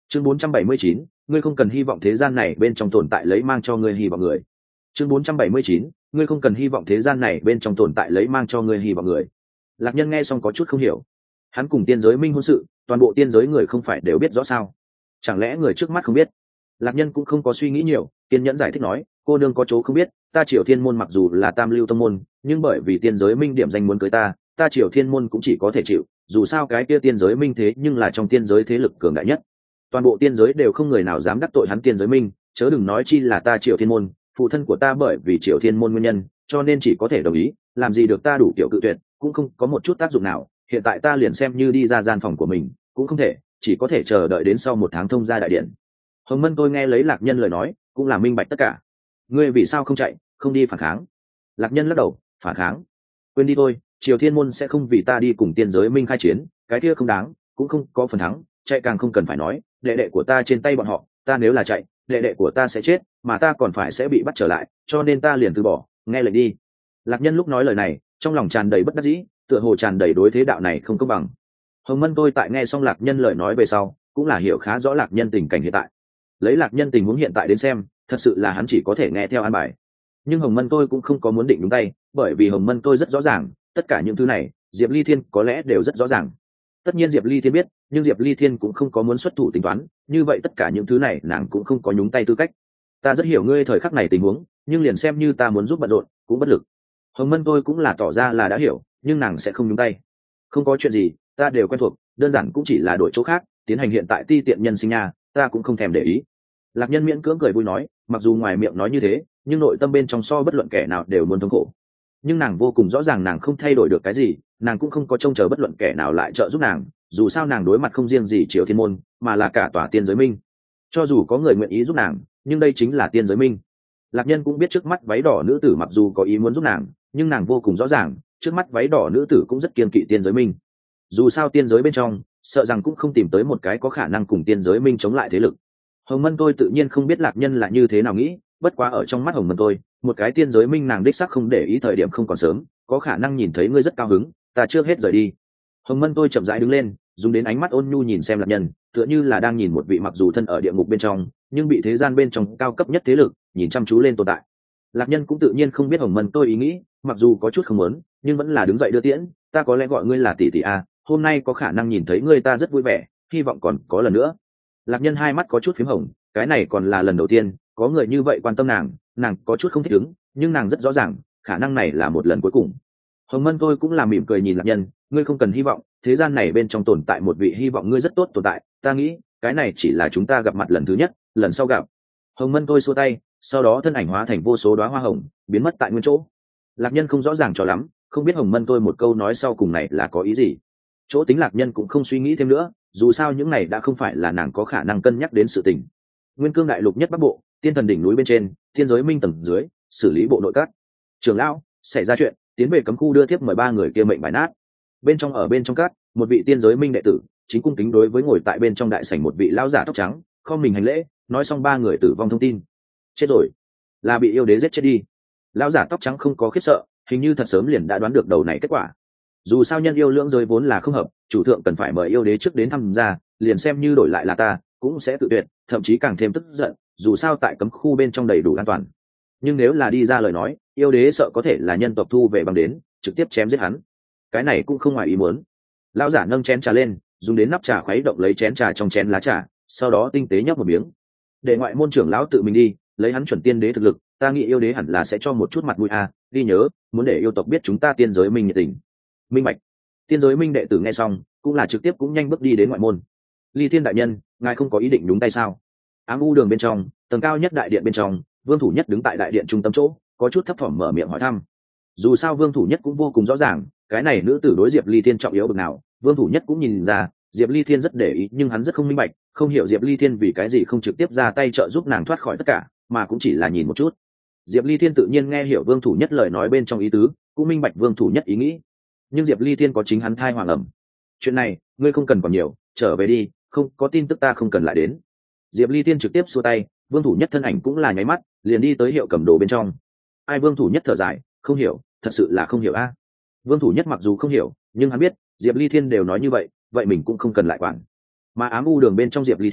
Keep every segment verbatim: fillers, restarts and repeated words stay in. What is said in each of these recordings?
chương bốn trăm bảy mươi chín, ngươi không cần hy vọng thế gian này bên trong tồn tại lấy mang cho ngươi hy vọng người. chương bốn trăm bảy mươi chín, ngươi không cần hy vọng thế gian này bên trong tồn tại lấy mang cho ngươi hy vọng người. Lạc Nhân nghe xong có chút không hiểu. Hắn cùng tiên giới minh hôn sự, toàn bộ tiên giới người không phải đều biết rõ sao? Chẳng lẽ người trước mắt không biết? Lạc Nhân cũng không có suy nghĩ nhiều, kiên nhẫn giải thích nói, cô nương có chỗ không biết, ta Triều Thiên môn mặc dù là tam lưu tông môn, nhưng bởi vì tiên giới minh điểm danh muốn cưới ta, ta Triều Thiên môn cũng chỉ có thể chịu, dù sao cái kia tiên giới minh thế nhưng là trong tiên giới thế lực cường đại nhất. Toàn bộ tiên giới đều không người nào dám đắc tội hắn tiên giới minh, chớ đừng nói chi là ta Triều Thiên môn, phụ thân của ta bởi vì Triều Thiên môn nguyên nhân, cho nên chỉ có thể đồng ý, làm gì được ta đủ kiểu cự tuyệt, cũng không có một chút tác dụng nào, hiện tại ta liền xem như đi ra gian phòng của mình, cũng không thể, chỉ có thể chờ đợi đến sau một tháng thông gia đại điện. Hồng Mân tôi nghe lấy Lạc Nhân lời nói, cũng là minh bạch tất cả. Ngươi vì sao không chạy, không đi phản kháng? Lạc Nhân lắc đầu, phản kháng? Quên đi thôi, Triều Thiên môn sẽ không vì ta đi cùng tiên giới minh khai chiến, cái kia không đáng, cũng không có phần thắng, chạy càng không cần phải nói, đệ đệ của ta trên tay bọn họ, ta nếu là chạy, đệ đệ của ta sẽ chết, mà ta còn phải sẽ bị bắt trở lại, cho nên ta liền từ bỏ, nghe lệnh đi. Lạc Nhân lúc nói lời này, trong lòng tràn đầy bất đắc dĩ, tựa hồ tràn đầy đối thế đạo này không công bằng. Hồng Mân tôi tại nghe xong Lạc Nhân lời nói về sau, cũng là hiểu khá rõ Lạc Nhân tình cảnh hiện tại. Lấy Lạc Nhân tình huống hiện tại đến xem, thật sự là hắn chỉ có thể nghe theo an bài. Nhưng Hồng Mân tôi cũng không có muốn định đúng tay, bởi vì Hồng Mân tôi rất rõ ràng, tất cả những thứ này, Diệp Ly Thiên có lẽ đều rất rõ ràng. Tất nhiên Diệp Ly Thiên biết, nhưng Diệp Ly Thiên cũng không có muốn xuất thủ tính toán, như vậy tất cả những thứ này nàng cũng không có nhúng tay tư cách. Ta rất hiểu ngươi thời khắc này tình huống, nhưng liền xem như ta muốn giúp bận rộn, cũng bất lực. Hồng Mân tôi cũng là tỏ ra là đã hiểu, nhưng nàng sẽ không nhúng tay. Không có chuyện gì, ta đều quen thuộc, đơn giản cũng chỉ là đổi chỗ khác, tiến hành hiện tại ti tiện nhân sinh nha, ta cũng không thèm để ý. Lạc Nhân miễn cưỡng cười vui nói, mặc dù ngoài miệng nói như thế, nhưng nội tâm bên trong so bất luận kẻ nào đều muốn thống khổ. Nhưng nàng vô cùng rõ ràng nàng không thay đổi được cái gì, nàng cũng không có trông chờ bất luận kẻ nào lại trợ giúp nàng, dù sao nàng đối mặt không riêng gì Triều Thiên môn, mà là cả tòa tiên giới minh. Cho dù có người nguyện ý giúp nàng, nhưng đây chính là tiên giới minh. Lạc Nhân cũng biết trước mắt váy đỏ nữ tử mặc dù có ý muốn giúp nàng, nhưng nàng vô cùng rõ ràng, trước mắt váy đỏ nữ tử cũng rất kiên kỵ tiên giới minh. Dù sao tiên giới bên trong, sợ rằng cũng không tìm tới một cái có khả năng cùng tiên giới minh chống lại thế lực. Hồng Mân tôi tự nhiên không biết Lạc Nhân là như thế nào nghĩ, bất quá ở trong mắt Hồng Mân tôi, một cái tiên giới minh nàng đích sắc không để ý thời điểm không còn sớm, có khả năng nhìn thấy ngươi rất cao hứng, ta trước hết rời đi. Hồng Mân tôi chậm rãi đứng lên, dùng đến ánh mắt ôn nhu nhìn xem Lạc Nhân, tựa như là đang nhìn một vị mặc dù thân ở địa ngục bên trong, nhưng bị thế gian bên trong cao cấp nhất thế lực nhìn chăm chú lên tồn tại. Lạc Nhân cũng tự nhiên không biết Hồng Mân tôi ý nghĩ, mặc dù có chút không muốn, nhưng vẫn là đứng dậy đưa tiễn. Ta có lẽ gọi ngươi là tỷ tỷ a, hôm nay có khả năng nhìn thấy ngươi ta rất vui vẻ, hy vọng còn có lần nữa. Lạc Nhân hai mắt có chút phím hồng, cái này còn là lần đầu tiên có người như vậy quan tâm nàng, nàng có chút không thích ứng, nhưng nàng rất rõ ràng khả năng này là một lần cuối cùng. Hồng Mân tôi cũng là mỉm cười nhìn Lạc Nhân, ngươi không cần hy vọng, thế gian này bên trong tồn tại một vị hy vọng ngươi rất tốt tồn tại, ta nghĩ cái này chỉ là chúng ta gặp mặt lần thứ nhất, lần sau gặp. Hồng Mân tôi xua tay, sau đó thân ảnh hóa thành vô số đóa hoa hồng, biến mất tại nguyên chỗ. Lạc Nhân không rõ ràng cho lắm, không biết Hồng Mân tôi một câu nói sau cùng này là có ý gì. Chỗ tính Lạc Nhân cũng không suy nghĩ thêm nữa, dù sao những này đã không phải là nàng có khả năng cân nhắc đến sự tình. Nguyên Cương đại lục nhất bắc bộ, tiên thần đỉnh núi bên trên, thiên giới minh tầng dưới, xử lý bộ nội các. Trưởng lão, xảy ra chuyện, tiến về cấm khu đưa tiếp mời ba người kia mệnh bài nát. Bên trong ở bên trong các, một vị tiên giới minh đệ tử, chính cung kính đối với ngồi tại bên trong đại sảnh một vị lão giả tóc trắng, không mình hành lễ, nói xong ba người tử vong thông tin. Chết rồi, là bị yêu đế giết chết đi. Lão giả tóc trắng không có khiếp sợ, hình như thật sớm liền đã đoán được đầu này kết quả. Dù sao nhân yêu lưỡng giới vốn là không hợp, chủ thượng cần phải mời yêu đế trước đến thăm gia, liền xem như đổi lại là ta cũng sẽ tự tuyệt, thậm chí càng thêm tức giận, dù sao tại cấm khu bên trong đầy đủ an toàn. Nhưng nếu là đi ra lời nói, yêu đế sợ có thể là nhân tộc thu về bằng đến trực tiếp chém giết hắn, cái này cũng không ngoài ý muốn. Lão giả nâng chén trà lên, dùng đến nắp trà khuấy động lấy chén trà trong chén lá trà, sau đó tinh tế nhấp một miếng. Để ngoại môn trưởng lão tự mình đi, lấy hắn chuẩn tiên đế thực lực, ta nghĩ yêu đế hẳn là sẽ cho một chút mặt mũi à, đi nhớ, muốn để yêu tộc biết chúng ta tiên giới minh nhiệt tình. Minh bạch. Tiên giới minh đệ tử nghe xong, cũng là trực tiếp cũng nhanh bước đi đến ngoại môn. Ly Thiên đại nhân, ngài không có ý định đúng tay sao? Ám u đường bên trong, tầng cao nhất đại điện bên trong, Vương Thủ Nhất đứng tại đại điện trung tâm chỗ, có chút thấp thỏm mở miệng hỏi thăm. Dù sao Vương Thủ Nhất cũng vô cùng rõ ràng, cái này nữ tử đối Diệp Ly Thiên trọng yếu bậc nào, Vương Thủ Nhất cũng nhìn ra, Diệp Ly Thiên rất để ý, nhưng hắn rất không minh bạch, không hiểu Diệp Ly Thiên vì cái gì không trực tiếp ra tay trợ giúp nàng thoát khỏi tất cả, mà cũng chỉ là nhìn một chút. Diệp Ly Thiên tự nhiên nghe hiểu Vương Thủ Nhất lời nói bên trong ý tứ, cũng minh bạch Vương Thủ Nhất ý nghĩ. Nhưng Diệp Ly Thiên có chính hắn thai hoàng ẩm. Chuyện này, ngươi không cần còn nhiều, trở về đi, không có tin tức ta không cần lại đến. Diệp Ly Thiên trực tiếp xua tay, Vương Thủ Nhất thân ảnh cũng là nháy mắt, liền đi tới hiệu cầm đồ bên trong. Ai? Vương Thủ Nhất thở dài, không hiểu, thật sự là không hiểu a. Vương Thủ Nhất mặc dù không hiểu, nhưng hắn biết, Diệp Ly Thiên đều nói như vậy, vậy mình cũng không cần lại quản. Mà ám u đường bên trong Diệp Ly Thiên,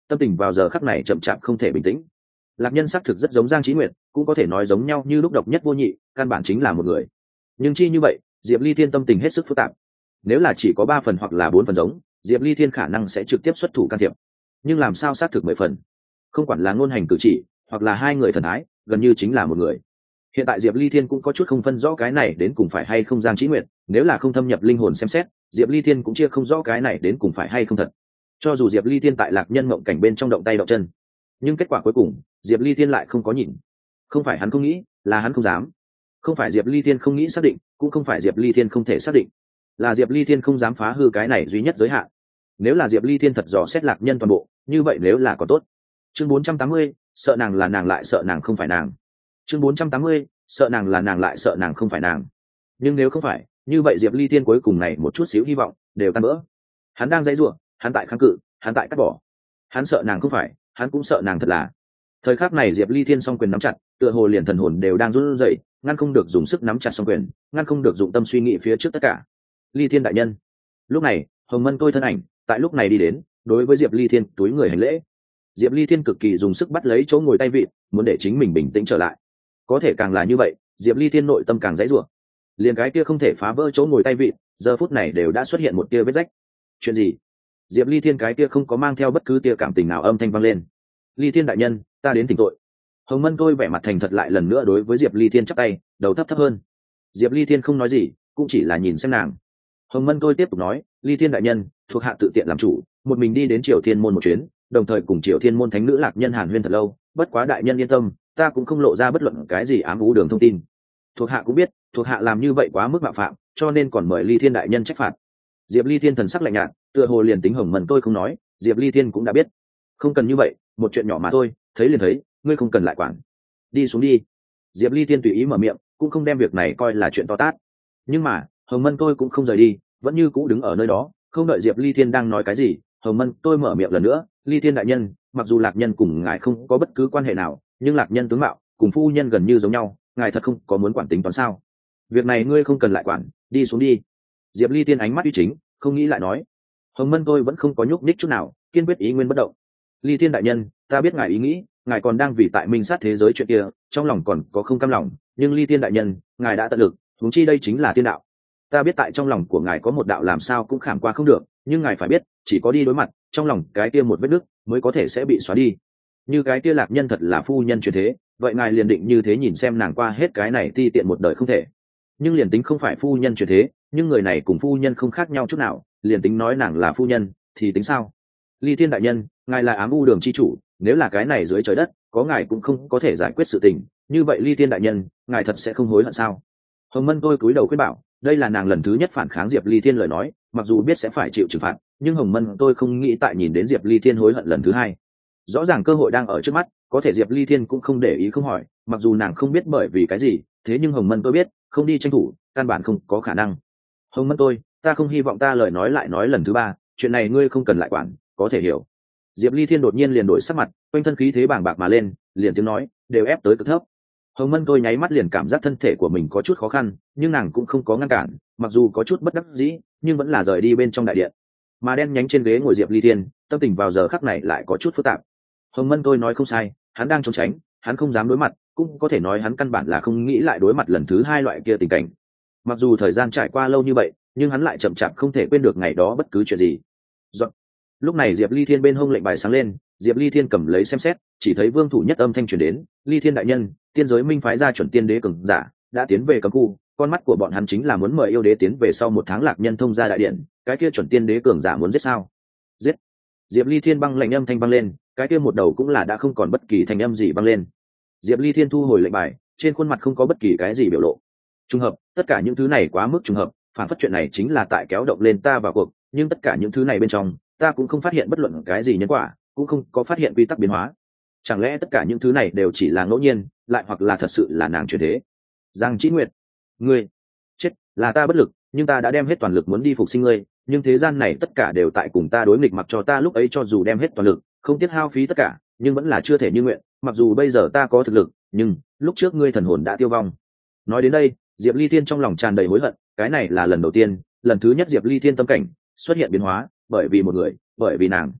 tâm tình vào giờ khắc này chậm chạp không thể bình tĩnh. Lạc Nhân xác thực rất giống Giang Chí Nguyệt, cũng có thể nói giống nhau như lúc độc nhất vô nhị, căn bản chính là một người. Nhưng chi như vậy, Diệp Ly Thiên tâm tình hết sức phức tạp. Nếu là chỉ có ba phần hoặc là bốn phần giống, Diệp Ly Thiên khả năng sẽ trực tiếp xuất thủ can thiệp. Nhưng làm sao xác thực mười phần? Không quản là ngôn hành cử chỉ, hoặc là hai người thần thái, gần như chính là một người. Hiện tại Diệp Ly Thiên cũng có chút không phân rõ cái này đến cùng phải hay không Giang Chí Nguyệt, nếu là không thâm nhập linh hồn xem xét, Diệp Ly Thiên cũng chia không rõ cái này đến cùng phải hay không thật. Cho dù Diệp Ly Thiên tại Lạc Nhân mộng cảnh bên trong động tay động chân, nhưng kết quả cuối cùng, Diệp Ly Thiên lại không có nhìn. Không phải hắn không nghĩ, là hắn không dám. Không phải Diệp Ly Thiên không nghĩ xác định, cũng không phải Diệp Ly Thiên không thể xác định, là Diệp Ly Thiên không dám phá hư cái này duy nhất giới hạn. Nếu là Diệp Ly Thiên thật dò xét Lạc Nhân toàn bộ, như vậy nếu là có tốt. Chương bốn trăm tám mươi, sợ nàng là nàng lại sợ nàng không phải nàng. Chương bốn trăm tám mươi, sợ nàng là nàng lại sợ nàng không phải nàng. Nhưng nếu không phải, như vậy Diệp Ly Thiên cuối cùng này một chút xíu hy vọng đều tan vỡ. Hắn đang dãy rủa, hắn tại kháng cự, hắn tại cắt bỏ. Hắn sợ nàng không phải, hắn cũng sợ nàng thật là. Thời khắc này Diệp Ly Thiên song quyền nắm chặt, tựa hồ liền thần hồn đều đang run rẩy, ngăn không được dùng sức nắm chặt song quyền, ngăn không được dụng tâm suy nghĩ phía trước tất cả. Ly Thiên đại nhân. Lúc này, Hồng Mân tôi thân ảnh, tại lúc này đi đến, đối với Diệp Ly Thiên túi người hành lễ. Diệp Ly Thiên cực kỳ dùng sức bắt lấy chỗ ngồi tay vịn, muốn để chính mình bình tĩnh trở lại. Có thể càng là như vậy, Diệp Ly Thiên nội tâm càng dãy rủa. Liền cái kia không thể phá vỡ chỗ ngồi tay vịn, giờ phút này đều đã xuất hiện một tia vết rách. Chuyện gì? Diệp Ly Thiên cái kia không có mang theo bất cứ tia cảm tình nào âm thanh vang lên. Ly Thiên đại nhân, ta đến thỉnh tội. Hồng Mân tôi vẻ mặt thành thật lại lần nữa đối với Diệp Ly Thiên chắp tay, đầu thấp thấp hơn. Diệp Ly Thiên không nói gì, cũng chỉ là nhìn xem nàng. Hồng Mân tôi tiếp tục nói, Ly Thiên đại nhân, thuộc hạ tự tiện làm chủ, một mình đi đến Triều Thiên môn một chuyến, đồng thời cùng Triều Thiên môn thánh nữ Lạc Nhân hàn huyên thật lâu, bất quá đại nhân yên tâm, ta cũng không lộ ra bất luận cái gì ám ú đường thông tin. Thuộc hạ cũng biết, thuộc hạ làm như vậy quá mức mạo phạm, cho nên còn mời Ly Thiên đại nhân trách phạt. Diệp Ly Thiên thần sắc lạnh nhạt, tựa hồ liền tính Hồng Mân tôi không nói, Diệp Ly Thiên cũng đã biết. Không cần như vậy, một chuyện nhỏ mà thôi, thấy liền thấy, ngươi không cần lại quản. Đi xuống đi. Diệp Ly Thiên tùy ý mở miệng, cũng không đem việc này coi là chuyện to tát. Nhưng mà, Hồng Mân tôi cũng không rời đi, vẫn như cũ đứng ở nơi đó, không đợi Diệp Ly Thiên đang nói cái gì, Hồng Mân tôi mở miệng lần nữa, Ly Thiên đại nhân, mặc dù Lạc Nhân cùng ngài không có bất cứ quan hệ nào, nhưng Lạc Nhân tướng mạo cùng phu nhân gần như giống nhau, ngài thật không có muốn quản tính toán sao? Việc này ngươi không cần lại quản, đi xuống đi. Diệp Ly Thiên ánh mắt uy chính, không nghĩ lại nói. Hồng Mân tôi vẫn không có nhúc nhích chút nào, kiên quyết ý nguyên bất động. Ly Thiên đại nhân, ta biết ngài ý nghĩ, ngài còn đang vì tại minh sát thế giới chuyện kia, trong lòng còn có không cam lòng, nhưng Ly Thiên đại nhân, ngài đã tận lực, huống chi đây chính là thiên đạo. Ta biết tại trong lòng của ngài có một đạo làm sao cũng khảm qua không được, nhưng ngài phải biết, chỉ có đi đối mặt, trong lòng cái kia một vết nứt mới có thể sẽ bị xóa đi. Như cái kia Lạc Nhân thật là phu nhân truyền thế, vậy ngài liền định như thế nhìn xem nàng qua hết cái này ti tiện một đời không thể. Nhưng liền tính không phải phu nhân truyền thế, nhưng người này cùng phu nhân không khác nhau chút nào, liền tính nói nàng là phu nhân, thì tính sao? Ly Thiên đại nhân, ngài là ám u đường chi chủ, nếu là cái này dưới trời đất, có ngài cũng không có thể giải quyết sự tình, như vậy Ly Thiên đại nhân, ngài thật sẽ không hối hận sao? Hồng Mân tôi cúi đầu khuyên bảo, đây là nàng lần thứ nhất phản kháng Diệp Ly Thiên lời nói, mặc dù biết sẽ phải chịu trừng phạt, nhưng Hồng Mân tôi không nghĩ tại nhìn đến Diệp Ly Thiên hối hận lần thứ hai. Rõ ràng cơ hội đang ở trước mắt, có thể Diệp Ly Thiên cũng không để ý không hỏi, mặc dù nàng không biết bởi vì cái gì, thế nhưng Hồng Mân tôi biết, không đi tranh thủ, căn bản không có khả năng. Hồng Mân tôi, ta không hy vọng ta lời nói lại nói lần thứ ba, chuyện này ngươi không cần lại quản, có thể hiểu. Diệp Ly Thiên đột nhiên liền đổi sắc mặt, quanh thân khí thế bàng bạc mà lên, liền tiếng nói đều ép tới cực thấp. Hồng Mân tôi nháy mắt liền cảm giác thân thể của mình có chút khó khăn, nhưng nàng cũng không có ngăn cản, mặc dù có chút bất đắc dĩ, nhưng vẫn là rời đi bên trong đại điện. Mà đen nhánh trên ghế ngồi Diệp Ly Thiên, tâm tình vào giờ khắc này lại có chút phức tạp. Hồng Mân tôi nói không sai, hắn đang trốn tránh, hắn không dám đối mặt, cũng có thể nói hắn căn bản là không nghĩ lại đối mặt lần thứ hai loại kia tình cảnh. Mặc dù thời gian trải qua lâu như vậy, nhưng hắn lại chậm chạp không thể quên được ngày đó bất cứ chuyện gì. Dọn. Lúc này Diệp Ly Thiên bên hông lệnh bài sáng lên, Diệp Ly Thiên cầm lấy xem xét, chỉ thấy Vương Thủ Nhất âm thanh truyền đến, Ly Thiên đại nhân, tiên giới minh phái ra chuẩn tiên đế cường giả, đã tiến về cấm khu, con mắt của bọn hắn chính là muốn mời yêu đế tiến về sau một tháng Lạc Nhân thông ra đại điện, cái kia chuẩn tiên đế cường giả muốn giết sao? Giết. Diệp Ly Thiên băng lệnh âm thanh băng lên, cái kia một đầu cũng là đã không còn bất kỳ thanh âm gì băng lên. Diệp Ly Thiên thu hồi lệnh bài, trên khuôn mặt không có bất kỳ cái gì biểu lộ. Trùng hợp, tất cả những thứ này quá mức trùng hợp, phản phất chuyện này chính là tại kéo động lên ta vào cuộc, nhưng tất cả những thứ này bên trong, ta cũng không phát hiện bất luận cái gì nhân quả, cũng không có phát hiện quy tắc biến hóa. Chẳng lẽ tất cả những thứ này đều chỉ là ngẫu nhiên, lại hoặc là thật sự là nàng truyền thế? Giang Chí Nguyệt, ngươi chết, là ta bất lực, nhưng ta đã đem hết toàn lực muốn đi phục sinh ngươi, nhưng thế gian này tất cả đều tại cùng ta đối nghịch, mặc cho ta lúc ấy cho dù đem hết toàn lực, không tiếc hao phí tất cả, nhưng vẫn là chưa thể như nguyện, mặc dù bây giờ ta có thực lực, nhưng lúc trước ngươi thần hồn đã tiêu vong. Nói đến đây, Diệp Ly Thiên trong lòng tràn đầy hối hận, cái này là lần đầu tiên, lần thứ nhất Diệp Ly Thiên tâm cảnh xuất hiện biến hóa, bởi vì một người, bởi vì nàng.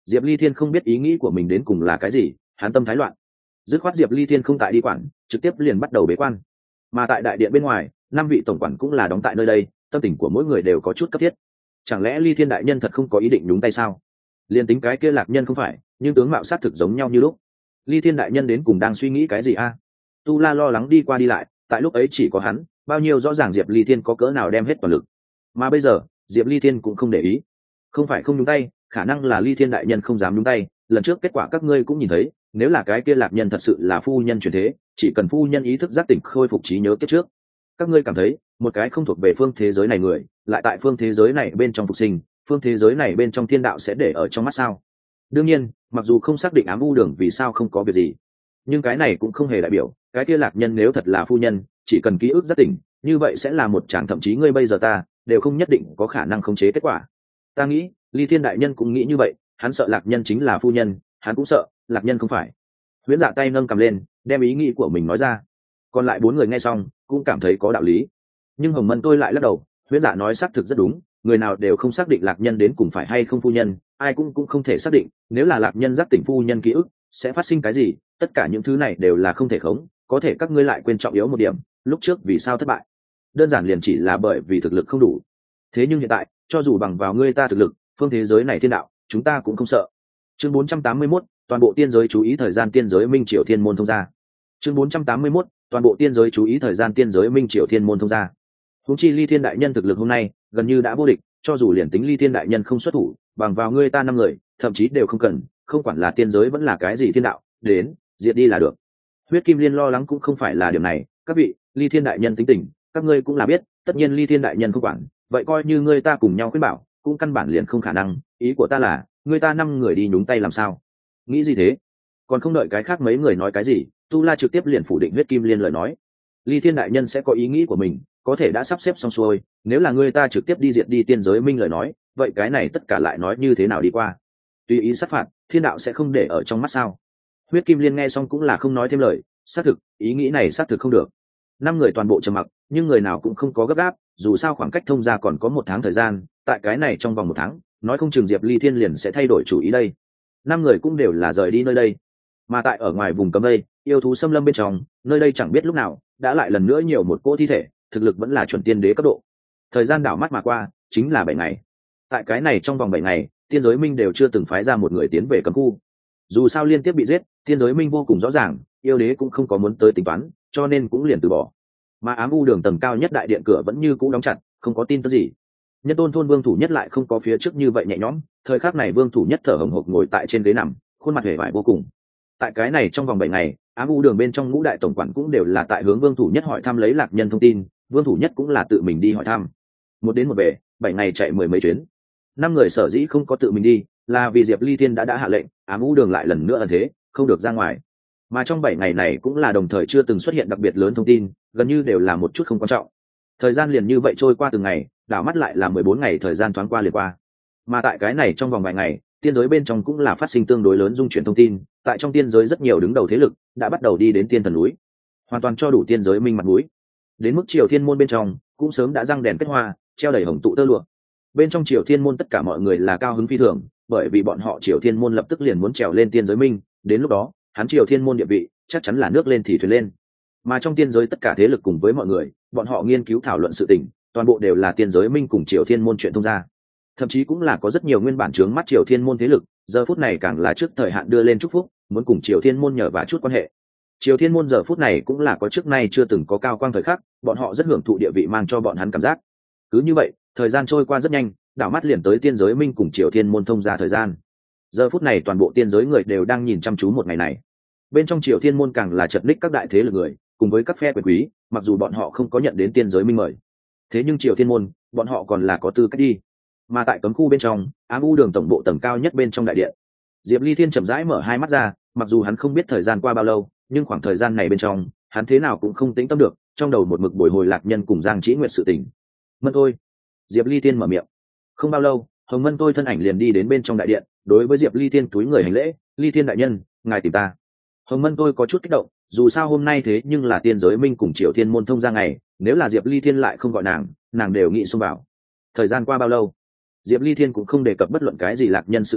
Diệp Ly Thiên không biết ý nghĩ của mình đến cùng là cái gì, hắn tâm thái loạn. Dứt khoát Diệp Ly Thiên không tại đi quản, trực tiếp liền bắt đầu bế quan. Mà tại đại điện bên ngoài, năm vị tổng quản cũng là đóng tại nơi đây, tâm tình của mỗi người đều có chút cấp thiết. Chẳng lẽ Ly Thiên đại nhân thật không có ý định nhúng tay sao? Liên tính cái kia Lạc Nhân không phải, nhưng tướng mạo sát thực giống nhau như lúc. Ly Thiên đại nhân đến cùng đang suy nghĩ cái gì a? Tu La lo lắng đi qua đi lại, tại lúc ấy chỉ có hắn, bao nhiêu rõ ràng Diệp Ly Thiên có cỡ nào đem hết toàn lực. Mà bây giờ, Diệp Ly Thiên cũng không để ý. Không phải không nhúng tay, khả năng là Ly Thiên đại nhân không dám nhúng tay, lần trước kết quả các ngươi cũng nhìn thấy, nếu là cái kia Lạc Nhân thật sự là phu nhân chuyển thế, chỉ cần phu nhân ý thức giác tỉnh khôi phục trí nhớ kiếp trước. Các ngươi cảm thấy, một cái không thuộc về phương thế giới này người, lại tại phương thế giới này bên trong phục sinh, phương thế giới này bên trong thiên đạo sẽ để ở trong mắt sao? Đương nhiên, mặc dù không xác định ám u đường vì sao không có việc gì, nhưng cái này cũng không hề đại biểu cái kia Lạc Nhân nếu thật là phu nhân, chỉ cần ký ức giác tỉnh, như vậy sẽ là một chàng thậm chí ngươi bây giờ ta đều không nhất định có khả năng khống chế kết quả. Ta nghĩ Ly Thiên đại nhân cũng nghĩ như vậy, hắn sợ Lạc Nhân chính là phu nhân, hắn cũng sợ Lạc Nhân không phải. Huyễn Dạ tay nâng cầm lên, đem ý nghĩ của mình nói ra. Còn lại bốn người nghe xong cũng cảm thấy có đạo lý, nhưng Hồng Mân tôi lại lắc đầu. Huyễn Dạ nói xác thực rất đúng, người nào đều không xác định Lạc Nhân đến cùng phải hay không phu nhân, ai cũng cũng không thể xác định nếu là Lạc Nhân giác tỉnh phu nhân ký ức sẽ phát sinh cái gì, tất cả những thứ này đều là không thể khống. Có thể các ngươi lại quên trọng yếu một điểm, lúc trước vì sao thất bại, đơn giản liền chỉ là bởi vì thực lực không đủ. Thế nhưng hiện tại, cho dù bằng vào ngươi ta thực lực, phương thế giới này thiên đạo chúng ta cũng không sợ. Chương bốn trăm tám mươi mốt, toàn bộ tiên giới chú ý thời gian tiên giới minh triều thiên môn thông ra. Chương bốn trăm tám mươi mốt, toàn bộ tiên giới chú ý thời gian tiên giới minh triều thiên môn thông ra. Huống chi Ly Thiên đại nhân thực lực hôm nay gần như đã vô địch, cho dù liền tính Ly Thiên đại nhân không xuất thủ, bằng vào ngươi ta năm người, thậm chí đều không cần, không quản là tiên giới vẫn là cái gì thiên đạo, đến diệt đi là được. Huyết Kim Liên lo lắng cũng không phải là điểm này, các vị, Ly Thiên đại nhân tính tình, các ngươi cũng là biết, tất nhiên Ly Thiên đại nhân không quản, vậy coi như ngươi ta cùng nhau khuyên bảo, cũng căn bản liền không khả năng. Ý của ta là, ngươi ta năm người đi nhúng tay làm sao? Nghĩ gì thế? Còn không đợi cái khác mấy người nói cái gì, Tu La trực tiếp liền phủ định Huyết Kim Liên lời nói. Ly Thiên đại nhân sẽ có ý nghĩ của mình, có thể đã sắp xếp xong xuôi, nếu là ngươi ta trực tiếp đi diệt đi tiên giới minh lời nói, vậy cái này tất cả lại nói như thế nào đi qua? Tùy ý sát phạt, thiên đạo sẽ không để ở trong mắt sao? Huyết Kim Liên nghe xong cũng là không nói thêm lời, xác thực, ý nghĩ này xác thực không được. Năm người toàn bộ trầm mặc, nhưng người nào cũng không có gấp gáp, dù sao khoảng cách thông ra còn có một tháng thời gian, tại cái này trong vòng một tháng, nói không chừng Diệp Ly Thiên liền sẽ thay đổi chủ ý đây. Năm người cũng đều là rời đi nơi đây, mà tại ở ngoài vùng cấm đây, yêu thú xâm lâm bên trong, nơi đây chẳng biết lúc nào đã lại lần nữa nhiều một cỗ thi thể, thực lực vẫn là chuẩn tiên đế cấp độ. Thời gian đảo mắt mà qua, chính là bảy ngày. Tại cái này trong vòng bảy ngày, tiên giới minh đều chưa từng phái ra một người tiến về cấm khu. Dù sao liên tiếp bị giết, tiên giới minh vô cùng rõ ràng, yêu đế cũng không có muốn tới tính toán, cho nên cũng liền từ bỏ. Mà ám u đường tầng cao nhất đại điện cửa vẫn như cũ đóng chặt, không có tin tức gì. Nhân Tôn thôn vương thủ nhất lại không có phía trước như vậy nhẹ nhõm, thời khắc này vương thủ nhất thở hổn hộc ngồi tại trên ghế nằm, khuôn mặt hề vải vô cùng. Tại cái này trong vòng bảy ngày, ám u đường bên trong ngũ đại tổng quản cũng đều là tại hướng vương thủ nhất hỏi thăm lấy Lạc Nhân thông tin, vương thủ nhất cũng là tự mình đi hỏi thăm. Một đến một về, bảy ngày chạy mười mấy chuyến. Năm người sở dĩ không có tự mình đi, là vì Diệp Ly Thiên đã đã hạ lệnh, ám u đường lại lần nữa ẩn thế, không được ra ngoài. Mà trong bảy ngày này cũng là đồng thời chưa từng xuất hiện đặc biệt lớn thông tin, gần như đều là một chút không quan trọng. Thời gian liền như vậy trôi qua từng ngày, đảo mắt lại là mười bốn ngày thời gian thoáng qua liền qua. Mà tại cái này trong vòng vài ngày, tiên giới bên trong cũng là phát sinh tương đối lớn dung chuyển thông tin, tại trong tiên giới rất nhiều đứng đầu thế lực đã bắt đầu đi đến tiên thần núi, hoàn toàn cho đủ tiên giới minh mặt núi. Đến mức Triều Thiên môn bên trong cũng sớm đã răng đèn kết hoa, treo đầy hồng tụ tơ lụa. Bên trong Triều Thiên môn tất cả mọi người là cao hứng phi thường, bởi vì bọn họ Triều Thiên môn lập tức liền muốn trèo lên tiên giới minh, đến lúc đó, hắn Triều Thiên môn địa vị chắc chắn là nước lên thì thuyền lên. Mà trong tiên giới tất cả thế lực cùng với mọi người, bọn họ nghiên cứu thảo luận sự tình, toàn bộ đều là tiên giới minh cùng Triều Thiên môn chuyện thông ra. Thậm chí cũng là có rất nhiều nguyên bản chướng mắt Triều Thiên môn thế lực, giờ phút này càng là trước thời hạn đưa lên chúc phúc, muốn cùng Triều Thiên môn nhờ vả chút quan hệ. Triều Thiên môn giờ phút này cũng là có trước nay chưa từng có cao quang thời khắc, bọn họ rất hưởng thụ địa vị mang cho bọn hắn cảm giác. Cứ như vậy, thời gian trôi qua rất nhanh, đảo mắt liền tới tiên giới minh cùng Triều Thiên môn thông ra thời gian. Giờ phút này toàn bộ tiên giới người đều đang nhìn chăm chú một ngày này. Bên trong Triều Thiên môn càng là chật ních các đại thế lực người, cùng với các phe quyền quý, mặc dù bọn họ không có nhận đến tiên giới minh mời, thế nhưng Triều Thiên môn, bọn họ còn là có tư cách đi. Mà tại cấm khu bên trong, ám u đường tổng bộ tầng cao nhất bên trong đại điện, Diệp Ly Thiên chậm rãi mở hai mắt ra, mặc dù hắn không biết thời gian qua bao lâu, nhưng khoảng thời gian này bên trong, hắn thế nào cũng không tĩnh tâm được, trong đầu một mực bồi hồi Lạc Nhân cùng Giang Chỉ Nguyệt sự tình. Mân tôi, Diệp Ly Thiên mở miệng. Không bao lâu, Hồng Mân tôi thân ảnh liền đi đến bên trong đại điện, đối với Diệp Ly Thiên túi người hành lễ, "Ly Thiên đại nhân, ngài tìm ta." Hồng Mân tôi có chút kích động, dù sao hôm nay thế nhưng là tiên giới minh cùng Triều Thiên môn thông ra ngày, nếu là Diệp Ly Thiên lại không gọi nàng, nàng đều nghĩ xông vào. Thời gian qua bao lâu? Diệp Ly Thiên cũng không đề cập bất luận cái gì Lạc Nhân sự tình,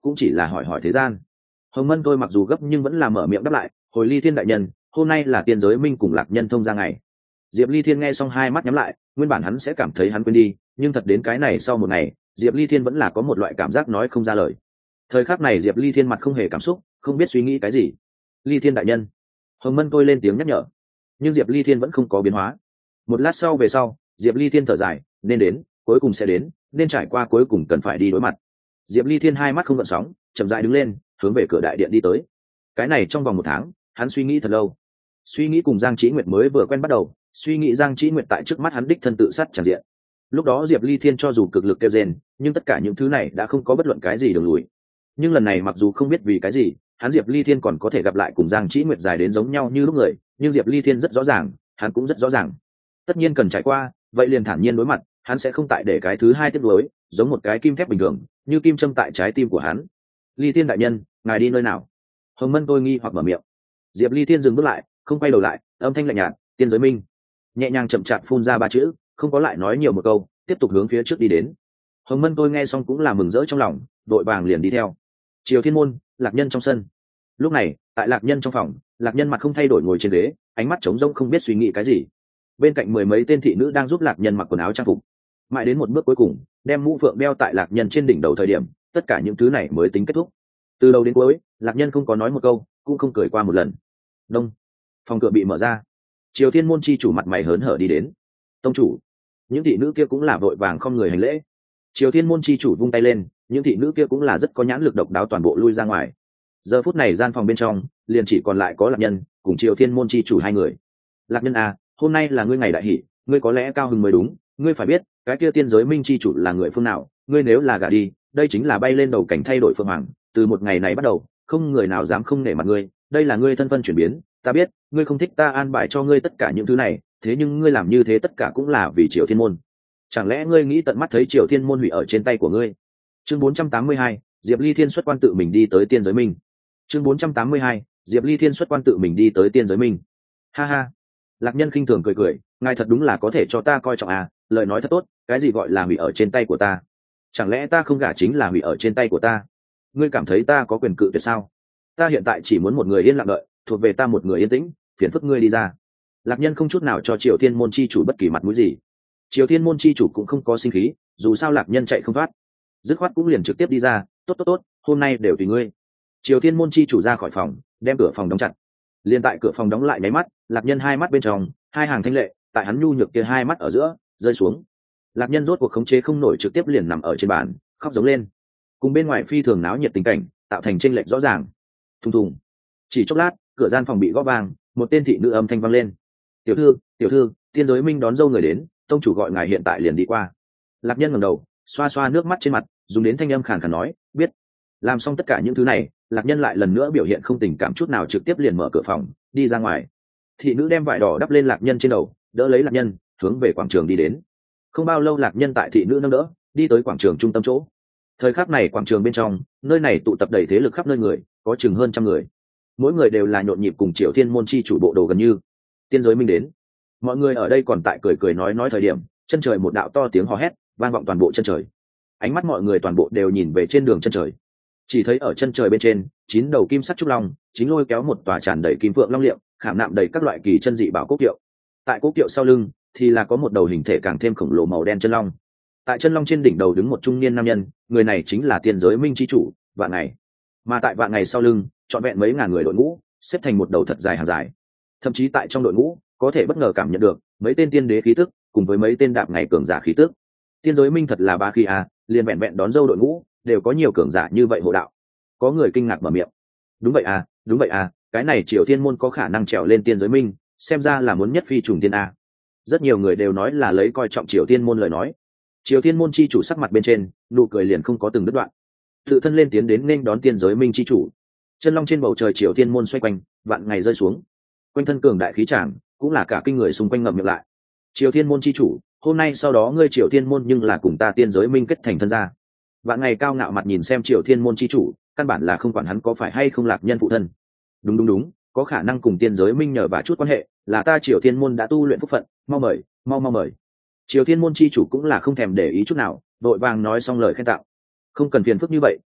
cũng chỉ là hỏi hỏi thế gian. Hồng Mân tôi mặc dù gấp nhưng vẫn là mở miệng đáp lại, hồi Ly Thiên đại nhân, hôm nay là tiên giới minh cùng lạc nhân thông ra ngày. Diệp Ly Thiên nghe xong hai mắt nhắm lại, nguyên bản hắn sẽ cảm thấy hắn quên đi, nhưng thật đến cái này sau một ngày, Diệp Ly Thiên vẫn là có một loại cảm giác nói không ra lời. Thời khắc này Diệp Ly Thiên mặt không hề cảm xúc, không biết suy nghĩ cái gì. Ly Thiên đại nhân, Hồng Mân tôi lên tiếng nhắc nhở, nhưng Diệp Ly Thiên vẫn không có biến hóa. Một lát sau về sau, Diệp Ly Thiên thở dài, nên đến, cuối cùng sẽ đến, nên trải qua cuối cùng cần phải đi đối mặt. Diệp Ly Thiên hai mắt không gợn sóng, chậm rãi đứng lên, hướng về cửa đại điện đi tới. Cái này trong vòng một tháng, hắn suy nghĩ thật lâu. Suy nghĩ cùng Giang Chí Nguyệt mới vừa quen bắt đầu, suy nghĩ Giang Chí Nguyệt tại trước mắt hắn đích thân tự sát tràn diện. Lúc đó Diệp Ly Thiên cho dù cực lực kêu rên, nhưng tất cả những thứ này đã không có bất luận cái gì đường lùi. Nhưng lần này mặc dù không biết vì cái gì, hắn Diệp Ly Thiên còn có thể gặp lại cùng Giang Chí Nguyệt dài đến giống nhau như lúc người, nhưng Diệp Ly Thiên rất rõ ràng, hắn cũng rất rõ ràng. Tất nhiên cần trải qua, vậy liền thản nhiên đối mặt, hắn sẽ không tại để cái thứ hai tiếp nối, giống một cái kim thép bình thường, như kim châm tại trái tim của hắn. Ly Thiên đại nhân, ngài đi nơi nào? Hồng Mân tôi nghi hoặc mở miệng. Diệp Ly Thiên dừng bước lại, không quay đầu lại, âm thanh lạnh nhạt, tiên giới minh. Nhẹ nhàng chậm chạp phun ra ba chữ, không có lại nói nhiều một câu, tiếp tục hướng phía trước đi đến. Hồng Mân tôi nghe xong cũng là mừng rỡ trong lòng, đội vàng liền đi theo. Triều Thiên môn, lạc nhân trong sân. Lúc này, tại lạc nhân trong phòng, lạc nhân mặt không thay đổi ngồi trên ghế, ánh mắt trống rỗng không biết suy nghĩ cái gì. Bên cạnh mười mấy tên thị nữ đang giúp lạc nhân mặc quần áo trang phục. Mãi đến một bước cuối cùng, đem mũ phượng đeo tại lạc nhân trên đỉnh đầu thời điểm, tất cả những thứ này mới tính kết thúc. Từ đầu đến cuối, lạc nhân không có nói một câu, cũng không cười qua một lần. Đông, phòng cửa bị mở ra. Triều Thiên môn chi chủ mặt mày hớn hở đi đến. Tông chủ, những thị nữ kia cũng là vội vàng không người hành lễ. Triều Thiên môn chi chủ vung tay lên, những thị nữ kia cũng là rất có nhãn lực độc đáo toàn bộ lui ra ngoài. Giờ phút này gian phòng bên trong liền chỉ còn lại có lạc nhân cùng Triều Thiên môn chi chủ hai người. Lạc nhân à, hôm nay là ngươi ngày đại hỷ, ngươi có lẽ cao hứng mới đúng, ngươi phải biết cái kia tiên giới minh chi chủ là người phương nào, ngươi nếu là gả đi, đây chính là bay lên đầu cảnh thay đổi phương hoàng, từ một ngày này bắt đầu, không người nào dám không nể mặt ngươi, đây là ngươi thân phân chuyển biến, ta biết, ngươi không thích ta an bài cho ngươi tất cả những thứ này, thế nhưng ngươi làm như thế tất cả cũng là vì Triều Thiên môn. Chẳng lẽ ngươi nghĩ tận mắt thấy Triều Thiên môn hủy ở trên tay của ngươi? Chương bốn trăm tám mươi hai, Diệp Ly Thiên xuất quan tự mình đi tới tiên giới minh. Chương bốn trăm tám mươi hai, Diệp Ly Thiên xuất quan tự mình đi tới tiên giới minh. Ha ha. Lạc nhân khinh thường cười cười, ngài thật đúng là có thể cho ta coi trọng à, lời nói thật tốt, cái gì gọi là hủy ở trên tay của ta? Chẳng lẽ ta không gả chính là hủy ở trên tay của ta? Ngươi cảm thấy ta có quyền cự tuyệt sao? Ta hiện tại chỉ muốn một người yên lặng đợi, thuộc về ta một người yên tĩnh, phiền phức ngươi đi ra. Lạc nhân không chút nào cho Triều Thiên môn chi chủ bất kỳ mặt mũi gì. Triều Thiên môn chi chủ cũng không có sinh khí, dù sao lạc nhân chạy không thoát, dứt khoát cũng liền trực tiếp đi ra, tốt tốt tốt, hôm nay đều tùy ngươi. Triều Thiên môn chi chủ ra khỏi phòng, đem cửa phòng đóng chặt. Liên tại cửa phòng đóng lại nháy mắt, lạc nhân hai mắt bên trong, hai hàng thanh lệ tại hắn nhu nhược kia hai mắt ở giữa rơi xuống. Lạc nhân rốt cuộc khống chế không nổi, trực tiếp liền nằm ở trên bàn khóc giống lên, cùng bên ngoài phi thường náo nhiệt tình cảnh tạo thành chênh lệch rõ ràng. Thùng thùng, chỉ chốc lát, cửa gian phòng bị gõ vang, một tên thị nữ âm thanh vang lên. Tiểu thư, tiểu thư, tiên giới minh đón dâu người đến, tông chủ gọi ngài hiện tại liền đi qua. Lạc nhân ngẩng đầu, xoa xoa nước mắt trên mặt, dùng đến thanh âm khàn khàn nói, biết. Làm xong tất cả những thứ này, lạc nhân lại lần nữa biểu hiện không tình cảm chút nào, trực tiếp liền mở cửa phòng đi ra ngoài. Thị nữ đem vải đỏ đắp lên lạc nhân trên đầu, đỡ lấy lạc nhân hướng về quảng trường đi đến. Không bao lâu, lạc nhân tại thị nữ nâng đỡ đi tới quảng trường trung tâm chỗ. Thời khắc này quảng trường bên trong, nơi này tụ tập đầy thế lực khắp nơi người, có chừng hơn trăm người, mỗi người đều là nhộn nhịp cùng Triều Thiên môn chi chủ bộ đồ gần như. Tiên giới minh đến. Mọi người ở đây còn tại cười cười nói nói thời điểm, chân trời một đạo to tiếng hò hét vang vọng toàn bộ chân trời. Ánh mắt mọi người toàn bộ đều nhìn về trên đường chân trời. Chỉ thấy ở chân trời bên trên, chín đầu kim sắc trúc long chính lôi kéo một tòa tràn đầy kim phượng long liệm, khảm nạm đầy các loại kỳ chân dị bảo cốt kiệu. Tại cốt kiệu sau lưng thì là có một đầu hình thể càng thêm khổng lồ màu đen chân long. Tại chân long trên đỉnh đầu đứng một trung niên nam nhân, người này chính là tiên giới minh chi chủ Vạn Ngày. Mà tại Vạn Ngày sau lưng, trọn vẹn mấy ngàn người đội ngũ xếp thành một đầu thật dài hàng dài. Thậm chí tại trong đội ngũ có thể bất ngờ cảm nhận được mấy tên tiên đế khí tức cùng với mấy tên đạp ngày cường giả khí tức. Tiên giới minh thật là ba khí à, liền vẹn vẹn đón dâu đội ngũ đều có nhiều cường giả như vậy hộ đạo. Có người kinh ngạc mở miệng. Đúng vậy à, đúng vậy à, cái này Triều Thiên môn có khả năng trèo lên tiên giới minh, xem ra là muốn nhất phi trùng tiên a. Rất nhiều người đều nói là lấy coi trọng Triều Thiên môn lời nói. Triều Thiên môn chi chủ sắc mặt bên trên nụ cười liền không có từng đứt đoạn, tự thân lên tiến đến nên đón tiên giới minh chi chủ. Chân long trên bầu trời Triều Thiên môn xoay quanh, Vạn Ngày rơi xuống, quanh thân cường đại khí tràng cũng là cả kinh người xung quanh ngậm miệng lại. Triều Thiên môn chi chủ, hôm nay sau đó ngươi Triều Thiên môn nhưng là cùng ta tiên giới minh kết thành thân gia. Vạn Ngày cao ngạo mặt nhìn xem Triều Thiên môn chi chủ, căn bản là không quản hắn có phải hay không lạc nhân phụ thân. Đúng đúng đúng, có khả năng cùng tiên giới minh nhờ và chút quan hệ, là ta Triều Thiên môn đã tu luyện phúc phận, mau mời, mau mau mời. Triều Thiên môn chi chủ cũng là không thèm để ý chút nào, vội vàng nói xong lời khen tạo. Không cần phiền phức như vậy,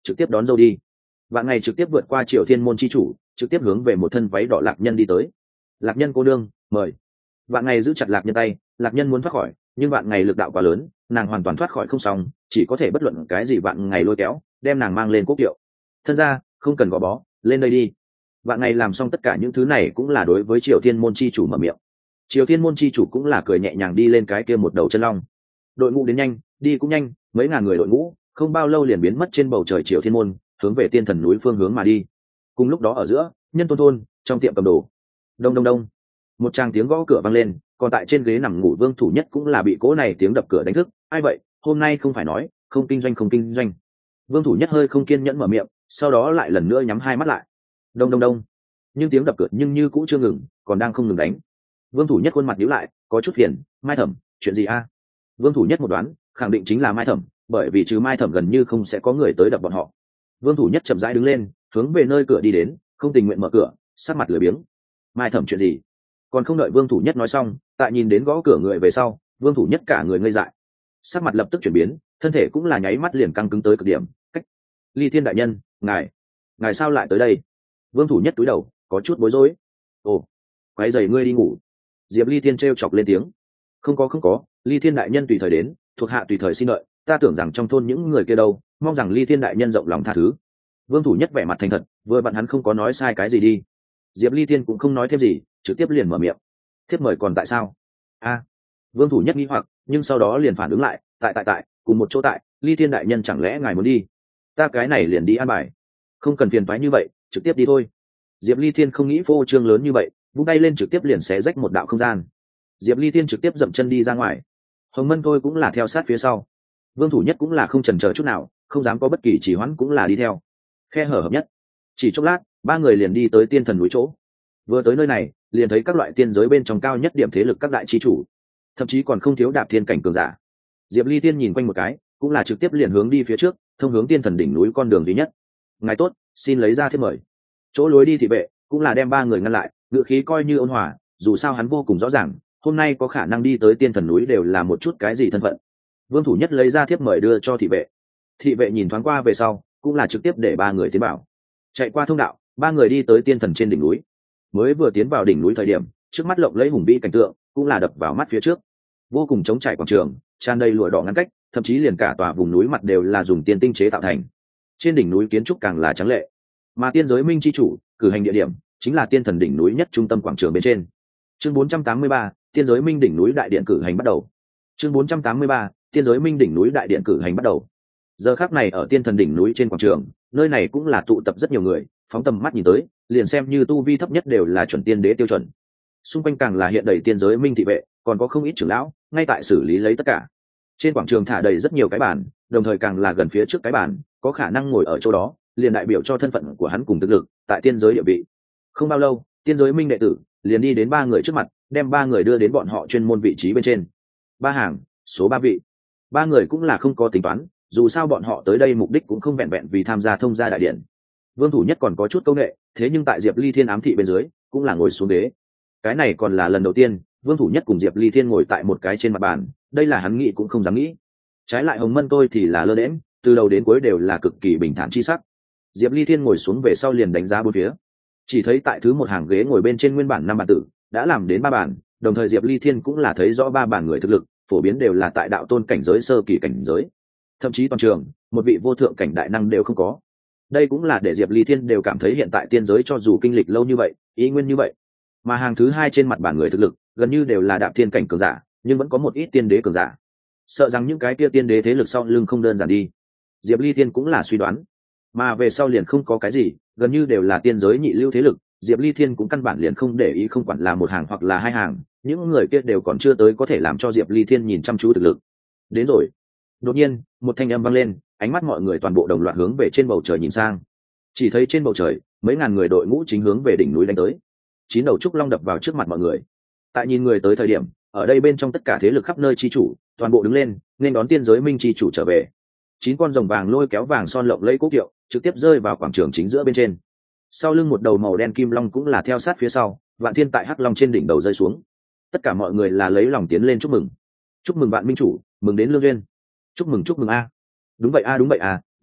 trực tiếp đón dâu đi. Vạn Ngày trực tiếp vượt qua Triều Thiên môn chi chủ, trực tiếp hướng về một thân váy đỏ Lạc Nhân đi tới. Lạc Nhân cô đương, mời. Vạn Ngày giữ chặt Lạc Nhân tay, Lạc Nhân muốn thoát khỏi, nhưng Vạn Ngày lực đạo quá lớn, nàng hoàn toàn thoát khỏi không xong, chỉ có thể bất luận cái gì Vạn Ngày lôi kéo, đem nàng mang lên quốc kiệu. Thân ra, không cần gò bó, lên đây đi. Vạn Ngày làm xong tất cả những thứ này cũng là đối với Triều Thiên môn chi chủ mở miệng. Triều Thiên môn chi chủ cũng là cười nhẹ nhàng đi lên cái kia một đầu chân long. Đội ngũ đến nhanh, đi cũng nhanh, mấy ngàn người đội ngũ, không bao lâu liền biến mất trên bầu trời Triều Thiên môn, hướng về Tiên Thần núi phương hướng mà đi. Cùng lúc đó ở giữa, Nhân Tôn thôn, trong tiệm cầm đồ. Đông đông đông. Một tràng tiếng gõ cửa vang lên, còn tại trên ghế nằm ngủ Vương Thủ Nhất cũng là bị cỗ này tiếng đập cửa đánh thức. Ai vậy, hôm nay không phải nói, không kinh doanh không kinh doanh. Vương Thủ Nhất hơi không kiên nhẫn mở miệng, sau đó lại lần nữa nhắm hai mắt lại. Đông đông đông. Nhưng tiếng đập cửa nhưng như cũ chưa ngừng, còn đang không ngừng đánh. Vương Thủ Nhất khuôn mặt nhíu lại, có chút phiền. Mai Thẩm, chuyện gì a? Vương Thủ Nhất một đoán, khẳng định chính là Mai Thẩm, bởi vì trừ Mai Thẩm gần như không sẽ có người tới đập bọn họ. Vương Thủ Nhất chậm rãi đứng lên, hướng về nơi cửa đi đến, không tình nguyện mở cửa, sắc mặt lười biếng. Mai Thẩm chuyện gì? Còn không đợi Vương Thủ Nhất nói xong, tại nhìn đến gõ cửa người về sau, Vương Thủ Nhất cả người ngây dại, sắc mặt lập tức chuyển biến, thân thể cũng là nháy mắt liền căng cứng tới cực điểm. Cách. Ly Thiên đại nhân, ngài, ngài sao lại tới đây? Vương Thủ Nhất cúi đầu, có chút bối rối. Ồ, quấy rầy ngươi đi ngủ. Diệp Ly Thiên trêu chọc lên tiếng. Không có không có, Ly Thiên đại nhân tùy thời đến, thuộc hạ tùy thời xin đợi, ta tưởng rằng trong thôn những người kia đâu, mong rằng Ly Thiên đại nhân rộng lòng tha thứ. Vương Thủ Nhất vẻ mặt thành thật, vừa bạn hắn không có nói sai cái gì đi. Diệp Ly Thiên cũng không nói thêm gì, trực tiếp liền mở miệng. Thiếp mời còn tại sao? A. Vương Thủ Nhất nghi hoặc, nhưng sau đó liền phản ứng lại, tại tại tại, cùng một chỗ tại, Ly Thiên đại nhân chẳng lẽ ngài muốn đi? Ta cái này liền đi an bài. Không cần phiền toái như vậy, trực tiếp đi thôi. Diệp Ly Thiên không nghĩ phô trương lớn như vậy, vung tay lên trực tiếp liền xé rách một đạo không gian. Diệp Ly Thiên trực tiếp dậm chân đi ra ngoài. Hồng Mân thôi cũng là theo sát phía sau. Vương Thủ Nhất cũng là không chần chờ chút nào, không dám có bất kỳ trì hoãn cũng là đi theo. Khe hở hợp nhất. Chỉ chốc lát, ba người liền đi tới Tiên Thần núi chỗ. Vừa tới nơi này, liền thấy các loại tiên giới bên trong cao nhất điểm thế lực các đại chi chủ, thậm chí còn không thiếu đạp thiên cảnh cường giả. Diệp Ly Thiên nhìn quanh một cái, cũng là trực tiếp liền hướng đi phía trước, thông hướng Tiên Thần đỉnh núi con đường duy nhất. Ngài tốt, xin lấy ra thiếp mời. Chỗ lối đi thị vệ cũng là đem ba người ngăn lại, ngựa khí coi như ôn hòa, dù sao hắn vô cùng rõ ràng, hôm nay có khả năng đi tới Tiên Thần núi đều là một chút cái gì thân phận. Vương Thủ Nhất lấy ra thiếp mời đưa cho thị vệ. Thị vệ nhìn thoáng qua về sau, cũng là trực tiếp để ba người tiến vào. Chạy qua thông đạo, ba người đi tới Tiên Thần trên đỉnh núi. Mới vừa tiến vào đỉnh núi thời điểm, trước mắt lộng lẫy hùng vĩ cảnh tượng cũng là đập vào mắt phía trước. Vô cùng trống trải quảng trường, tràn đầy lụa đỏ ngăn cách, thậm chí liền cả tòa vùng núi mặt đều là dùng tiên tinh chế tạo thành. Trên đỉnh núi kiến trúc càng là trắng lệ. Mà Tiên Giới Minh chi chủ cử hành địa điểm chính là Tiên Thần đỉnh núi nhất trung tâm quảng trường bên trên. Chương bốn trăm tám mươi ba, Tiên Giới Minh đỉnh núi đại điện cử hành bắt đầu. Chương bốn trăm tám mươi ba, Tiên Giới Minh đỉnh núi đại điện cử hành bắt đầu. Giờ khắc này ở Tiên Thần đỉnh núi trên quảng trường, nơi này cũng là tụ tập rất nhiều người, phóng tầm mắt nhìn tới, liền xem như tu vi thấp nhất đều là chuẩn tiên đế tiêu chuẩn. Xung quanh càng là hiện đầy Tiên Giới Minh thị vệ, còn có không ít trưởng lão ngay tại xử lý lấy tất cả. Trên quảng trường thả đầy rất nhiều cái bàn, đồng thời càng là gần phía trước cái bàn, có khả năng ngồi ở chỗ đó, liền đại biểu cho thân phận của hắn cùng thực lực tại tiên giới địa vị. Không bao lâu, Tiên Giới Minh đệ tử liền đi đến ba người trước mặt, đem ba người đưa đến bọn họ chuyên môn vị trí bên trên. Ba hàng, số ba vị. Ba người cũng là không có tính toán, dù sao bọn họ tới đây mục đích cũng không vẹn vẹn vì tham gia thông gia đại điện. Vương Thủ Nhất còn có chút công nghệ, thế nhưng tại Diệp Ly Thiên ám thị bên dưới, cũng là ngồi xuống ghế. Cái này còn là lần đầu tiên, Vương Thủ Nhất cùng Diệp Ly Thiên ngồi tại một cái trên mặt bàn, đây là hắn nghĩ cũng không dám nghĩ. Trái lại Hồng Mân tôi thì là lơ đễnh, từ đầu đến cuối đều là cực kỳ bình thản chi sắc. Diệp Ly Thiên ngồi xuống về sau liền đánh giá bốn phía, chỉ thấy tại thứ một hàng ghế ngồi bên trên nguyên bản năm bàn tử đã làm đến ba bàn, đồng thời Diệp Ly Thiên cũng là thấy rõ ba bàn người thực lực phổ biến đều là tại đạo tôn cảnh giới sơ kỳ cảnh giới, thậm chí toàn trường một vị vô thượng cảnh đại năng đều không có. Đây cũng là để Diệp Ly Thiên đều cảm thấy hiện tại tiên giới cho dù kinh lịch lâu như vậy, ý nguyên như vậy. Mà hàng thứ hai trên mặt bàn người thực lực gần như đều là đạp thiên cảnh cường giả, nhưng vẫn có một ít tiên đế cường giả. Sợ rằng những cái kia tiên đế thế lực sau lưng không đơn giản đi. Diệp Ly Thiên cũng là suy đoán, mà về sau liền không có cái gì, gần như đều là tiên giới nhị lưu thế lực. Diệp Ly Thiên cũng căn bản liền không để ý, không quản là một hàng hoặc là hai hàng, những người kia đều còn chưa tới có thể làm cho Diệp Ly Thiên nhìn chăm chú thực lực. Đến rồi. Đột nhiên, một thanh âm vang lên, ánh mắt mọi người toàn bộ đồng loạt hướng về trên bầu trời nhìn sang. Chỉ thấy trên bầu trời, mấy ngàn người đội ngũ chính hướng về đỉnh núi đánh tới. Chín đầu trúc long đập vào trước mặt mọi người. Tại nhìn người tới thời điểm, ở đây bên trong tất cả thế lực khắp nơi chi chủ, toàn bộ đứng lên, nên đón Tiên Giới Minh chi chủ trở về. Chín con rồng vàng lôi kéo vàng son lộng lẫy cố kiệu, trực tiếp rơi vào quảng trường chính giữa bên trên. Sau lưng một đầu màu đen kim long cũng là theo sát phía sau, Vạn Thiên tại hắc long trên đỉnh đầu rơi xuống. Tất cả mọi người là lấy lòng tiến lên chúc mừng. Chúc mừng Vạn Minh chủ, mừng đến lương duyên. Chúc mừng chúc mừng a. Đúng vậy a đúng vậy a,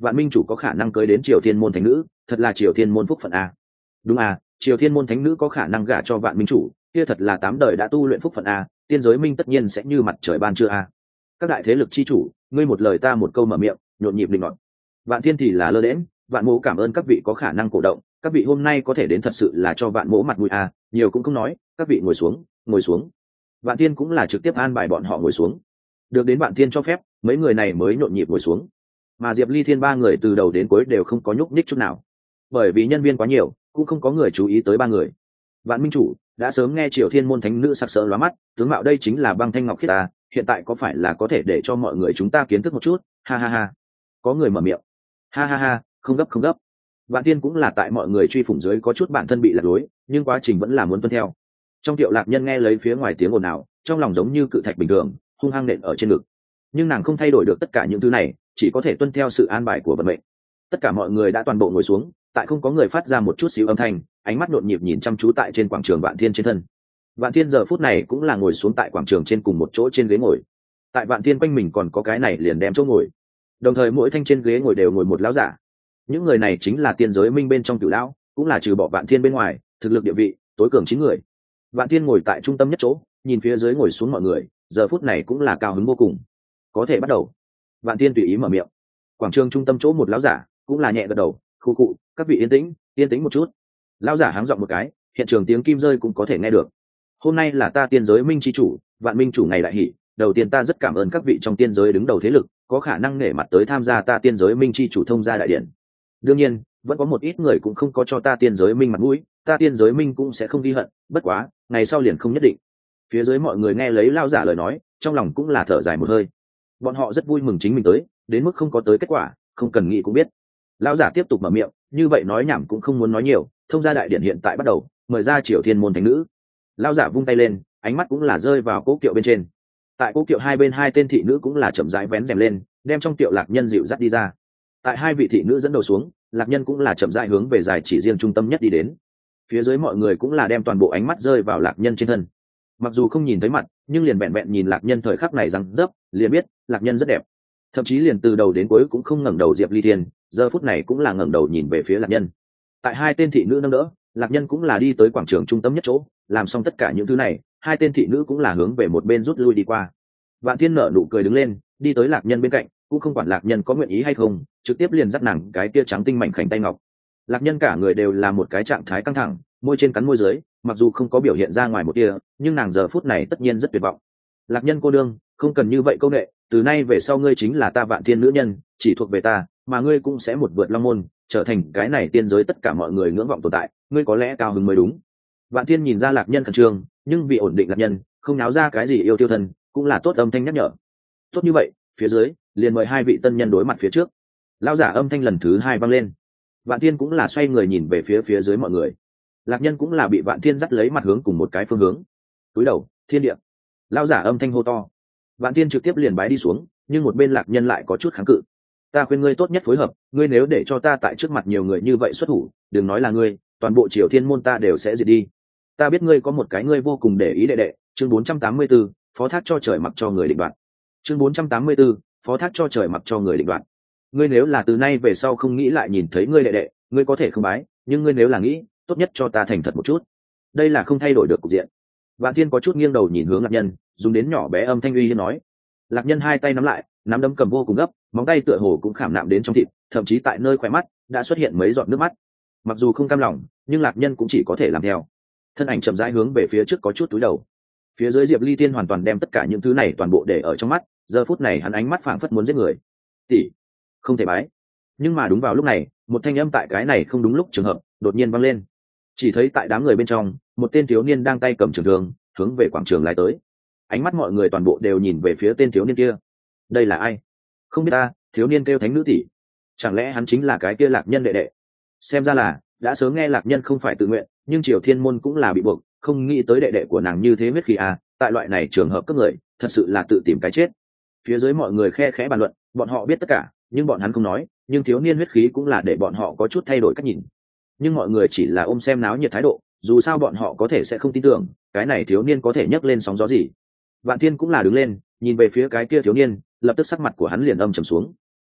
vạn minh chủ có khả năng cưới đến triều thiên môn thánh nữ, thật là triều thiên môn phúc phận a. Đúng à, triều thiên môn thánh nữ có khả năng gả cho vạn minh chủ, kia thật là tám đời đã tu luyện phúc phận a, tiên giới minh tất nhiên sẽ như mặt trời ban trưa a. Các đại thế lực chi chủ, ngươi một lời ta một câu mở miệng, nhộn nhịp định luận. Vạn thiên thì là lơ đễm, vạn mỗ cảm ơn các vị có khả năng cổ động, các vị hôm nay có thể đến thật sự là cho vạn mỗ mặt mũi a, nhiều cũng không nói, các vị ngồi xuống, ngồi xuống. Vạn thiên cũng là trực tiếp an bài bọn họ ngồi xuống. Được đến vạn thiên cho phép, mấy người này mới nhộn nhịp ngồi xuống. Mà Diệp Ly Thiên ba người từ đầu đến cuối đều không có nhúc nhích chút nào, bởi vì nhân viên quá nhiều, cũng không có người chú ý tới ba người. Vạn minh chủ đã sớm nghe Triều Thiên môn thánh nữ sặc sỡ lóa mắt, tướng mạo đây chính là băng thanh ngọc khiết ta, hiện tại có phải là có thể để cho mọi người chúng ta kiến thức một chút, ha ha ha. Có người mở miệng, ha ha ha, không gấp không gấp. Vạn Tiên cũng là tại mọi người truy phủng dưới có chút bản thân bị lạc lối, nhưng quá trình vẫn là muốn tuân theo. Trong Tiệu Lạc Nhân nghe lấy phía ngoài tiếng ồn ào, trong lòng giống như cự thạch bình thường, hung hăng nện ở trên ngực. Nhưng nàng không thay đổi được tất cả những thứ này, chỉ có thể tuân theo sự an bài của vận mệnh. Tất cả mọi người đã toàn bộ ngồi xuống, tại không có người phát ra một chút xíu âm thanh, ánh mắt nhộn nhịp nhìn chăm chú tại trên quảng trường Vạn Thiên trên thân. Vạn Thiên giờ phút này cũng là ngồi xuống tại quảng trường trên cùng một chỗ trên ghế ngồi. Tại Vạn Thiên quanh mình còn có cái này liền đem chỗ ngồi. Đồng thời mỗi thanh trên ghế ngồi đều ngồi một lão giả. Những người này chính là tiên giới minh bên trong cửu lão, cũng là trừ bỏ Vạn Thiên bên ngoài, thực lực địa vị tối cường chín người. Vạn Thiên ngồi tại trung tâm nhất chỗ, nhìn phía dưới ngồi xuống mọi người, giờ phút này cũng là cao hứng vô cùng. Có thể bắt đầu. Vạn Thiên tùy ý mở miệng. Quảng trường trung tâm chỗ một lão giả cũng là nhẹ gật đầu, khu cụ, các vị yên tĩnh, yên tĩnh một chút. Lão giả háng giọng một cái, hiện trường tiếng kim rơi cũng có thể nghe được. Hôm nay là ta tiên giới minh chi chủ, Vạn minh chủ ngày đại hỷ, đầu tiên ta rất cảm ơn các vị trong tiên giới đứng đầu thế lực, có khả năng nể mặt tới tham gia ta tiên giới minh chi chủ thông gia đại điện. Đương nhiên, vẫn có một ít người cũng không có cho ta tiên giới minh mặt mũi, ta tiên giới minh cũng sẽ không ghi hận, bất quá, ngày sau liền không nhất định. Phía dưới mọi người nghe lấy lão giả lời nói, trong lòng cũng là thở dài một hơi. Bọn họ rất vui mừng chính mình tới, đến mức không có tới kết quả, không cần nghĩ cũng biết. Lão giả tiếp tục mở miệng, như vậy nói nhảm cũng không muốn nói nhiều, thông gia đại điện hiện tại bắt đầu, mời ra Triều Thiên môn thánh nữ. Lão giả vung tay lên, ánh mắt cũng là rơi vào cố kiệu bên trên. Tại cố kiệu hai bên hai tên thị nữ cũng là chậm rãi vén rèm lên, đem trong kiệu Lạc Nhân dịu dắt đi ra. Tại hai vị thị nữ dẫn đầu xuống, Lạc Nhân cũng là chậm rãi hướng về dài chỉ riêng trung tâm nhất đi đến. Phía dưới mọi người cũng là đem toàn bộ ánh mắt rơi vào Lạc Nhân trên thân. Mặc dù không nhìn thấy mặt, nhưng liền vẹn vẹn nhìn Lạc Nhân thời khắc này răng dấp, liền biết Lạc Nhân rất đẹp. Thậm chí liền từ đầu đến cuối cũng không ngẩng đầu Diệp Ly Thiên, giờ phút này cũng là ngẩng đầu nhìn về phía Lạc Nhân. Tại hai tên thị nữ nâng đỡ, Lạc Nhân cũng là đi tới quảng trường trung tâm nhất chỗ, làm xong tất cả những thứ này, hai tên thị nữ cũng là hướng về một bên rút lui đi qua. Vạn Thiên nở nụ cười đứng lên, đi tới Lạc Nhân bên cạnh, cũng không quản Lạc Nhân có nguyện ý hay không, trực tiếp liền dắt nàng cái kia trắng tinh mảnh khảnh tay ngọc. Lạc Nhân cả người đều là một cái trạng thái căng thẳng, môi trên cắn môi dưới, mặc dù không có biểu hiện ra ngoài một tia, nhưng nàng giờ phút này tất nhiên rất tuyệt vọng. Lạc Nhân cô đương, không cần như vậy câu nệ, từ nay về sau ngươi chính là ta Vạn Thiên nữ nhân, chỉ thuộc về ta, mà ngươi cũng sẽ một vượt long môn, trở thành cái này tiên giới tất cả mọi người ngưỡng vọng tồn tại, ngươi có lẽ cao hứng mới đúng. Vạn Thiên nhìn ra Lạc Nhân khẩn trương, nhưng vì ổn định Lạc Nhân, không náo ra cái gì yêu tiêu thân, cũng là tốt âm thanh nhắc nhở. Tốt như vậy, phía dưới, liền mời hai vị tân nhân đối mặt phía trước. Lão giả âm thanh lần thứ hai vang lên. Vạn Thiên cũng là xoay người nhìn về phía phía dưới mọi người. Lạc Nhân cũng là bị Vạn Thiên dắt lấy mặt hướng cùng một cái phương hướng. Túi đầu, thiên địa. Lão giả âm thanh hô to. Vạn Thiên trực tiếp liền bái đi xuống, nhưng một bên Lạc Nhân lại có chút kháng cự. Ta khuyên ngươi tốt nhất phối hợp, ngươi nếu để cho ta tại trước mặt nhiều người như vậy xuất thủ, đừng nói là ngươi, toàn bộ Triều Thiên môn ta đều sẽ diệt đi. Ta biết ngươi có một cái ngươi vô cùng để ý đệ đệ, chương bốn trăm tám mươi tư, phó thác cho trời mặc cho người định đoạt. Chương bốn trăm tám mươi tư, phó thác cho trời mặc cho người định đoạt. Ngươi nếu là từ nay về sau không nghĩ lại nhìn thấy ngươi đệ đệ, ngươi có thể không bái, nhưng ngươi nếu là nghĩ, tốt nhất cho ta thành thật một chút. Đây là không thay đổi được cục diện. Vạn Thiên có chút nghiêng đầu nhìn hướng Lạc Nhân, dùng đến nhỏ bé âm thanh uy hiếp nói. Lạc Nhân hai tay nắm lại, nắm đấm cầm vô cùng gấp, móng tay tựa hồ cũng khảm nạm đến trong thịt, thậm chí tại nơi khóe mắt đã xuất hiện mấy giọt nước mắt. Mặc dù không cam lòng, nhưng Lạc Nhân cũng chỉ có thể làm theo. Thân ảnh chậm rãi hướng về phía trước có chút túi đầu. Phía dưới Diệp Ly Thiên hoàn toàn đem tất cả những thứ này toàn bộ để ở trong mắt, giờ phút này hắn ánh mắt phảng phất muốn giết người. Tỷ, không thể bái. Nhưng mà đúng vào lúc này, một thanh âm tại cái này không đúng lúc trường hợp, đột nhiên vang lên. Chỉ thấy tại đám người bên trong, một tên thiếu niên đang tay cầm trường thương, hướng về quảng trường lái tới. Ánh mắt mọi người toàn bộ đều nhìn về phía tên thiếu niên kia. Đây là ai? Không biết ta, thiếu niên kêu thánh nữ tỷ. Chẳng lẽ hắn chính là cái kia Lạc Nhân đệ đệ? Xem ra là đã sớm nghe Lạc Nhân không phải tự nguyện, nhưng Triều Thiên môn cũng là bị buộc, không nghĩ tới đệ đệ của nàng như thế huyết khí à, tại loại này trường hợp cấp người, thật sự là tự tìm cái chết. Phía dưới mọi người khe khẽ bàn luận, bọn họ biết tất cả, nhưng bọn hắn không nói, nhưng thiếu niên huyết khí cũng là để bọn họ có chút thay đổi cách nhìn. Nhưng mọi người chỉ là ôm xem náo nhiệt thái độ, dù sao bọn họ có thể sẽ không tin tưởng, cái này thiếu niên có thể nhấc lên sóng gió gì. Vạn Thiên cũng là đứng lên, nhìn về phía cái kia thiếu niên, lập tức sắc mặt của hắn liền âm trầm xuống.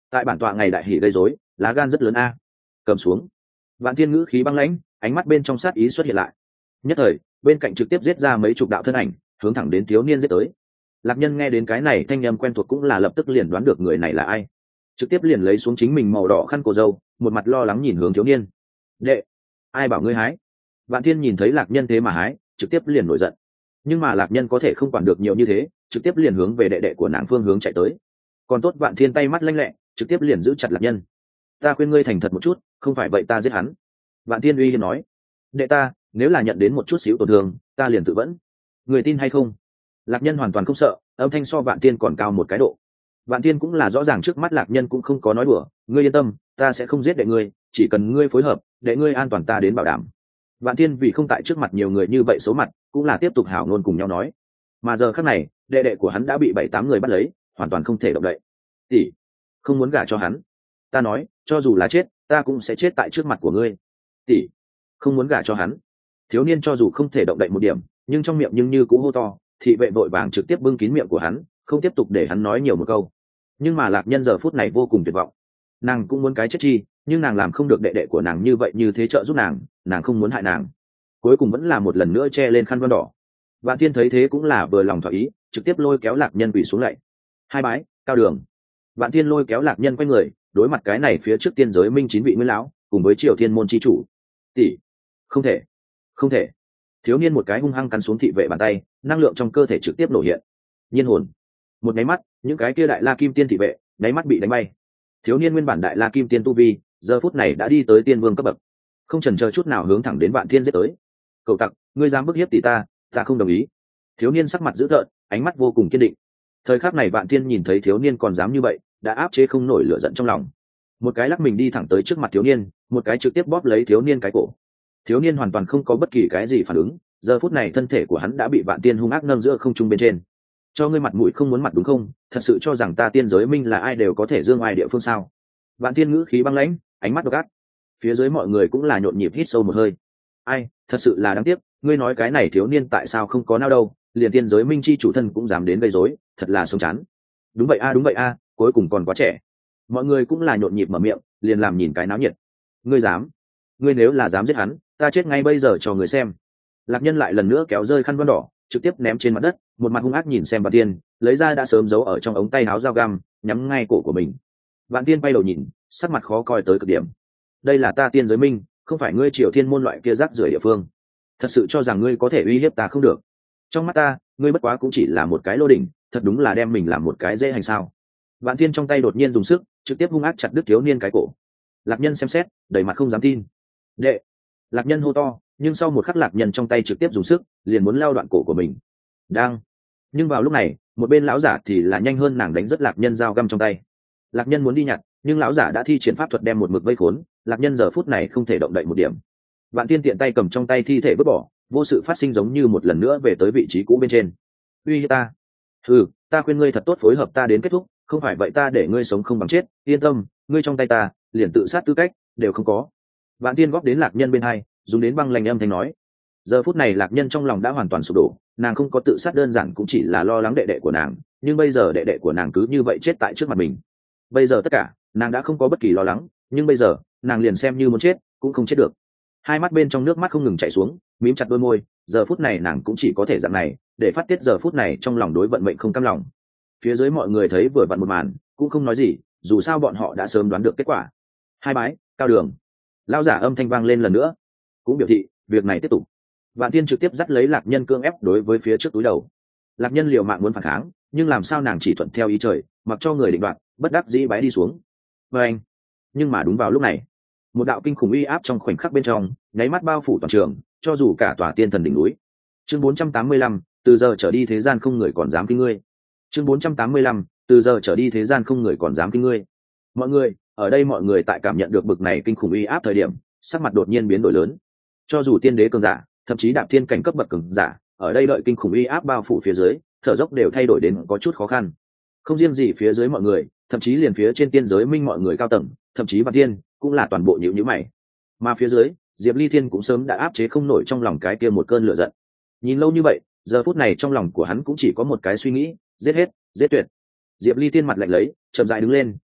tại bản tọa ngày đại hỷ gây rối, lá gan rất lớn a. Cầm xuống. Vạn Thiên ngữ khí băng lãnh, ánh mắt bên trong sát ý xuất hiện lại. Nhất thời, bên cạnh trực tiếp giết ra mấy chục đạo thân ảnh, hướng thẳng đến thiếu niên giết tới. Lạc Nhân nghe đến cái này thanh âm quen thuộc cũng là lập tức liền đoán được người này là ai, trực tiếp liền lấy xuống chính mình màu đỏ khăn cổ dâu, một mặt lo lắng nhìn hướng thiếu niên. Đệ, ai bảo ngươi hái? Vạn Thiên nhìn thấy Lạc Nhân thế mà hái, trực tiếp liền nổi giận. Nhưng mà Lạc Nhân có thể không quản được nhiều như thế, trực tiếp liền hướng về đệ đệ của nàng phương hướng chạy tới. Còn tốt Vạn Thiên tay mắt lanh lẹ, trực tiếp liền giữ chặt Lạc Nhân. Ta khuyên ngươi thành thật một chút, không phải vậy ta giết hắn. Vạn Thiên uy hiếp nói. Đệ ta, nếu là nhận đến một chút xíu tổn thương, ta liền tự vẫn. Người tin hay không? Lạc Nhân hoàn toàn không sợ, âm thanh so Vạn Thiên còn cao một cái độ. Vạn Thiên cũng là rõ ràng trước mắt Lạc Nhân cũng không có nói đùa, ngươi yên tâm, ta sẽ không giết đệ ngươi, chỉ cần ngươi phối hợp, đệ ngươi an toàn ta đến bảo đảm. Vạn Thiên vì không tại trước mặt nhiều người như vậy xấu mặt, cũng là tiếp tục hảo ngôn cùng nhau nói. Mà giờ khắc này, đệ đệ của hắn đã bị bảy tám người bắt lấy, hoàn toàn không thể động đậy. Tỷ, không muốn gả cho hắn. Ta nói, cho dù là chết, ta cũng sẽ chết tại trước mặt của ngươi. Tỷ, không muốn gả cho hắn. Thiếu niên cho dù không thể động đậy một điểm, nhưng trong miệng nhưng như cũ hô to, thị vệ vội vàng trực tiếp bưng kín miệng của hắn, không tiếp tục để hắn nói nhiều một câu. Nhưng mà Lạc Nhân giờ phút này vô cùng tuyệt vọng. Nàng cũng muốn cái chết chi, nhưng nàng làm không được đệ đệ của nàng như vậy như thế trợ giúp nàng, nàng không muốn hại nàng. Cuối cùng vẫn là một lần nữa che lên khăn voan đỏ. Vạn Thiên thấy thế cũng là vừa lòng thỏa ý, trực tiếp lôi kéo Lạc Nhân quỳ xuống lạy. Hai bái, cao đường. Vạn Thiên lôi kéo Lạc Nhân quay người, đối mặt cái này phía trước tiên giới minh chín vị nguyên lão, cùng với Triều Thiên môn chi chủ. Tỷ, không thể, không thể. Thiếu niên một cái hung hăng cắn xuống thị vệ bàn tay, năng lượng trong cơ thể trực tiếp nổ hiện. Nhiên hồn. Một cái mắt, những cái kia đại la kim tiên thị vệ, đáy mắt bị đánh bay. Thiếu niên nguyên bản đại la kim tiên tu vi, giờ phút này đã đi tới tiên vương cấp bậc, không chần chờ chút nào hướng thẳng đến Vạn Thiên giết tới. Cậu tặc, ngươi dám bức hiếp tỷ ta, ta không đồng ý. Thiếu niên sắc mặt dữ tợn, ánh mắt vô cùng kiên định. Thời khắc này Vạn Thiên nhìn thấy thiếu niên còn dám như vậy, đã áp chế không nổi lửa giận trong lòng. Một cái lắc mình đi thẳng tới trước mặt thiếu niên, một cái trực tiếp bóp lấy thiếu niên cái cổ. Thiếu niên hoàn toàn không có bất kỳ cái gì phản ứng, giờ phút này thân thể của hắn đã bị Vạn Thiên hung ác nâng giữa không trung bên trên. Cho ngươi mặt mũi không muốn mặt đúng không? Thật sự cho rằng ta tiên giới minh là ai đều có thể dương ai địa phương sao? Vạn Thiên ngữ khí băng lãnh, ánh mắt độc ác. Phía dưới mọi người cũng là nhộn nhịp hít sâu một hơi. Ai, thật sự là đáng tiếc, ngươi nói cái này thiếu niên tại sao không có nào đâu, liền tiên giới minh chi chủ thân cũng dám đến gây rối, thật là sống chán. Đúng vậy a, đúng vậy a, cuối cùng còn quá trẻ. Mọi người cũng là nhộn nhịp mở miệng, liền làm nhìn cái náo nhiệt. Ngươi dám? Ngươi nếu là dám giết hắn, ta chết ngay bây giờ cho người xem. Lạc Nhân lại lần nữa kéo rơi khăn voan đỏ, trực tiếp ném trên mặt đất, một mặt hung ác nhìn xem Vạn Thiên, lấy ra đã sớm giấu ở trong ống tay áo dao găm, nhắm ngay cổ của mình. Vạn Thiên bay đầu nhìn, sắc mặt khó coi tới cực điểm. Đây là ta tiên giới minh, không phải ngươi Triều Thiên môn loại kia rác rưởi địa phương. Thật sự cho rằng ngươi có thể uy hiếp ta không được? Trong mắt ta, ngươi bất quá cũng chỉ là một cái lô đỉnh, thật đúng là đem mình làm một cái dễ hành sao? Vạn Thiên trong tay đột nhiên dùng sức, trực tiếp hung ác chặt đứt thiếu niên cái cổ. Lạc Nhân xem xét, đầy mặt không dám tin. Đệ! Lạc Nhân hô to, nhưng sau một khắc Lạc Nhân trong tay trực tiếp dùng sức, liền muốn leo đoạn cổ của mình. Đang. Nhưng vào lúc này, một bên lão giả thì là nhanh hơn nàng đánh rất Lạc Nhân dao găm trong tay. Lạc Nhân muốn đi nhặt, nhưng lão giả đã thi triển pháp thuật đem một mực vây khốn, Lạc Nhân giờ phút này không thể động đậy một điểm. Vạn Thiên tiện tay cầm trong tay thi thể vứt bỏ, vô sự phát sinh giống như một lần nữa về tới vị trí cũ bên trên. Uy hiếp ta? Ừ, ta khuyên ngươi thật tốt phối hợp ta đến kết thúc, không phải vậy ta để ngươi sống không bằng chết. Yên tâm, ngươi trong tay ta, liền tự sát tư cách đều không có. Vạn Thiên góp đến Lạc Nhân bên hai, dùng đến băng lạnh âm thanh nói. Giờ phút này Lạc Nhân trong lòng đã hoàn toàn sụp đổ, nàng không có tự sát đơn giản cũng chỉ là lo lắng đệ đệ của nàng, nhưng bây giờ đệ đệ của nàng cứ như vậy chết tại trước mặt mình. Bây giờ tất cả, nàng đã không có bất kỳ lo lắng, nhưng bây giờ, nàng liền xem như muốn chết, cũng không chết được. Hai mắt bên trong nước mắt không ngừng chảy xuống, mím chặt đôi môi, giờ phút này nàng cũng chỉ có thể dạng này, để phát tiết giờ phút này trong lòng đối vận mệnh không cam lòng. Phía dưới mọi người thấy vừa vặn một màn, cũng không nói gì, dù sao bọn họ đã sớm đoán được kết quả. Hai bái, cao đường. Lão giả âm thanh vang lên lần nữa, cũng biểu thị việc này tiếp tục. Vạn Thiên trực tiếp dắt lấy Lạc Nhân cưỡng ép đối với phía trước túi đầu. Lạc Nhân liều mạng muốn phản kháng, nhưng làm sao nàng chỉ thuận theo ý trời, mặc cho người định đoạt, bất đắc dĩ bái đi xuống. Và anh, nhưng mà đúng vào lúc này, một đạo kinh khủng uy áp trong khoảnh khắc bên trong, nháy mắt bao phủ toàn trường, cho dù cả tòa tiên thần đỉnh núi. Chương bốn trăm tám mươi lăm, từ giờ trở đi thế gian không người còn dám kinh ngươi. Chương bốn trăm tám mươi lăm, từ giờ trở đi thế gian không người còn dám kinh ngươi. Mọi người, ở đây mọi người tại cảm nhận được bực này kinh khủng uy áp thời điểm, sắc mặt đột nhiên biến đổi lớn. Cho dù tiên đế cường giả, thậm chí đạp thiên cảnh cấp bậc cường giả, ở đây đợi kinh khủng uy áp bao phủ phía dưới, thở dốc đều thay đổi đến có chút khó khăn. Không riêng gì phía dưới mọi người, thậm chí liền phía trên tiên giới minh mọi người cao tầng, thậm chí Vạn Thiên cũng là toàn bộ nhíu nhíu mày. Mà phía dưới, Diệp Ly Thiên cũng sớm đã áp chế không nổi trong lòng cái kia một cơn lửa giận. Nhìn lâu như vậy, giờ phút này trong lòng của hắn cũng chỉ có một cái suy nghĩ, giết hết, giết tuyệt. Diệp Ly Thiên mặt lạnh lấy, chậm rãi đứng lên,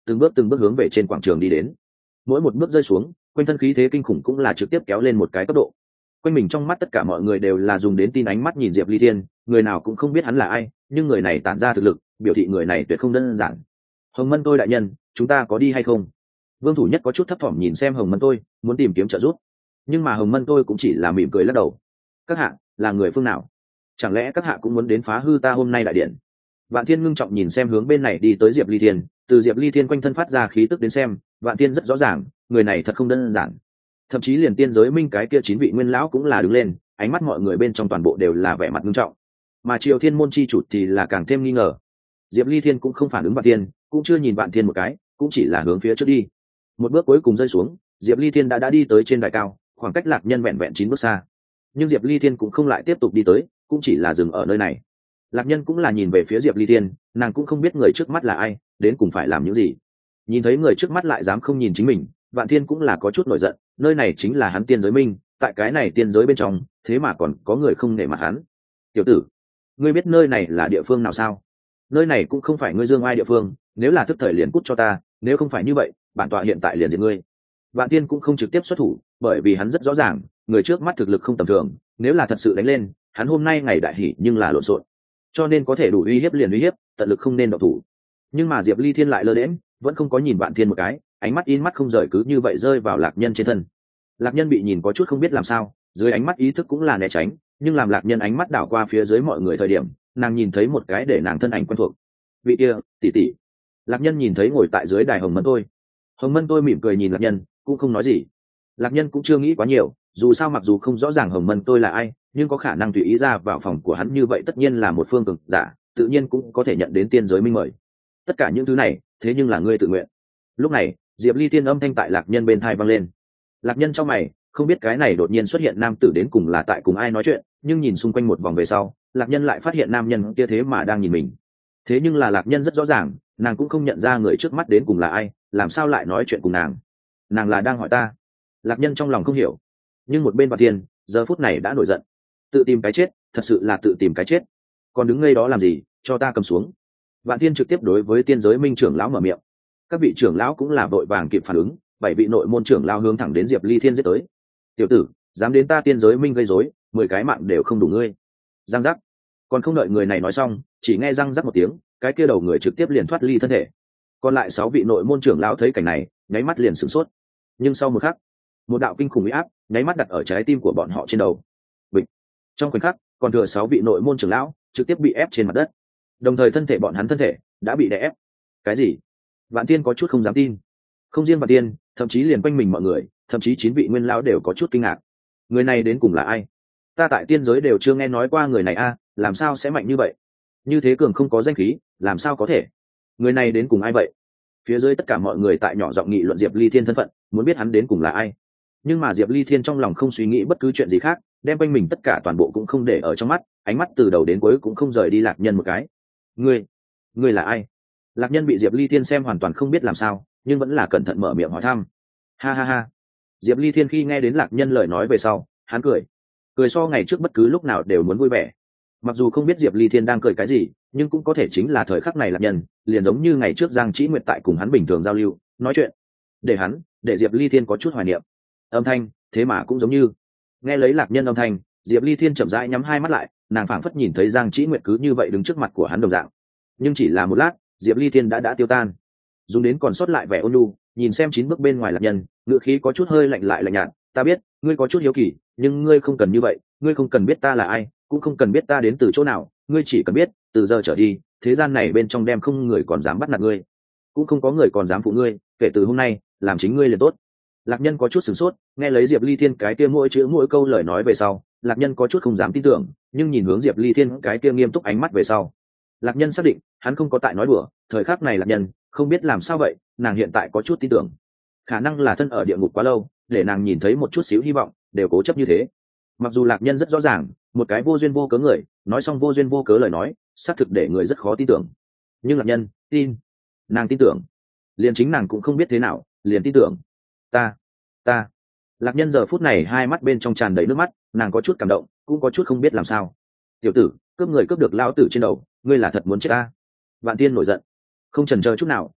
từng bước từng bước hướng về trên quảng trường đi đến. Mỗi một bước rơi xuống, quanh thân khí thế kinh khủng cũng là trực tiếp kéo lên một cái cấp độ. Quanh mình trong mắt tất cả mọi người đều là dùng đến tin ánh mắt nhìn Diệp Ly Thiên, người nào cũng không biết hắn là ai, nhưng người này tản ra thực lực, biểu thị người này tuyệt không đơn giản. Hồng Mân Tôi đại nhân, chúng ta có đi hay không? Vương Thủ Nhất có chút thấp thỏm nhìn xem Hồng Mân Tôi, muốn tìm kiếm trợ giúp, nhưng mà Hồng Mân Tôi cũng chỉ là mỉm cười lắc đầu. Các hạ là người phương nào? Chẳng lẽ các hạ cũng muốn đến phá hư ta hôm nay đại điện? Vạn Thiên ngưng trọng nhìn xem hướng bên này đi tới Diệp Ly Thiên, từ Diệp Ly Thiên quanh thân phát ra khí tức đến xem, Vạn Thiên rất rõ ràng, người này thật không đơn giản. Thậm chí liền tiên giới minh cái kia chín vị nguyên lão cũng là đứng lên, ánh mắt mọi người bên trong toàn bộ đều là vẻ mặt ngưng trọng. Mà Triều Thiên môn chi chủ thì là càng thêm nghi ngờ. Diệp Ly Thiên cũng không phản ứng Vạn Thiên, cũng chưa nhìn Vạn Thiên một cái, cũng chỉ là hướng phía trước đi. Một bước cuối cùng rơi xuống, Diệp Ly Thiên đã đã đi tới trên đài cao, khoảng cách Lạc Nhân vẹn vẹn chín bước xa. Nhưng Diệp Ly Thiên cũng không lại tiếp tục đi tới, cũng chỉ là dừng ở nơi này. Lạc Nhân cũng là nhìn về phía Diệp Ly Thiên, nàng cũng không biết người trước mắt là ai, đến cùng phải làm những gì. Nhìn thấy người trước mắt lại dám không nhìn chính mình, Vạn Thiên cũng là có chút nổi giận, nơi này chính là hắn tiên giới minh, tại cái này tiên giới bên trong, thế mà còn có người không nể mặt hắn. Tiểu tử, ngươi biết nơi này là địa phương nào sao? Nơi này cũng không phải ngươi dương ai địa phương, nếu là thức thời liền cút cho ta, nếu không phải như vậy, bản tọa hiện tại liền giết ngươi. Vạn Thiên cũng không trực tiếp xuất thủ, bởi vì hắn rất rõ ràng, người trước mắt thực lực không tầm thường, nếu là thật sự đánh lên, hắn hôm nay ngày đại hỷ nhưng là lộn xộn. Cho nên có thể đủ uy hiếp liền uy hiếp, tận lực không nên động thủ. Nhưng mà Diệp Ly Thiên lại lơ đễnh, vẫn không có nhìn Vạn Thiên một cái, ánh mắt in mắt không rời cứ như vậy rơi vào Lạc Nhân trên thân. Lạc Nhân bị nhìn có chút không biết làm sao, dưới ánh mắt ý thức cũng là né tránh, nhưng làm Lạc Nhân ánh mắt đảo qua phía dưới mọi người thời điểm, nàng nhìn thấy một cái để nàng thân ảnh quen thuộc. Vị kia, tỷ tỷ. Lạc Nhân nhìn thấy ngồi tại dưới đài Hồng Mân Tôi. Hồng Mân Tôi mỉm cười nhìn Lạc Nhân, cũng không nói gì. Lạc Nhân cũng chưa nghĩ quá nhiều, dù sao mặc dù không rõ ràng Hồng Mân Tôi là ai, nhưng có khả năng tùy ý ra vào phòng của hắn như vậy tất nhiên là một phương cường giả, tự nhiên cũng có thể nhận đến tiên giới minh mời. Tất cả những thứ này, thế nhưng là ngươi tự nguyện. Lúc này, Diệp Ly Tiên âm thanh tại Lạc Nhân bên tai vang lên. Lạc Nhân trong mày, không biết cái này đột nhiên xuất hiện nam tử đến cùng là tại cùng ai nói chuyện, nhưng nhìn xung quanh một vòng về sau, Lạc Nhân lại phát hiện nam nhân kia thế mà đang nhìn mình. Thế nhưng là Lạc Nhân rất rõ ràng, nàng cũng không nhận ra người trước mắt đến cùng là ai, làm sao lại nói chuyện cùng nàng? Nàng là đang hỏi ta. Lạc Nhân trong lòng không hiểu, nhưng một bên Vạn Thiên giờ phút này đã nổi giận, tự tìm cái chết, thật sự là tự tìm cái chết. Còn đứng ngây đó làm gì, cho ta cầm xuống. Vạn Thiên trực tiếp đối với tiên giới minh trưởng lão mở miệng. Các vị trưởng lão cũng là vội vàng kịp phản ứng, bảy vị nội môn trưởng lão hướng thẳng đến Diệp Ly Thiên giết tới. Tiểu tử, dám đến ta tiên giới minh gây rối, mười cái mạng đều không đủ ngươi. Răng rắc. Còn không đợi người này nói xong, chỉ nghe răng rắc một tiếng, cái kia đầu người trực tiếp liền thoát ly thân thể. Còn lại sáu vị nội môn trưởng lão thấy cảnh này, nháy mắt liền sửng sốt. Nhưng sau một khắc, một đạo kinh khủng uy áp nháy mắt đặt ở trái tim của bọn họ trên đầu. Bịch. Trong khoảnh khắc, còn thừa sáu vị nội môn trưởng lão trực tiếp bị ép trên mặt đất, đồng thời thân thể bọn hắn thân thể đã bị đè ép. Cái gì? Vạn Tiên có chút không dám tin. Không riêng Vạn Tiên, thậm chí liền quanh mình mọi người, thậm chí chín vị nguyên lão đều có chút kinh ngạc. Người này đến cùng là ai? Ta tại tiên giới đều chưa nghe nói qua người này a, làm sao sẽ mạnh như vậy? Như thế cường không có danh khí, làm sao có thể? Người này đến cùng ai vậy? Phía dưới tất cả mọi người tại nhỏ giọng nghị luận Diệp Ly Thiên thân phận, muốn biết hắn đến cùng là ai. Nhưng mà Diệp Ly Thiên trong lòng không suy nghĩ bất cứ chuyện gì khác, đem quanh mình tất cả toàn bộ cũng không để ở trong mắt, ánh mắt từ đầu đến cuối cũng không rời đi Lạc Nhân một cái. Ngươi, ngươi là ai? Lạc Nhân bị Diệp Ly Thiên xem hoàn toàn không biết làm sao, nhưng vẫn là cẩn thận mở miệng hỏi thăm. Ha ha ha. Diệp Ly Thiên khi nghe đến Lạc Nhân lời nói về sau, hắn cười, cười so ngày trước bất cứ lúc nào đều muốn vui vẻ. Mặc dù không biết Diệp Ly Thiên đang cười cái gì, nhưng cũng có thể chính là thời khắc này Lạc Nhân, liền giống như ngày trước Giang Chỉ Nguyệt tại cùng hắn bình thường giao lưu, nói chuyện. Để hắn, để Diệp Ly Thiên có chút hoài niệm. Âm thanh, thế mà cũng giống như. Nghe lấy Lạc Nhân âm thanh, Diệp Ly Thiên chậm rãi nhắm hai mắt lại, nàng phảng phất nhìn thấy Giang Chỉ Nguyệt cứ như vậy đứng trước mặt của hắn đồng dạng. Nhưng chỉ là một lát, Diệp Ly Thiên đã đã tiêu tan. Dùng đến còn sót lại vẻ ôn nhu, nhìn xem chín bước bên ngoài Lạc Nhân, ngữ khí có chút hơi lạnh lại lạnh nhạt, ta biết, ngươi có chút hiếu kỳ, nhưng ngươi không cần như vậy, ngươi không cần biết ta là ai, cũng không cần biết ta đến từ chỗ nào, ngươi chỉ cần biết, từ giờ trở đi, thế gian này bên trong đem không người còn dám bắt nạt ngươi, cũng không có người còn dám phụ ngươi, kể từ hôm nay, làm chính ngươi liền tốt. Lạc Nhân có chút sửng sốt, nghe lấy Diệp Ly Thiên cái kia mỗi chữ mỗi câu lời nói về sau, Lạc Nhân có chút không dám tin tưởng, nhưng nhìn hướng Diệp Ly Thiên cái kia nghiêm túc ánh mắt về sau, Lạc Nhân xác định, hắn không có tại nói đùa, thời khắc này Lạc Nhân không biết làm sao vậy, nàng hiện tại có chút tin tưởng. Khả năng là thân ở địa ngục quá lâu, để nàng nhìn thấy một chút xíu hy vọng, đều cố chấp như thế. Mặc dù Lạc Nhân rất rõ ràng, một cái vô duyên vô cớ người, nói xong vô duyên vô cớ lời nói, xác thực để người rất khó tin tưởng. Nhưng Lạc Nhân tin, nàng tin tưởng, liền chính nàng cũng không biết thế nào, liền tin tưởng. Ta, ta. Lạc Nhân giờ phút này hai mắt bên trong tràn đầy nước mắt, nàng có chút cảm động, cũng có chút không biết làm sao. Tiểu tử, cướp người cướp được lão tử trên đầu, ngươi là thật muốn chết ta? Vạn Tiên nổi giận, không chần chờ chút nào,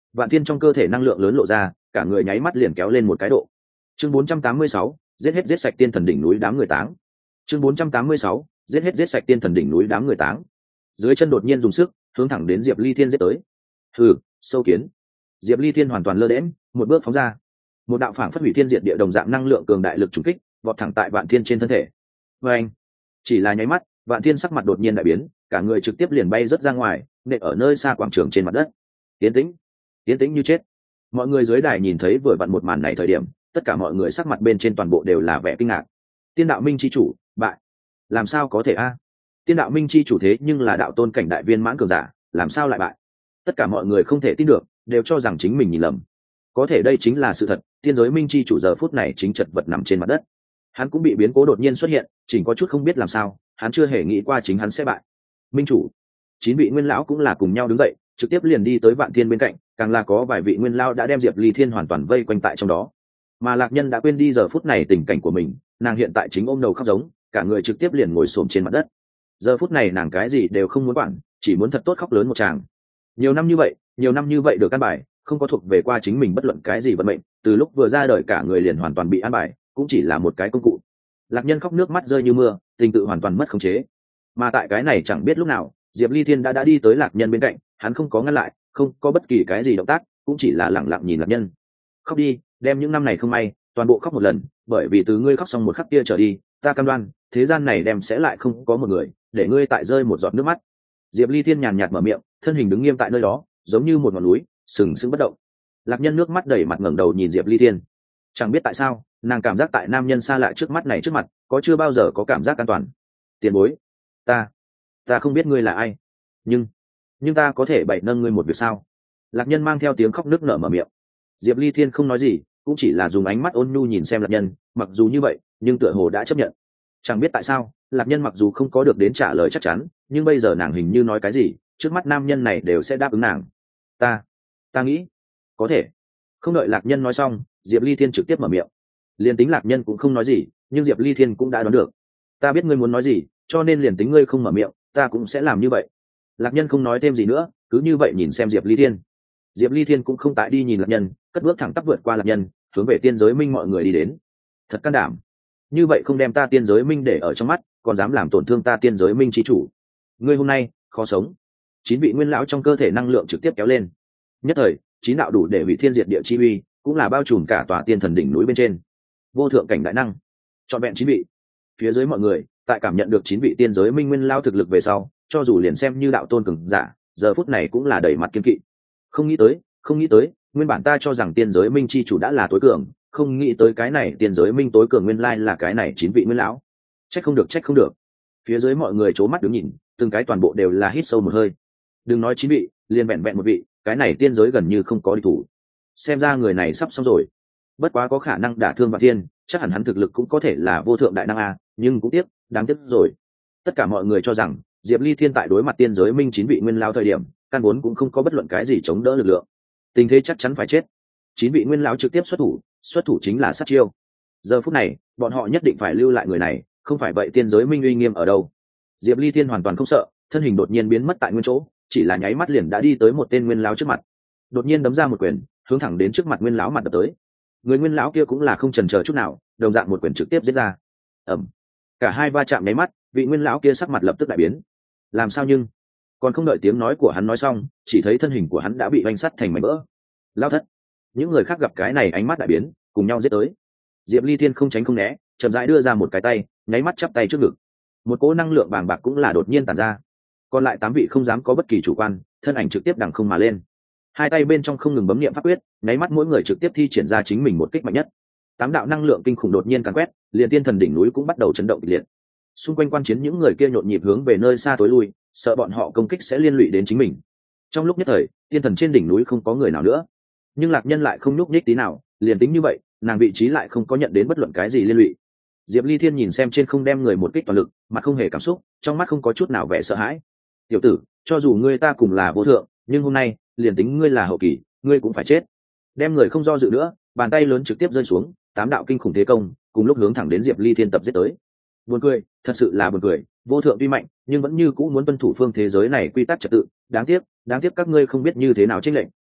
Vạn Thiên trong cơ thể năng lượng lớn lộ ra, cả người nháy mắt liền kéo lên một cái độ. Chương bốn trăm tám mươi sáu, giết hết giết sạch tiên thần đỉnh núi đám người táng. Chương bốn trăm tám mươi sáu, giết hết giết sạch tiên thần đỉnh núi đám người táng. Dưới chân đột nhiên dùng sức, hướng thẳng đến Diệp Ly Thiên giết tới. Hừ, sâu kiến. Diệp Ly Thiên hoàn toàn lơ đễnh, một bước phóng ra. Một đạo phảng phất hủy thiên diệt địa đồng dạng năng lượng cường đại lực trùng kích, vọt thẳng tại Vạn Thiên trên thân thể. Và anh, chỉ là nháy mắt, Vạn Thiên sắc mặt đột nhiên đại biến, cả người trực tiếp liền bay rất ra ngoài, nện ở nơi xa quảng trường trên mặt đất. Tiến tĩnh, tiến tĩnh như chết. Mọi người dưới đài nhìn thấy vừa vặn một màn này thời điểm, tất cả mọi người sắc mặt bên trên toàn bộ đều là vẻ kinh ngạc. Tiên đạo minh chi chủ bại, làm sao có thể a? Tiên đạo minh chi chủ thế nhưng là đạo tôn cảnh đại viên mãn cường giả, làm sao lại bại? Tất cả mọi người không thể tin được, đều cho rằng chính mình nhìn lầm. Có thể đây chính là sự thật, tiên giới minh chi chủ giờ phút này chính chật vật nằm trên mặt đất. Hắn cũng bị biến cố đột nhiên xuất hiện, chỉnh có chút không biết làm sao, hắn chưa hề nghĩ qua chính hắn sẽ bại. Minh chủ, chín vị nguyên lão cũng là cùng nhau đứng dậy, trực tiếp liền đi tới Vạn Thiên bên cạnh, càng là có vài vị nguyên lão đã đem Diệp Ly Thiên hoàn toàn vây quanh tại trong đó. Mà Lạc Nhân đã quên đi giờ phút này tình cảnh của mình, nàng hiện tại chính ôm đầu khóc giống, cả người trực tiếp liền ngồi xổm trên mặt đất. Giờ phút này nàng cái gì đều không muốn quản, chỉ muốn thật tốt khóc lớn một tràng. Nhiều năm như vậy, nhiều năm như vậy được căn bài, không có thuộc về qua chính mình bất luận cái gì vận mệnh, từ lúc vừa ra đời cả người liền hoàn toàn bị an bài, cũng chỉ là một cái công cụ. Lạc Nhân khóc nước mắt rơi như mưa, tình tự hoàn toàn mất khống chế. Mà tại cái này chẳng biết lúc nào, Diệp Ly Thiên đã đã đi tới Lạc Nhân bên cạnh, hắn không có ngăn lại, không có bất kỳ cái gì động tác, cũng chỉ là lặng lặng nhìn Lạc Nhân. Khóc đi, đem những năm này không may, toàn bộ khóc một lần, bởi vì từ ngươi khóc xong một khắc kia trở đi, ta cam đoan, thế gian này đem sẽ lại không có một người, để ngươi tại rơi một giọt nước mắt. Diệp Ly Thiên nhàn nhạt mở miệng, thân hình đứng nghiêm tại nơi đó, giống như một ngọn núi, sừng sững bất động. Lạc Nhân nước mắt đầy mặt ngẩng đầu nhìn Diệp Ly Thiên. Chẳng biết tại sao, nàng cảm giác tại nam nhân xa lạ trước mắt này trước mặt, có chưa bao giờ có cảm giác an toàn. Tiền bối, ta, ta không biết ngươi là ai, nhưng, nhưng ta có thể bày nâng ngươi một việc sao? Lạc Nhân mang theo tiếng khóc nức nở mở miệng. Diệp Ly Thiên không nói gì, cũng chỉ là dùng ánh mắt ôn nhu nhìn xem Lạc Nhân, mặc dù như vậy, nhưng tựa hồ đã chấp nhận. Chẳng biết tại sao, Lạc Nhân mặc dù không có được đến trả lời chắc chắn, nhưng bây giờ nàng hình như nói cái gì, trước mắt nam nhân này đều sẽ đáp ứng nàng. Ta, ta nghĩ, có thể. Không đợi Lạc Nhân nói xong, Diệp Ly Thiên trực tiếp mở miệng. Liền tính Lạc Nhân cũng không nói gì, nhưng Diệp Ly Thiên cũng đã đoán được. Ta biết ngươi muốn nói gì, cho nên liền tính ngươi không mở miệng, ta cũng sẽ làm như vậy. Lạc Nhân không nói thêm gì nữa, cứ như vậy nhìn xem Diệp Ly Thiên. Diệp Ly Thiên cũng không tại đi nhìn Lạc Nhân, cất bước thẳng tắp vượt qua Lạc Nhân, hướng về tiên giới minh mọi người đi đến. Thật can đảm, như vậy không đem ta tiên giới minh để ở trong mắt, còn dám làm tổn thương ta tiên giới minh chi chủ. Ngươi hôm nay khó sống. Chín vị nguyên lão trong cơ thể năng lượng trực tiếp kéo lên. Nhất thời, chín đạo đủ để hủy thiên diệt địa chi uy, cũng là bao trùm cả tòa tiên thần đỉnh núi bên trên. Vô thượng cảnh đại năng, trọn vẹn chín vị. Phía dưới mọi người, tại cảm nhận được chín vị tiên giới minh nguyên lao thực lực về sau, cho dù liền xem như đạo tôn cường giả, giờ phút này cũng là đầy mặt kiên kỵ. Không nghĩ tới, không nghĩ tới, nguyên bản ta cho rằng tiên giới minh chi chủ đã là tối cường, không nghĩ tới cái này tiên giới minh tối cường nguyên lai là cái này chín vị nguyên lão. Trách không được, trách không được. Phía dưới mọi người c mắt đứng nhìn, từng cái toàn bộ đều là hít sâu một hơi. Đừng nói chín vị, liền vẹn vẹn một vị, cái này tiên giới gần như không có địch thủ. Xem ra người này sắp xong rồi. Bất quá có khả năng đả thương Vạn Thiên, chắc hẳn hắn thực lực cũng có thể là vô thượng đại năng a, nhưng cũng tiếc, đáng tiếc rồi. Tất cả mọi người cho rằng Diệp Ly Thiên tại đối mặt tiên giới minh chín vị nguyên lão thời điểm, căn vốn cũng không có bất luận cái gì chống đỡ lực lượng. Tình thế chắc chắn phải chết. Chín vị nguyên lão trực tiếp xuất thủ, xuất thủ chính là sát chiêu. Giờ phút này, bọn họ nhất định phải lưu lại người này, không phải vậy tiên giới minh uy nghiêm ở đâu. Diệp Ly Thiên hoàn toàn không sợ, thân hình đột nhiên biến mất tại nguyên chỗ, chỉ là nháy mắt liền đã đi tới một tên nguyên lão trước mặt. Đột nhiên đấm ra một quyền, hướng thẳng đến trước mặt nguyên lão mặt đập tới. Người nguyên lão kia cũng là không chần chờ chút nào, đồng dạng một quyền trực tiếp giết ra. Ầm. Cả hai va chạm nháy mắt, vị nguyên lão kia sắc mặt lập tức đại biến. Làm sao nhưng còn không đợi tiếng nói của hắn nói xong, chỉ thấy thân hình của hắn đã bị vành sắt thành mảnh vỡ. Lao thất. Những người khác gặp cái này ánh mắt đại biến, cùng nhau giết tới. Diệp Ly Thiên không tránh không né, chậm rãi đưa ra một cái tay, nháy mắt chắp tay trước ngực. Một cỗ năng lượng bàng bạc cũng là đột nhiên tản ra. Còn lại tám vị không dám có bất kỳ chủ quan, thân ảnh trực tiếp đằng không mà lên. Hai tay bên trong không ngừng bấm niệm pháp quyết, nháy mắt mỗi người trực tiếp thi triển ra chính mình một kích mạnh nhất. Tám đạo năng lượng kinh khủng đột nhiên càn quét, liền tiên thần đỉnh núi cũng bắt đầu chấn động kịch liệt. Xung quanh quan chiến những người kia nhộn nhịp hướng về nơi xa tối lui, sợ bọn họ công kích sẽ liên lụy đến chính mình. Trong lúc nhất thời, tiên thần trên đỉnh núi không có người nào nữa, nhưng Lạc Nhân lại không nhúc nhích tí nào, liền tính như vậy, nàng vị trí lại không có nhận đến bất luận cái gì liên lụy. Diệp Ly Thiên nhìn xem trên không đem người một kích toàn lực, mặt không hề cảm xúc, trong mắt không có chút nào vẻ sợ hãi. Tiểu tử, cho dù ngươi ta cùng là vô thượng, nhưng hôm nay, liền tính ngươi là hậu kỳ, ngươi cũng phải chết. Đem người không do dự nữa, bàn tay lớn trực tiếp rơi xuống, tám đạo kinh khủng thế công, cùng lúc hướng thẳng đến Diệp Ly Thiên tập giết tới. Buồn cười, thật sự là buồn cười, vô thượng tuy mạnh, nhưng vẫn như cũ muốn tuân thủ phương thế giới này quy tắc trật tự, đáng tiếc, đáng tiếc các ngươi không biết như thế nào chênh lệnh,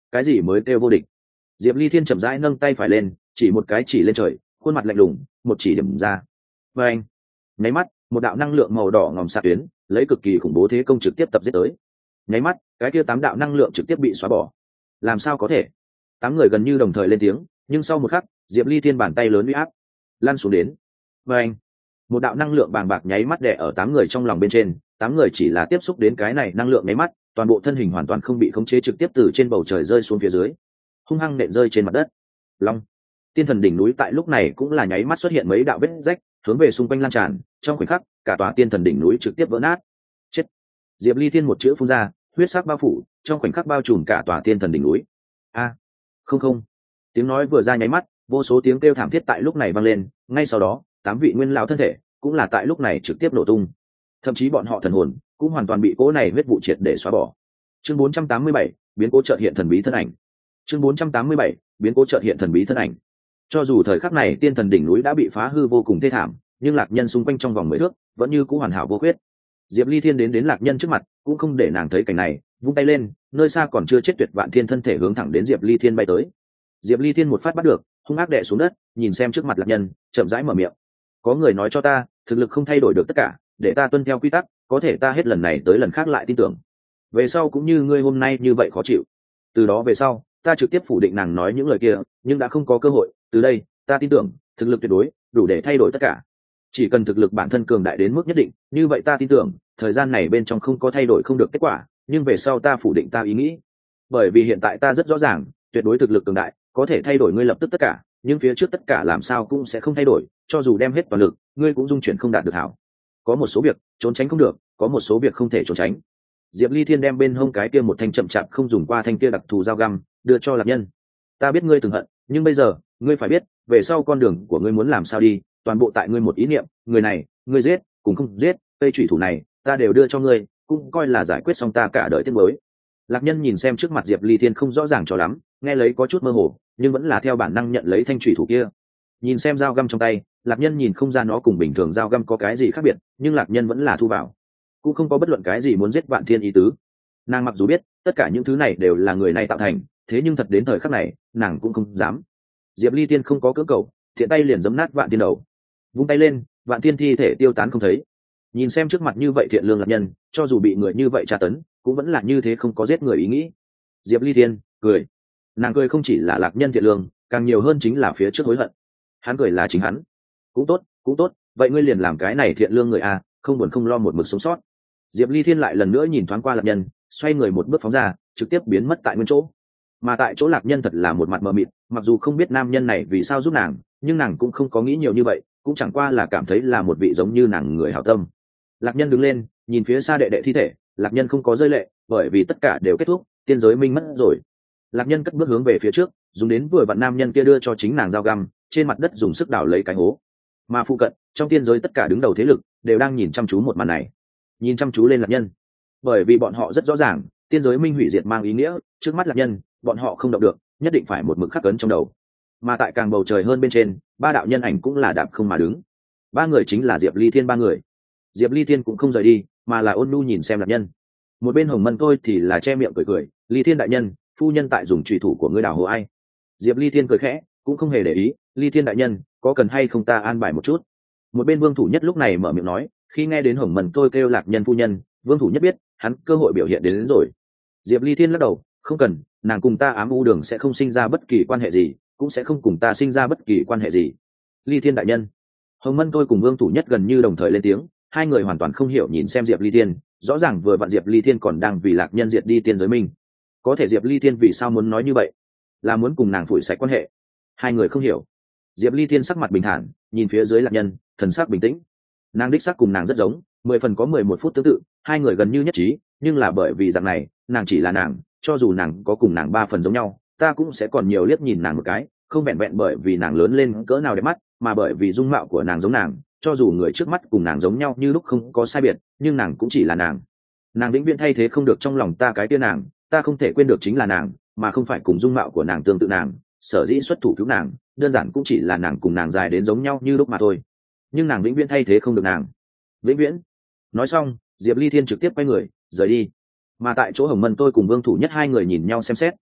cái gì mới kêu vô địch? Diệp Ly Thiên chậm rãi nâng tay phải lên, chỉ một cái chỉ lên trời, khuôn mặt lạnh lùng, một chỉ điểm ra. Và anh, nháy mắt, một đạo năng lượng màu đỏ ngòm xạ tuyến, lấy cực kỳ khủng bố thế công trực tiếp tập giết tới. Nháy mắt, cái kia tám đạo năng lượng trực tiếp bị xóa bỏ. Làm sao có thể? Tám người gần như đồng thời lên tiếng, nhưng sau một khắc, Diệp Ly Thiên bàn tay lớn uy áp lăn xuống đến. Và anh, một đạo năng lượng bàng bạc nháy mắt đè ở tám người trong lòng bên trên, tám người chỉ là tiếp xúc đến cái này năng lượng nháy mắt, toàn bộ thân hình hoàn toàn không bị khống chế trực tiếp từ trên bầu trời rơi xuống phía dưới, hung hăng nện rơi trên mặt đất. Long, tiên thần đỉnh núi tại lúc này cũng là nháy mắt xuất hiện mấy đạo vết rách, hướng về xung quanh lan tràn, trong khoảnh khắc, cả tòa tiên thần đỉnh núi trực tiếp vỡ nát. Chết! Diệp Ly Thiên một chữ phun ra, huyết sắc bao phủ, trong khoảnh khắc bao trùm cả tòa tiên thần đỉnh núi. A, không không! Tiếng nói vừa ra nháy mắt, vô số tiếng kêu thảm thiết tại lúc này vang lên, ngay sau đó, tám vị nguyên lão thân thể cũng là tại lúc này trực tiếp nổ tung. Thậm chí bọn họ thần hồn cũng hoàn toàn bị cỗ này huyết vụ triệt để xóa bỏ. Chương bốn trăm tám mươi bảy, biến cố chợt hiện thần bí thân ảnh. Chương bốn trăm tám mươi bảy, biến cố chợt hiện thần bí thân ảnh. Cho dù thời khắc này tiên thần đỉnh núi đã bị phá hư vô cùng thê thảm, nhưng lạc nhân xung quanh trong vòng mười thước vẫn như cũ hoàn hảo vô khuyết. Diệp Ly Thiên đến đến lạc nhân trước mặt, cũng không để nàng thấy cảnh này, vung tay lên, nơi xa còn chưa chết tuyệt vạn thiên thân thể hướng thẳng đến Diệp Ly Thiên bay tới. Diệp Ly Thiên một phát bắt được, hung ác đè xuống đất, nhìn xem trước mặt lạc nhân, chậm rãi mở miệng. Có người nói cho ta, thực lực không thay đổi được tất cả, để ta tuân theo quy tắc, có thể ta hết lần này tới lần khác lại tin tưởng. Về sau cũng như ngươi hôm nay như vậy khó chịu. Từ đó về sau, ta trực tiếp phủ định nàng nói những lời kia, nhưng đã không có cơ hội, từ đây, ta tin tưởng, thực lực tuyệt đối, đủ để thay đổi tất cả. Chỉ cần thực lực bản thân cường đại đến mức nhất định, như vậy ta tin tưởng, thời gian này bên trong không có thay đổi không được kết quả, nhưng về sau ta phủ định ta ý nghĩ. Bởi vì hiện tại ta rất rõ ràng, tuyệt đối thực lực cường đại, có thể thay đổi ngươi lập tức tất cả, nhưng phía trước tất cả làm sao cũng sẽ không thay đổi, cho dù đem hết toàn lực, ngươi cũng dung chuyển không đạt được hảo. Có một số việc trốn tránh không được, có một số việc không thể trốn tránh. Diệp Ly Thiên đem bên hông cái kia một thanh chậm chạp không dùng qua thanh kia đặc thù dao găm đưa cho lạc nhân. Ta biết ngươi từng hận, nhưng bây giờ ngươi phải biết, về sau con đường của ngươi muốn làm sao đi, toàn bộ tại ngươi một ý niệm, người này, ngươi giết, cùng không giết, cây chủy thủ này, ta đều đưa cho ngươi, cũng coi là giải quyết xong ta cả đời tiếc nuối. Lạc nhân nhìn xem trước mặt Diệp Ly Thiên không rõ ràng cho lắm, nghe lấy có chút mơ hồ, nhưng vẫn là theo bản năng nhận lấy thanh chủy thủ kia. Nhìn xem dao găm trong tay, lạc nhân nhìn không ra nó cùng bình thường dao găm có cái gì khác biệt, nhưng lạc nhân vẫn là thu vào, cũng không có bất luận cái gì muốn giết vạn thiên ý tứ. Nàng mặc dù biết tất cả những thứ này đều là người này tạo thành, thế nhưng thật đến thời khắc này nàng cũng không dám. Diệp Ly Tiên không có cưỡng cầu, thiện tay liền giấm nát vạn thiên đầu, vung tay lên, vạn thiên thi thể tiêu tán không thấy. Nhìn xem trước mặt như vậy thiện lương lạc nhân, cho dù bị người như vậy tra tấn, cũng vẫn là như thế, không có giết người ý nghĩ. Diệp Ly Tiên cười, nàng cười không chỉ là lạc nhân thiện lương, càng nhiều hơn chính là phía trước hối hận. Hắn cười là chính hắn. Cũng tốt, cũng tốt, vậy ngươi liền làm cái này thiện lương người à, không buồn không lo một mực sống sót. Diệp Ly Thiên lại lần nữa nhìn thoáng qua lạc nhân, xoay người một bước phóng ra, trực tiếp biến mất tại nguyên chỗ. Mà tại chỗ lạc nhân thật là một mặt mờ mịt, mặc dù không biết nam nhân này vì sao giúp nàng, nhưng nàng cũng không có nghĩ nhiều như vậy, cũng chẳng qua là cảm thấy là một vị giống như nàng người hảo tâm. Lạc nhân đứng lên, nhìn phía xa đệ đệ thi thể, lạc nhân không có rơi lệ, bởi vì tất cả đều kết thúc, tiên giới minh mất rồi. Lạc nhân cất bước hướng về phía trước, dùng đến vừa vặn nam nhân kia đưa cho chính nàng dao găm, trên mặt đất dùng sức đào lấy cái hố. Mà phụ cận, trong tiên giới tất cả đứng đầu thế lực đều đang nhìn chăm chú một màn này, nhìn chăm chú lên lạc nhân, bởi vì bọn họ rất rõ ràng, tiên giới minh hủy diệt mang ý nghĩa, trước mắt lạc nhân, bọn họ không động được, nhất định phải một mực khắc cấn trong đầu. Mà tại càng bầu trời hơn bên trên, ba đạo nhân ảnh cũng là đạp không mà đứng. Ba người chính là Diệp Ly Thiên ba người. Diệp Ly Thiên cũng không rời đi, mà là ôn nhu nhìn xem lạc nhân. Một bên Hồng Mân tôi thì là che miệng cười cười, Ly Thiên đại nhân, phu nhân tại dùng trùy thủ của ngươi đào hồ ai? Diệp Ly Thiên cười khẽ, cũng không hề để ý, Ly Thiên đại nhân, có cần hay không ta an bài một chút? Một bên Vương Thủ Nhất lúc này mở miệng nói, khi nghe đến Hồng Mân tôi kêu lạc nhân phu nhân, Vương Thủ Nhất biết, hắn cơ hội biểu hiện đến, đến rồi. Diệp Ly Thiên lắc đầu, không cần, nàng cùng ta ám u đường sẽ không sinh ra bất kỳ quan hệ gì, cũng sẽ không cùng ta sinh ra bất kỳ quan hệ gì. Ly Thiên đại nhân. Hồng Mân tôi cùng Vương Thủ Nhất gần như đồng thời lên tiếng, hai người hoàn toàn không hiểu nhìn xem Diệp Ly Thiên, rõ ràng vừa vặn Diệp Ly Thiên còn đang vì lạc nhân diệt đi tiên giới mình, có thể Diệp Ly Thiên vì sao muốn nói như vậy, là muốn cùng nàng phủi sạch quan hệ? Hai người không hiểu. Diệp Ly Thiên sắc mặt bình thản, nhìn phía dưới lạc nhân, thần sắc bình tĩnh. Nàng đích sắc cùng nàng rất giống, mười phần có mười một phút tương tự, hai người gần như nhất trí, nhưng là bởi vì dạng này, nàng chỉ là nàng, cho dù nàng có cùng nàng ba phần giống nhau, ta cũng sẽ còn nhiều liếc nhìn nàng một cái, không vẹn vẹn bởi vì nàng lớn lên cỡ nào đẹp mắt, mà bởi vì dung mạo của nàng giống nàng, cho dù người trước mắt cùng nàng giống nhau như lúc không có sai biệt, nhưng nàng cũng chỉ là nàng. Nàng vĩnh viễn thay thế không được trong lòng ta cái kia nàng, ta không thể quên được chính là nàng, mà không phải cùng dung mạo của nàng tương tự nàng, sở dĩ xuất thủ cứu nàng, đơn giản cũng chỉ là nàng cùng nàng dài đến giống nhau như lúc mà thôi. Nhưng nàng vĩnh viễn thay thế không được nàng. Vĩnh viễn. Nói xong, Diệp Ly Thiên trực tiếp quay người, rời đi. Mà tại chỗ Hồng Mân tôi cùng Vương Thủ Nhất hai người nhìn nhau xem xét,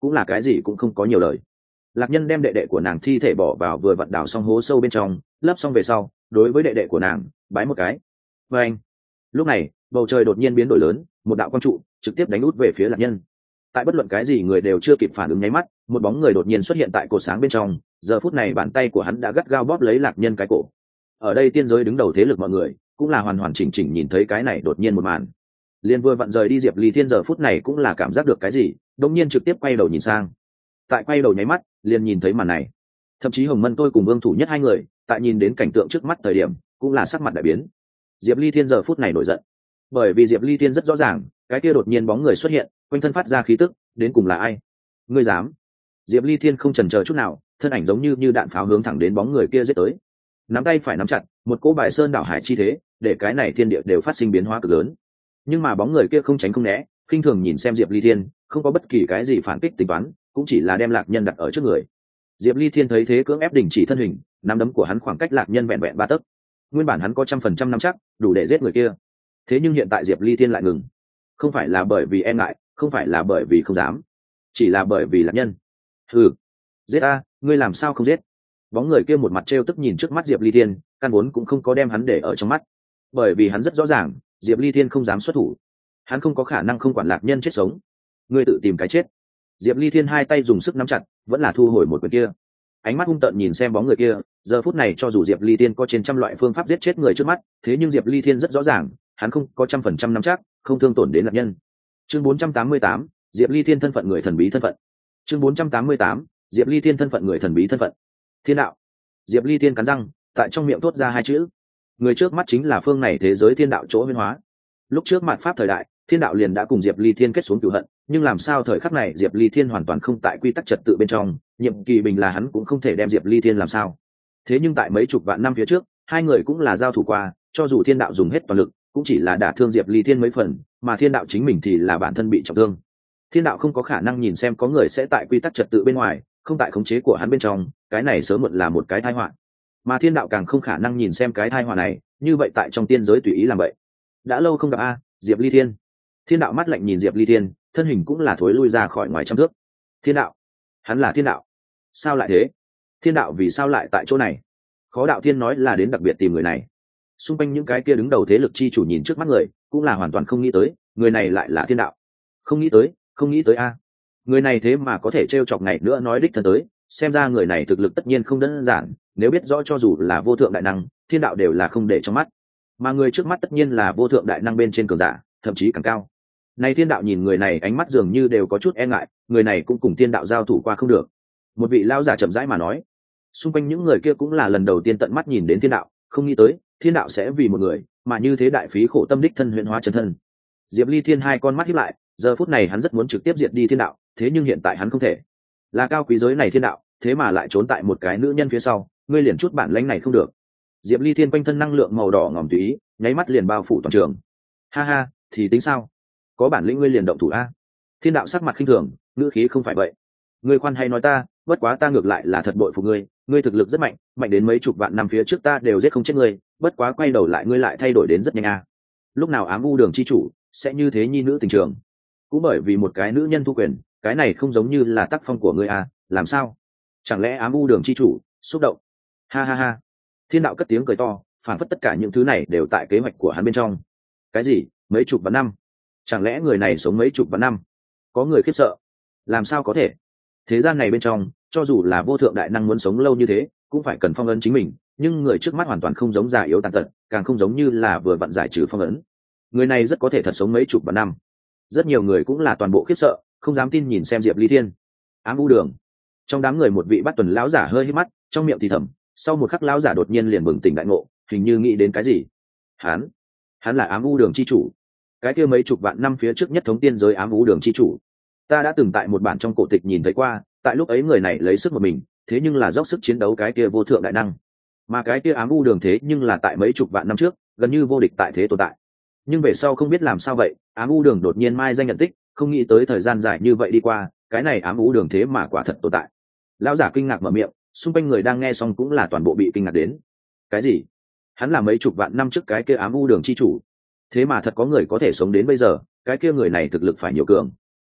cũng là cái gì cũng không có nhiều lời. Lạc Nhân đem đệ đệ của nàng thi thể bỏ vào vừa vặn đào xong hố sâu bên trong, lấp xong về sau đối với đệ đệ của nàng bái một cái. Và anh lúc này bầu trời đột nhiên biến đổi lớn, một đạo quang trụ trực tiếp đánh út về phía Lạc Nhân. Tại bất luận cái gì người đều chưa kịp phản ứng nháy mắt, một bóng người đột nhiên xuất hiện tại cột sáng bên trong. Giờ phút này bàn tay của hắn đã gắt gao bóp lấy Lạc Nhân cái cổ. Ở đây tiên giới đứng đầu thế lực mọi người cũng là hoàn hoàn chỉnh chỉnh nhìn thấy cái này đột nhiên một màn. Liên vừa vặn rời đi Diệp Ly Thiên giờ phút này cũng là cảm giác được cái gì, đột nhiên trực tiếp quay đầu nhìn sang. Tại quay đầu nháy mắt liền nhìn thấy màn này. Thậm chí Hồng Mân tôi cùng Vương Thủ Nhất hai người tại nhìn đến cảnh tượng trước mắt thời điểm cũng là sắc mặt đại biến. Diệp Ly Thiên giờ phút này nổi giận, bởi vì Diệp Ly Thiên rất rõ ràng cái kia đột nhiên bóng người xuất hiện, quanh thân phát ra khí tức, đến cùng là ai? Ngươi dám? Diệp Ly Thiên không chần chờ chút nào, thân ảnh giống như như đạn pháo hướng thẳng đến bóng người kia giết tới. Nắm tay phải nắm chặt, một cỗ bài sơn đảo hải chi thế, để cái này thiên địa đều phát sinh biến hóa cực lớn. Nhưng mà bóng người kia không tránh không né, khinh thường nhìn xem Diệp Ly Thiên, không có bất kỳ cái gì phản kích tính toán, cũng chỉ là đem Lạc Nhân đặt ở trước người. Diệp Ly Thiên thấy thế cưỡng ép đình chỉ thân hình, nắm đấm của hắn khoảng cách Lạc Nhân vẹn vẹn ba tấc. Nguyên bản hắn có trăm phần trăm nắm chắc, đủ để giết người kia. Thế nhưng hiện tại Diệp Ly Thiên lại ngừng. Không phải là bởi vì e ngại, không phải là bởi vì không dám, chỉ là bởi vì Lạc Nhân. Ừ, giết a, ngươi làm sao không giết? Bóng người kia một mặt trêu tức nhìn trước mắt Diệp Ly Thiên, căn vốn cũng không có đem hắn để ở trong mắt, bởi vì hắn rất rõ ràng Diệp Ly Thiên không dám xuất thủ, hắn không có khả năng không quản Lạc Nhân chết sống. Ngươi tự tìm cái chết. Diệp Ly Thiên hai tay dùng sức nắm chặt, vẫn là thu hồi một quyền kia, ánh mắt hung tợn nhìn xem bóng người kia. Giờ phút này cho dù Diệp Ly Thiên có trên trăm loại phương pháp giết chết người trước mắt, thế nhưng Diệp Ly Thiên rất rõ ràng hắn không có trăm phần trăm nắm chắc không thương tổn đến Lạc Nhân. Chương bốn trăm tám mươi tám, Diệp Ly Thiên thân phận người thần bí thân phận. Chương bốn trăm tám mươi tám, Diệp Ly Thiên thân phận người thần bí thân phận. Thiên đạo. Diệp Ly Thiên cắn răng, tại trong miệng thốt ra hai chữ. Người trước mắt chính là phương này thế giới thiên đạo chỗ huyễn hóa. Lúc trước mạt pháp thời đại, thiên đạo liền đã cùng Diệp Ly Thiên kết xuống cửu hận, nhưng làm sao thời khắc này Diệp Ly Thiên hoàn toàn không tại quy tắc trật tự bên trong, nhiệm kỳ bình là hắn cũng không thể đem Diệp Ly Thiên làm sao. Thế nhưng tại mấy chục vạn năm phía trước, hai người cũng là giao thủ qua, cho dù thiên đạo dùng hết toàn lực, cũng chỉ là đả thương Diệp Ly Thiên mấy phần, mà thiên đạo chính mình thì là bản thân bị trọng thương. Thiên đạo không có khả năng nhìn xem có người sẽ tại quy tắc trật tự bên ngoài, không tại khống chế của hắn bên trong, cái này sớm muộn là một cái tai họa. Mà thiên đạo càng không khả năng nhìn xem cái tai họa này, như vậy tại trong tiên giới tùy ý làm vậy. Đã lâu không gặp a, Diệp Ly Thiên. Thiên đạo mắt lạnh nhìn Diệp Ly Thiên, thân hình cũng là thối lui ra khỏi ngoài trăm thước. Thiên đạo? Hắn là thiên đạo? Sao lại thế? Thiên đạo vì sao lại tại chỗ này? Khó đạo thiên nói là đến đặc biệt tìm người này. Xung quanh những cái kia đứng đầu thế lực chi chủ nhìn trước mắt người, cũng là hoàn toàn không nghĩ tới, người này lại là thiên đạo. Không nghĩ tới, không nghĩ tới a. Người này thế mà có thể trêu chọc ngày nữa nói đích thân tới, xem ra người này thực lực tất nhiên không đơn giản, nếu biết rõ cho dù là vô thượng đại năng, thiên đạo đều là không để trong mắt. Mà người trước mắt tất nhiên là vô thượng đại năng bên trên cường giả, thậm chí càng cao. Này thiên đạo nhìn người này ánh mắt dường như đều có chút e ngại, người này cũng cùng thiên đạo giao thủ qua không được. Một vị lão giả chậm rãi mà nói. Xung quanh những người kia cũng là lần đầu tiên tận mắt nhìn đến thiên đạo, không nghĩ tới thiên đạo sẽ vì một người mà như thế đại phí khổ tâm đích thân huyễn hóa chân thân. Diệp Ly Thiên hai con mắt híp lại, giờ phút này hắn rất muốn trực tiếp diệt đi thiên đạo, thế nhưng hiện tại hắn không thể. Là cao quý giới này thiên đạo, thế mà lại trốn tại một cái nữ nhân phía sau, ngươi liền chút bản lãnh này không được. Diệp Ly Thiên quanh thân năng lượng màu đỏ ngòm tùy ý, nháy mắt liền bao phủ toàn trường. Ha ha, thì tính sao? Có bản lĩnh ngươi liền động thủ a. Thiên đạo sắc mặt khinh thường, ngữ khí không phải vậy. Ngươi khoan hay nói ta, bất quá ta ngược lại là thật bội phục ngươi, ngươi thực lực rất mạnh, mạnh đến mấy chục vạn năm phía trước ta đều giết không chết ngươi, bất quá quay đầu lại ngươi lại thay đổi đến rất nhanh a. Lúc nào ám u đường chi chủ sẽ như thế nhi nữ tình trường? Cũng bởi vì một cái nữ nhân thu quyền, cái này không giống như là tác phong của ngươi a, làm sao? Chẳng lẽ ám u đường chi chủ xúc động? Ha ha ha. Thiên đạo cất tiếng cười to, phản phất tất cả những thứ này đều tại kế hoạch của hắn bên trong. Cái gì? Mấy chục vạn năm? Chẳng lẽ người này sống mấy chục vạn năm? Có người khiếp sợ. Làm sao có thể? Thế gian này bên trong, cho dù là vô thượng đại năng muốn sống lâu như thế, cũng phải cần phong ấn chính mình, nhưng người trước mắt hoàn toàn không giống già yếu tàn tật, càng không giống như là vừa vặn giải trừ phong ấn. Người này rất có thể thật sống mấy chục vạn năm. Rất nhiều người cũng là toàn bộ khiếp sợ, không dám tin nhìn xem Diệp Ly Thiên. Ám u đường. Trong đám người một vị bắt tuần lão giả hơi hít mắt, trong miệng thì thầm, sau một khắc lão giả đột nhiên liền bừng tỉnh đại ngộ, hình như nghĩ đến cái gì. Hắn, hắn là ám u đường chi chủ. Cái kia mấy chục vạn năm phía trước nhất thống tiên giới ám u đường chi chủ. Ta đã từng tại một bản trong cổ tịch nhìn thấy qua, tại lúc ấy người này lấy sức một mình, thế nhưng là dốc sức chiến đấu cái kia vô thượng đại năng. Mà cái kia ám u đường thế nhưng là tại mấy chục vạn năm trước, gần như vô địch tại thế tồn tại. Nhưng về sau không biết làm sao vậy, ám u đường đột nhiên mai danh nhận tích, không nghĩ tới thời gian dài như vậy đi qua, cái này ám u đường thế mà quả thật tồn tại. Lão giả kinh ngạc mở miệng, xung quanh người đang nghe xong cũng là toàn bộ bị kinh ngạc đến. Cái gì? Hắn là mấy chục vạn năm trước cái kia ám u đường chi chủ, thế mà thật có người có thể sống đến bây giờ, cái kia người này thực lực phải nhiều cường.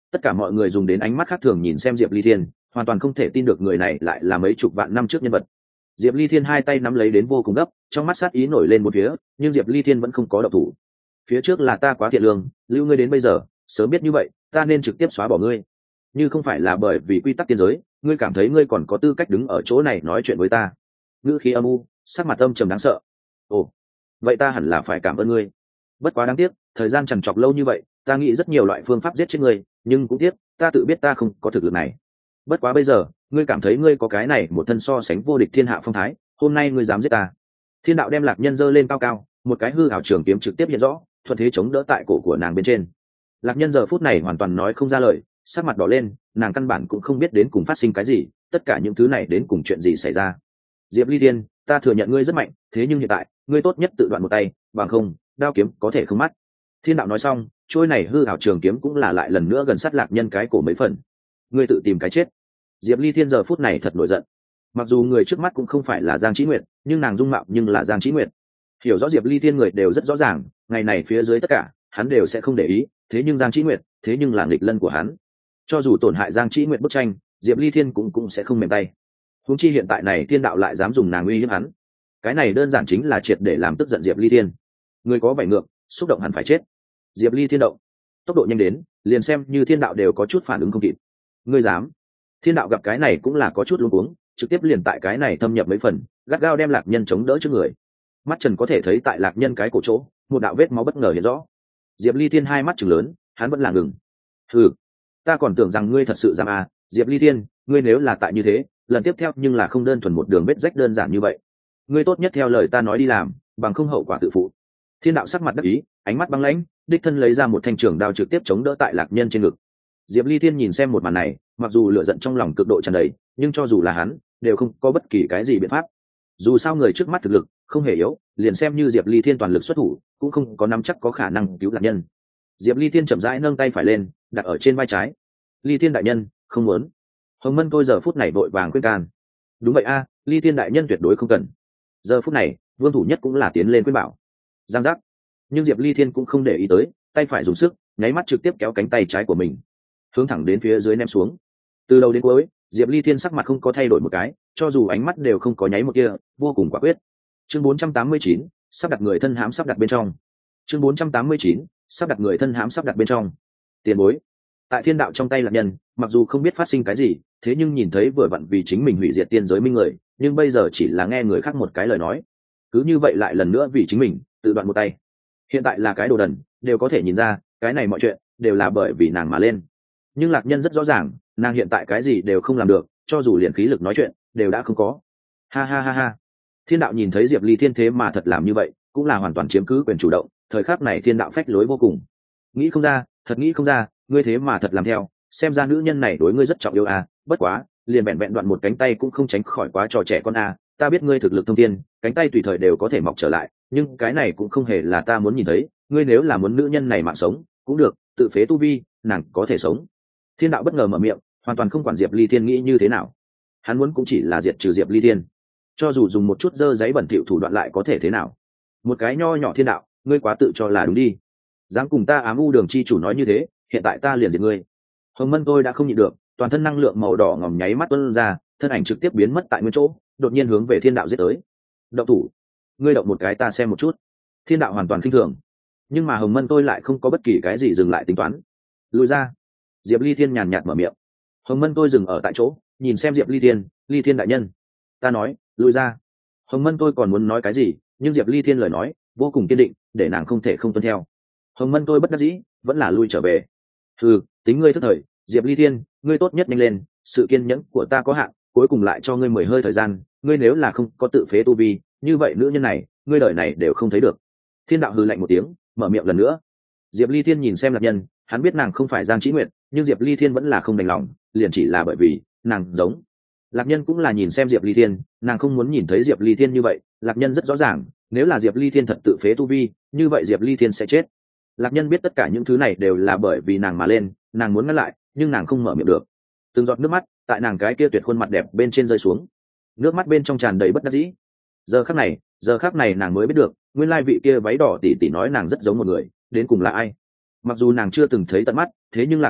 Tất cả mọi người dùng đến ánh mắt khác thường nhìn xem diệp ly thiên, hoàn toàn không thể tin được người này lại là mấy chục vạn năm trước nhân vật. Diệp ly thiên hai tay nắm lấy đến vô cùng gấp, trong mắt sát ý nổi lên một phía, nhưng diệp ly thiên vẫn không có động thủ. Phía trước là ta quá thiện lương, lưu ngươi đến bây giờ, sớm biết như vậy ta nên trực tiếp xóa bỏ ngươi. Như không phải là bởi vì quy tắc tiên giới, ngươi cảm thấy ngươi còn có tư cách đứng ở chỗ này nói chuyện với ta. Ngữ khí âm u, sắc mặt âm trầm đáng sợ. Ồ, vậy ta hẳn là phải cảm ơn ngươi. Bất quá đáng tiếc, thời gian trằn trọc lâu như vậy, ta nghĩ rất nhiều loại phương pháp giết chết ngươi, nhưng cũng tiếc, ta tự biết ta không có thực lực này. Bất quá bây giờ, ngươi cảm thấy ngươi có cái này một thân so sánh vô địch thiên hạ phong thái, hôm nay ngươi dám giết ta. Thiên đạo đem lạc nhân giơ lên cao cao, một cái hư ảo trường kiếm trực tiếp hiện rõ, thuận thế chống đỡ tại cổ của nàng bên trên. Lạc nhân giờ phút này hoàn toàn nói không ra lời, sắc mặt đỏ lên, nàng căn bản cũng không biết đến cùng phát sinh cái gì, tất cả những thứ này đến cùng chuyện gì xảy ra. Diệp Ly Thiên, ta thừa nhận ngươi rất mạnh, thế nhưng hiện tại, ngươi tốt nhất tự đoạn một tay, bằng không, đao kiếm có thể không mắt. Thiên đạo nói xong, trôi này hư ảo trường kiếm cũng là lại lần nữa gần sát lạc nhân cái cổ mấy phần. Ngươi tự tìm cái chết. Diệp Ly Thiên giờ phút này thật nổi giận. Mặc dù người trước mắt cũng không phải là Giang Chí Nguyệt, nhưng nàng dung mạo nhưng là Giang Chí Nguyệt. Hiểu rõ Diệp Ly Thiên người đều rất rõ ràng, ngày này phía dưới tất cả, hắn đều sẽ không để ý, thế nhưng Giang Chí Nguyệt, thế nhưng là nghịch lân của hắn. Cho dù tổn hại Giang Chí Nguyệt bức tranh, Diệp Ly Thiên cũng cũng sẽ không mềm tay. Huống chi hiện tại này Thiên đạo lại dám dùng nàng uy hiếp hắn. Cái này đơn giản chính là triệt để làm tức giận Diệp Ly Thiên. Người có bảy ngược, xúc động hẳn phải chết. Diệp Ly Thiên động, tốc độ nhanh đến, liền xem như Thiên đạo đều có chút phản ứng không kịp. Ngươi dám? Thiên đạo gặp cái này cũng là có chút luống cuống, trực tiếp liền tại cái này thâm nhập mấy phần, gắt gao đem lạc nhân chống đỡ trước người. Mắt trần có thể thấy tại lạc nhân cái cổ chỗ, một đạo vết máu bất ngờ hiện rõ. Diệp Ly Thiên hai mắt trừng lớn, hắn vẫn là ngừng. Hừ, ta còn tưởng rằng ngươi thật sự dám à, Diệp Ly Thiên, ngươi nếu là tại như thế, lần tiếp theo nhưng là không đơn thuần một đường vết rách đơn giản như vậy. Ngươi tốt nhất theo lời ta nói đi làm, bằng không hậu quả tự phụ. Thiên đạo sắc mặt đắc ý, ánh mắt băng lãnh, đích thân lấy ra một thanh trường đao trực tiếp chống đỡ tại lạc nhân trên ngực. Diệp Ly Thiên nhìn xem một màn này, mặc dù lửa giận trong lòng cực độ tràn đầy, nhưng cho dù là hắn, đều không có bất kỳ cái gì biện pháp. Dù sao người trước mắt thực lực không hề yếu, liền xem như Diệp Ly Thiên toàn lực xuất thủ, cũng không có nắm chắc có khả năng cứu lạc nhân. Diệp Ly Thiên chậm rãi nâng tay phải lên, đặt ở trên vai trái. Ly Thiên đại nhân, không muốn. Hồng Mân tôi giờ phút này vội vàng khuyên can. Đúng vậy a, Ly Thiên đại nhân tuyệt đối không cần. Giờ phút này, Vương Thủ Nhất cũng là tiến lên khuyên bảo. Giang giác. Nhưng Diệp Ly Thiên cũng không để ý tới, tay phải dùng sức, nháy mắt trực tiếp kéo cánh tay trái của mình, hướng thẳng đến phía dưới ném xuống. Từ đầu đến cuối, Diệp Ly Thiên sắc mặt không có thay đổi một cái, cho dù ánh mắt đều không có nháy một kia, vô cùng quả quyết. Chương bốn trăm tám mươi chín, sắp đặt người thân hãm sắp đặt bên trong. Chương bốn trăm tám mươi chín, sắp đặt người thân hãm sắp đặt bên trong. Tiền bối. Tại Thiên đạo trong tay lạc nhân, mặc dù không biết phát sinh cái gì, thế nhưng nhìn thấy vừa vặn vì chính mình hủy diệt tiên giới minh người, nhưng bây giờ chỉ là nghe người khác một cái lời nói, cứ như vậy lại lần nữa vì chính mình tự đoạn một tay. Hiện tại là cái đồ đần, đều có thể nhìn ra, cái này mọi chuyện đều là bởi vì nàng mà lên. Nhưng lạc nhân rất rõ ràng, nàng hiện tại cái gì đều không làm được, cho dù liền khí lực nói chuyện đều đã không có. Ha ha ha ha. Thiên đạo nhìn thấy Diệp Ly Thiên thế mà thật làm như vậy, cũng là hoàn toàn chiếm cứ quyền chủ động, thời khắc này Thiên đạo phách lối vô cùng. Nghĩ không ra, thật nghĩ không ra, ngươi thế mà thật làm theo, xem ra nữ nhân này đối ngươi rất trọng yêu à, bất quá, liền vẹn vẹn đoạn một cánh tay cũng không tránh khỏi quá trò trẻ con à, ta biết ngươi thực lực thông thiên, cánh tay tùy thời đều có thể mọc trở lại, nhưng cái này cũng không hề là ta muốn nhìn thấy, ngươi nếu là muốn nữ nhân này mạng sống, cũng được, tự phế tu vi, nàng có thể sống. Thiên đạo bất ngờ mở miệng, hoàn toàn không quản Diệp Ly Thiên nghĩ như thế nào. Hắn muốn cũng chỉ là diệt trừ Diệp Ly Thiên. Cho dù dùng một chút dơ giấy bẩn thỉu thủ đoạn lại có thể thế nào? Một cái nho nhỏ thiên đạo, ngươi quá tự cho là đúng đi. Dám cùng ta ám u đường chi chủ nói như thế, hiện tại ta liền diệt ngươi. Hồng Mân tôi đã không nhịn được, toàn thân năng lượng màu đỏ ngòm nháy mắt tuôn ra, thân ảnh trực tiếp biến mất tại nguyên chỗ, đột nhiên hướng về thiên đạo giết tới. Động thủ, ngươi động một cái ta xem một chút. Thiên đạo hoàn toàn khinh thường, nhưng mà Hồng Mân tôi lại không có bất kỳ cái gì dừng lại tính toán. Lùi ra. Diệp Ly Thiên nhàn nhạt mở miệng. Hồng Mân tôi dừng ở tại chỗ, nhìn xem Diệp Ly Thiên, Ly Thiên đại nhân, ta nói, lùi ra. Hồng Mân tôi còn muốn nói cái gì, nhưng Diệp Ly Thiên lời nói vô cùng kiên định, để nàng không thể không tuân theo. Hồng Mân tôi bất đắc dĩ, vẫn là lui trở về. Ừ, tính ngươi thất thời, Diệp Ly Thiên, ngươi tốt nhất nhanh lên, sự kiên nhẫn của ta có hạn, cuối cùng lại cho ngươi mười hơi thời gian, ngươi nếu là không có tự phế tu vi, như vậy nữ nhân này, ngươi đời này đều không thấy được. Thiên đạo hừ lạnh một tiếng, mở miệng lần nữa. Diệp Ly Thiên nhìn xem lạc nhân, hắn biết nàng không phải Giang Chí Nguyệt, nhưng Diệp Ly Thiên vẫn là không đành lòng, liền chỉ là bởi vì nàng giống. Lạc nhân cũng là nhìn xem Diệp Ly Thiên, nàng không muốn nhìn thấy Diệp Ly Thiên như vậy. Lạc nhân rất rõ ràng, nếu là Diệp Ly Thiên thật tự phế tu vi, như vậy Diệp Ly Thiên sẽ chết. Lạc nhân biết tất cả những thứ này đều là bởi vì nàng mà lên, nàng muốn ngăn lại, nhưng nàng không mở miệng được. Từng giọt nước mắt tại nàng cái kia tuyệt khuôn mặt đẹp bên trên rơi xuống, nước mắt bên trong tràn đầy bất đắc dĩ. Giờ khắc này, giờ khắc này nàng mới biết được, nguyên lai vị kia váy đỏ tỷ tỷ nói nàng rất giống một người, đến cùng là ai. Mặc dù nàng chưa từng thấy tận mắt, thế nhưng lạc nhân biết,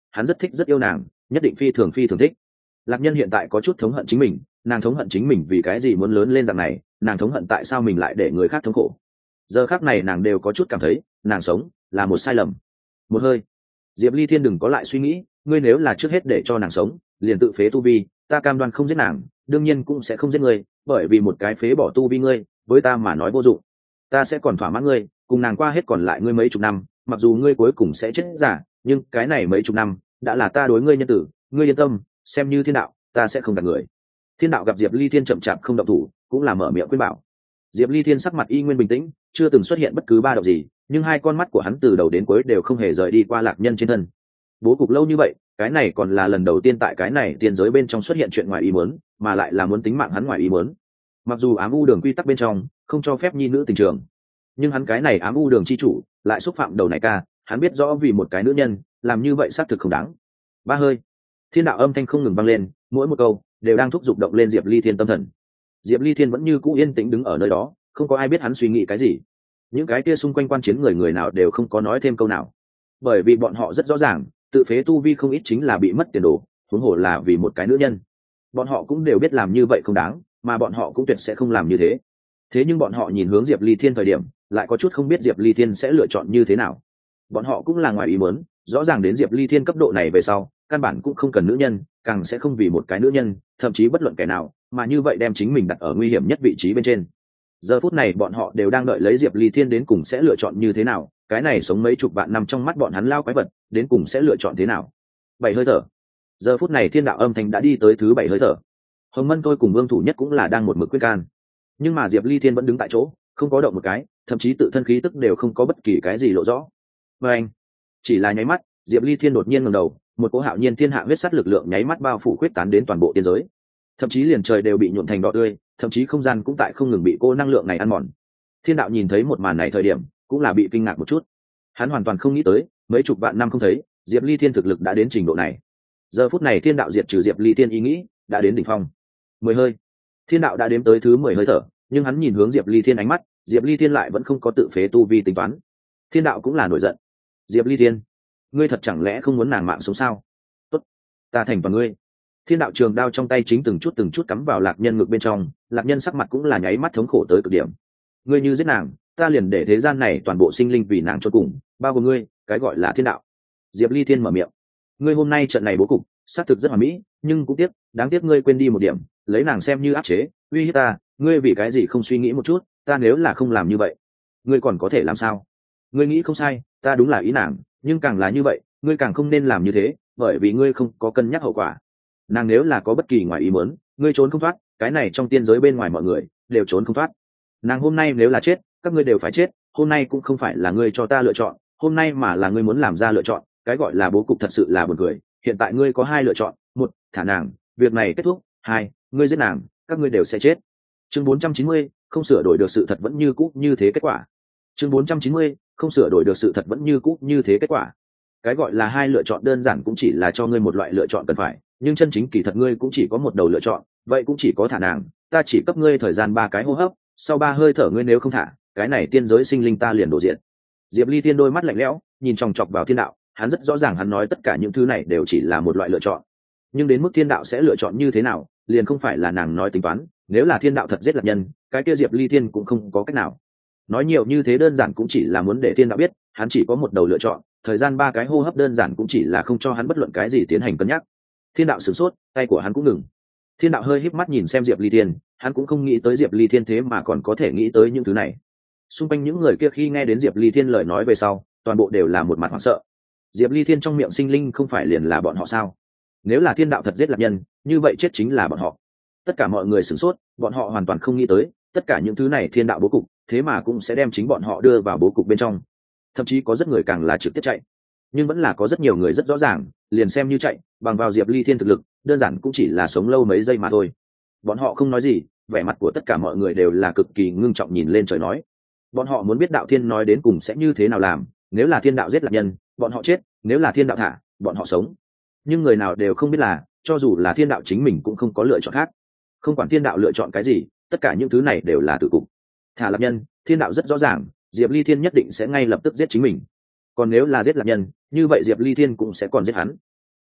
hắn rất thích rất yêu nàng, nhất định phi thường phi thường thích. Lạc Nhân hiện tại có chút thống hận chính mình, nàng thống hận chính mình vì cái gì muốn lớn lên dạng này, nàng thống hận tại sao mình lại để người khác thống khổ. Giờ khác này nàng đều có chút cảm thấy nàng sống là một sai lầm. Một hơi. Diệp Ly Thiên đừng có lại suy nghĩ, ngươi nếu là trước hết để cho nàng sống liền tự phế tu vi, ta cam đoan không giết nàng, đương nhiên cũng sẽ không giết ngươi, bởi vì một cái phế bỏ tu vi ngươi với ta mà nói vô dụng. Ta sẽ còn thỏa mãn ngươi, cùng nàng qua hết còn lại ngươi mấy chục năm, mặc dù ngươi cuối cùng sẽ chết giả, nhưng cái này mấy chục năm đã là ta đối ngươi nhân tử, ngươi yên tâm, xem như thiên đạo, ta sẽ không gạt người. Thiên đạo gặp Diệp Ly Thiên chậm chạp không động thủ, cũng là mở miệng khuyên bảo. Diệp Ly Thiên sắc mặt y nguyên bình tĩnh, chưa từng xuất hiện bất cứ ba động gì, nhưng hai con mắt của hắn từ đầu đến cuối đều không hề rời đi qua Lạc Nhân trên thân. Bố cục lâu như vậy, cái này còn là lần đầu tiên tại cái này tiên giới bên trong xuất hiện chuyện ngoài ý muốn, mà lại là muốn tính mạng hắn ngoài ý muốn. Mặc dù ám u đường quy tắc bên trong không cho phép nhi nữ tình trường, nhưng hắn cái này ám u đường chi chủ lại xúc phạm đầu này ca, hắn biết rõ vì một cái nữ nhân làm như vậy xác thực không đáng. Ba hơi. Thiên đạo âm thanh không ngừng vang lên, mỗi một câu đều đang thúc giục động lên Diệp Ly Thiên tâm thần. Diệp Ly Thiên vẫn như cũ yên tĩnh đứng ở nơi đó, không có ai biết hắn suy nghĩ cái gì. Những cái kia xung quanh quan chiến người người nào đều không có nói thêm câu nào, bởi vì bọn họ rất rõ ràng, tự phế tu vi không ít chính là bị mất tiền đồ, huống hồ là vì một cái nữ nhân. Bọn họ cũng đều biết làm như vậy không đáng, mà bọn họ cũng tuyệt sẽ không làm như thế. Thế nhưng bọn họ nhìn hướng Diệp Ly Thiên thời điểm, lại có chút không biết Diệp Ly Thiên sẽ lựa chọn như thế nào. Bọn họ cũng là ngoài ý muốn, rõ ràng đến Diệp Ly Thiên cấp độ này về sau, căn bản cũng không cần nữ nhân, càng sẽ không vì một cái nữ nhân, thậm chí bất luận kẻ nào, mà như vậy đem chính mình đặt ở nguy hiểm nhất vị trí bên trên. Giờ phút này bọn họ đều đang đợi lấy Diệp Ly Thiên đến cùng sẽ lựa chọn như thế nào, cái này sống mấy chục vạn năm trong mắt bọn hắn lao quái vật, đến cùng sẽ lựa chọn thế nào. Bảy hơi thở. Giờ phút này thiên đạo âm thanh đã đi tới thứ bảy hơi thở. Hồng Mân tôi cùng Vương Thủ Nhất cũng là đang một mực quyết can, nhưng mà Diệp Ly Thiên vẫn đứng tại chỗ, không có động một cái, thậm chí tự thân khí tức đều không có bất kỳ cái gì lộ rõ. Và anh, chỉ là nháy mắt, Diệp Ly Thiên đột nhiên ngẩng đầu, một cỗ hạo nhiên thiên hạ huyết sát lực lượng nháy mắt bao phủ khuyết tán đến toàn bộ tiên giới, thậm chí liền trời đều bị nhuộm thành đỏ tươi, thậm chí không gian cũng tại không ngừng bị cô năng lượng này ăn mòn. Thiên đạo nhìn thấy một màn này thời điểm, cũng là bị kinh ngạc một chút. Hắn hoàn toàn không nghĩ tới, mấy chục vạn năm không thấy, Diệp Ly Thiên thực lực đã đến trình độ này. Giờ phút này thiên đạo diệt trừ Diệp Ly Thiên ý nghĩ đã đến đỉnh phong. Mười hơi. Thiên đạo đã đếm tới thứ mười hơi thở, nhưng hắn nhìn hướng Diệp Ly Thiên ánh mắt, Diệp Ly Thiên lại vẫn không có tự phế tu vi tính toán. Thiên đạo cũng là nổi giận. Diệp Ly Thiên, ngươi thật chẳng lẽ không muốn nàng mạng sống sao? Tốt, ta thành toàn ngươi. Thiên đạo trường đao trong tay chính từng chút từng chút cắm vào Lạc Nhân ngực bên trong, Lạc Nhân sắc mặt cũng là nháy mắt thống khổ tới cực điểm. Ngươi như giết nàng, ta liền để thế gian này toàn bộ sinh linh vì nàng cho cùng, bao gồm ngươi, cái gọi là thiên đạo. Diệp Ly Thiên mở miệng. Ngươi hôm nay trận này bố cục xác thực rất hoàn mỹ, nhưng cũng tiếc, đáng tiếc ngươi quên đi một điểm, lấy nàng xem như áp chế, uy hiếp ta, ngươi vì cái gì không suy nghĩ một chút, ta nếu là không làm như vậy, ngươi còn có thể làm sao? Ngươi nghĩ không sai, ta đúng là ý nàng, nhưng càng là như vậy, ngươi càng không nên làm như thế, bởi vì ngươi không có cân nhắc hậu quả. Nàng nếu là có bất kỳ ngoài ý muốn, ngươi trốn không thoát, cái này trong tiên giới bên ngoài mọi người đều trốn không thoát. Nàng hôm nay nếu là chết, các ngươi đều phải chết, hôm nay cũng không phải là ngươi cho ta lựa chọn, hôm nay mà là ngươi muốn làm ra lựa chọn, cái gọi là bố cục thật sự là buồn cười. Hiện tại ngươi có hai lựa chọn, một, thả nàng, việc này kết thúc, hai, ngươi giết nàng, các ngươi đều sẽ chết. Chương bốn trăm chín mươi, không sửa đổi được sự thật vẫn như cũ như thế kết quả. Chương bốn trăm chín mươi, không sửa đổi được sự thật vẫn như cũ như thế kết quả. Cái gọi là hai lựa chọn đơn giản cũng chỉ là cho ngươi một loại lựa chọn cần phải, nhưng chân chính kỳ thật ngươi cũng chỉ có một đầu lựa chọn, vậy cũng chỉ có thả nàng, ta chỉ cấp ngươi thời gian ba cái hô hấp, sau ba hơi thở ngươi nếu không thả, cái này tiên giới sinh linh ta liền đổ diện. Diệp Ly Tiên đôi mắt lạnh lẽo, nhìn chòng chọc vào thiên đạo, hắn rất rõ ràng hắn nói tất cả những thứ này đều chỉ là một loại lựa chọn, nhưng đến mức thiên đạo sẽ lựa chọn như thế nào, liền không phải là nàng nói tính toán. Nếu là thiên đạo thật giết Lạc Nhân, cái kia Diệp Ly Tiên cũng không có cách nào. Nói nhiều như thế đơn giản cũng chỉ là muốn để thiên đạo biết, hắn chỉ có một đầu lựa chọn, thời gian ba cái hô hấp đơn giản cũng chỉ là không cho hắn bất luận cái gì tiến hành cân nhắc. Thiên đạo sửng sốt, tay của hắn cũng ngừng. Thiên đạo hơi híp mắt nhìn xem Diệp Ly Tiên, hắn cũng không nghĩ tới Diệp Ly Thiên thế mà còn có thể nghĩ tới những thứ này. Xung quanh những người kia khi nghe đến Diệp Ly Thiên lời nói về sau, toàn bộ đều là một mặt hoảng sợ. Diệp Ly Thiên trong miệng sinh linh không phải liền là bọn họ sao? Nếu là thiên đạo thật giết Lạc Nhân, như vậy chết chính là bọn họ. Tất cả mọi người sửng sốt, bọn họ hoàn toàn không nghĩ tới, tất cả những thứ này thiên đạo bố cục, thế mà cũng sẽ đem chính bọn họ đưa vào bố cục bên trong. Thậm chí có rất người càng là trực tiếp chạy, nhưng vẫn là có rất nhiều người rất rõ ràng, liền xem như chạy, bằng vào Diệp Ly Thiên thực lực, đơn giản cũng chỉ là sống lâu mấy giây mà thôi. Bọn họ không nói gì, vẻ mặt của tất cả mọi người đều là cực kỳ ngưng trọng nhìn lên trời nói. Bọn họ muốn biết đạo thiên nói đến cùng sẽ như thế nào làm, nếu là thiên đạo giết Lạc Nhân, bọn họ chết, nếu là thiên đạo thả, bọn họ sống. Nhưng người nào đều không biết là, cho dù là thiên đạo chính mình cũng không có lựa chọn khác. Không quản thiên đạo lựa chọn cái gì, tất cả những thứ này đều là tử cục. Thả Lạc Nhân, thiên đạo rất rõ ràng, Diệp Ly Thiên nhất định sẽ ngay lập tức giết chính mình. Còn nếu là giết Lạc Nhân, như vậy Diệp Ly Thiên cũng sẽ còn giết hắn.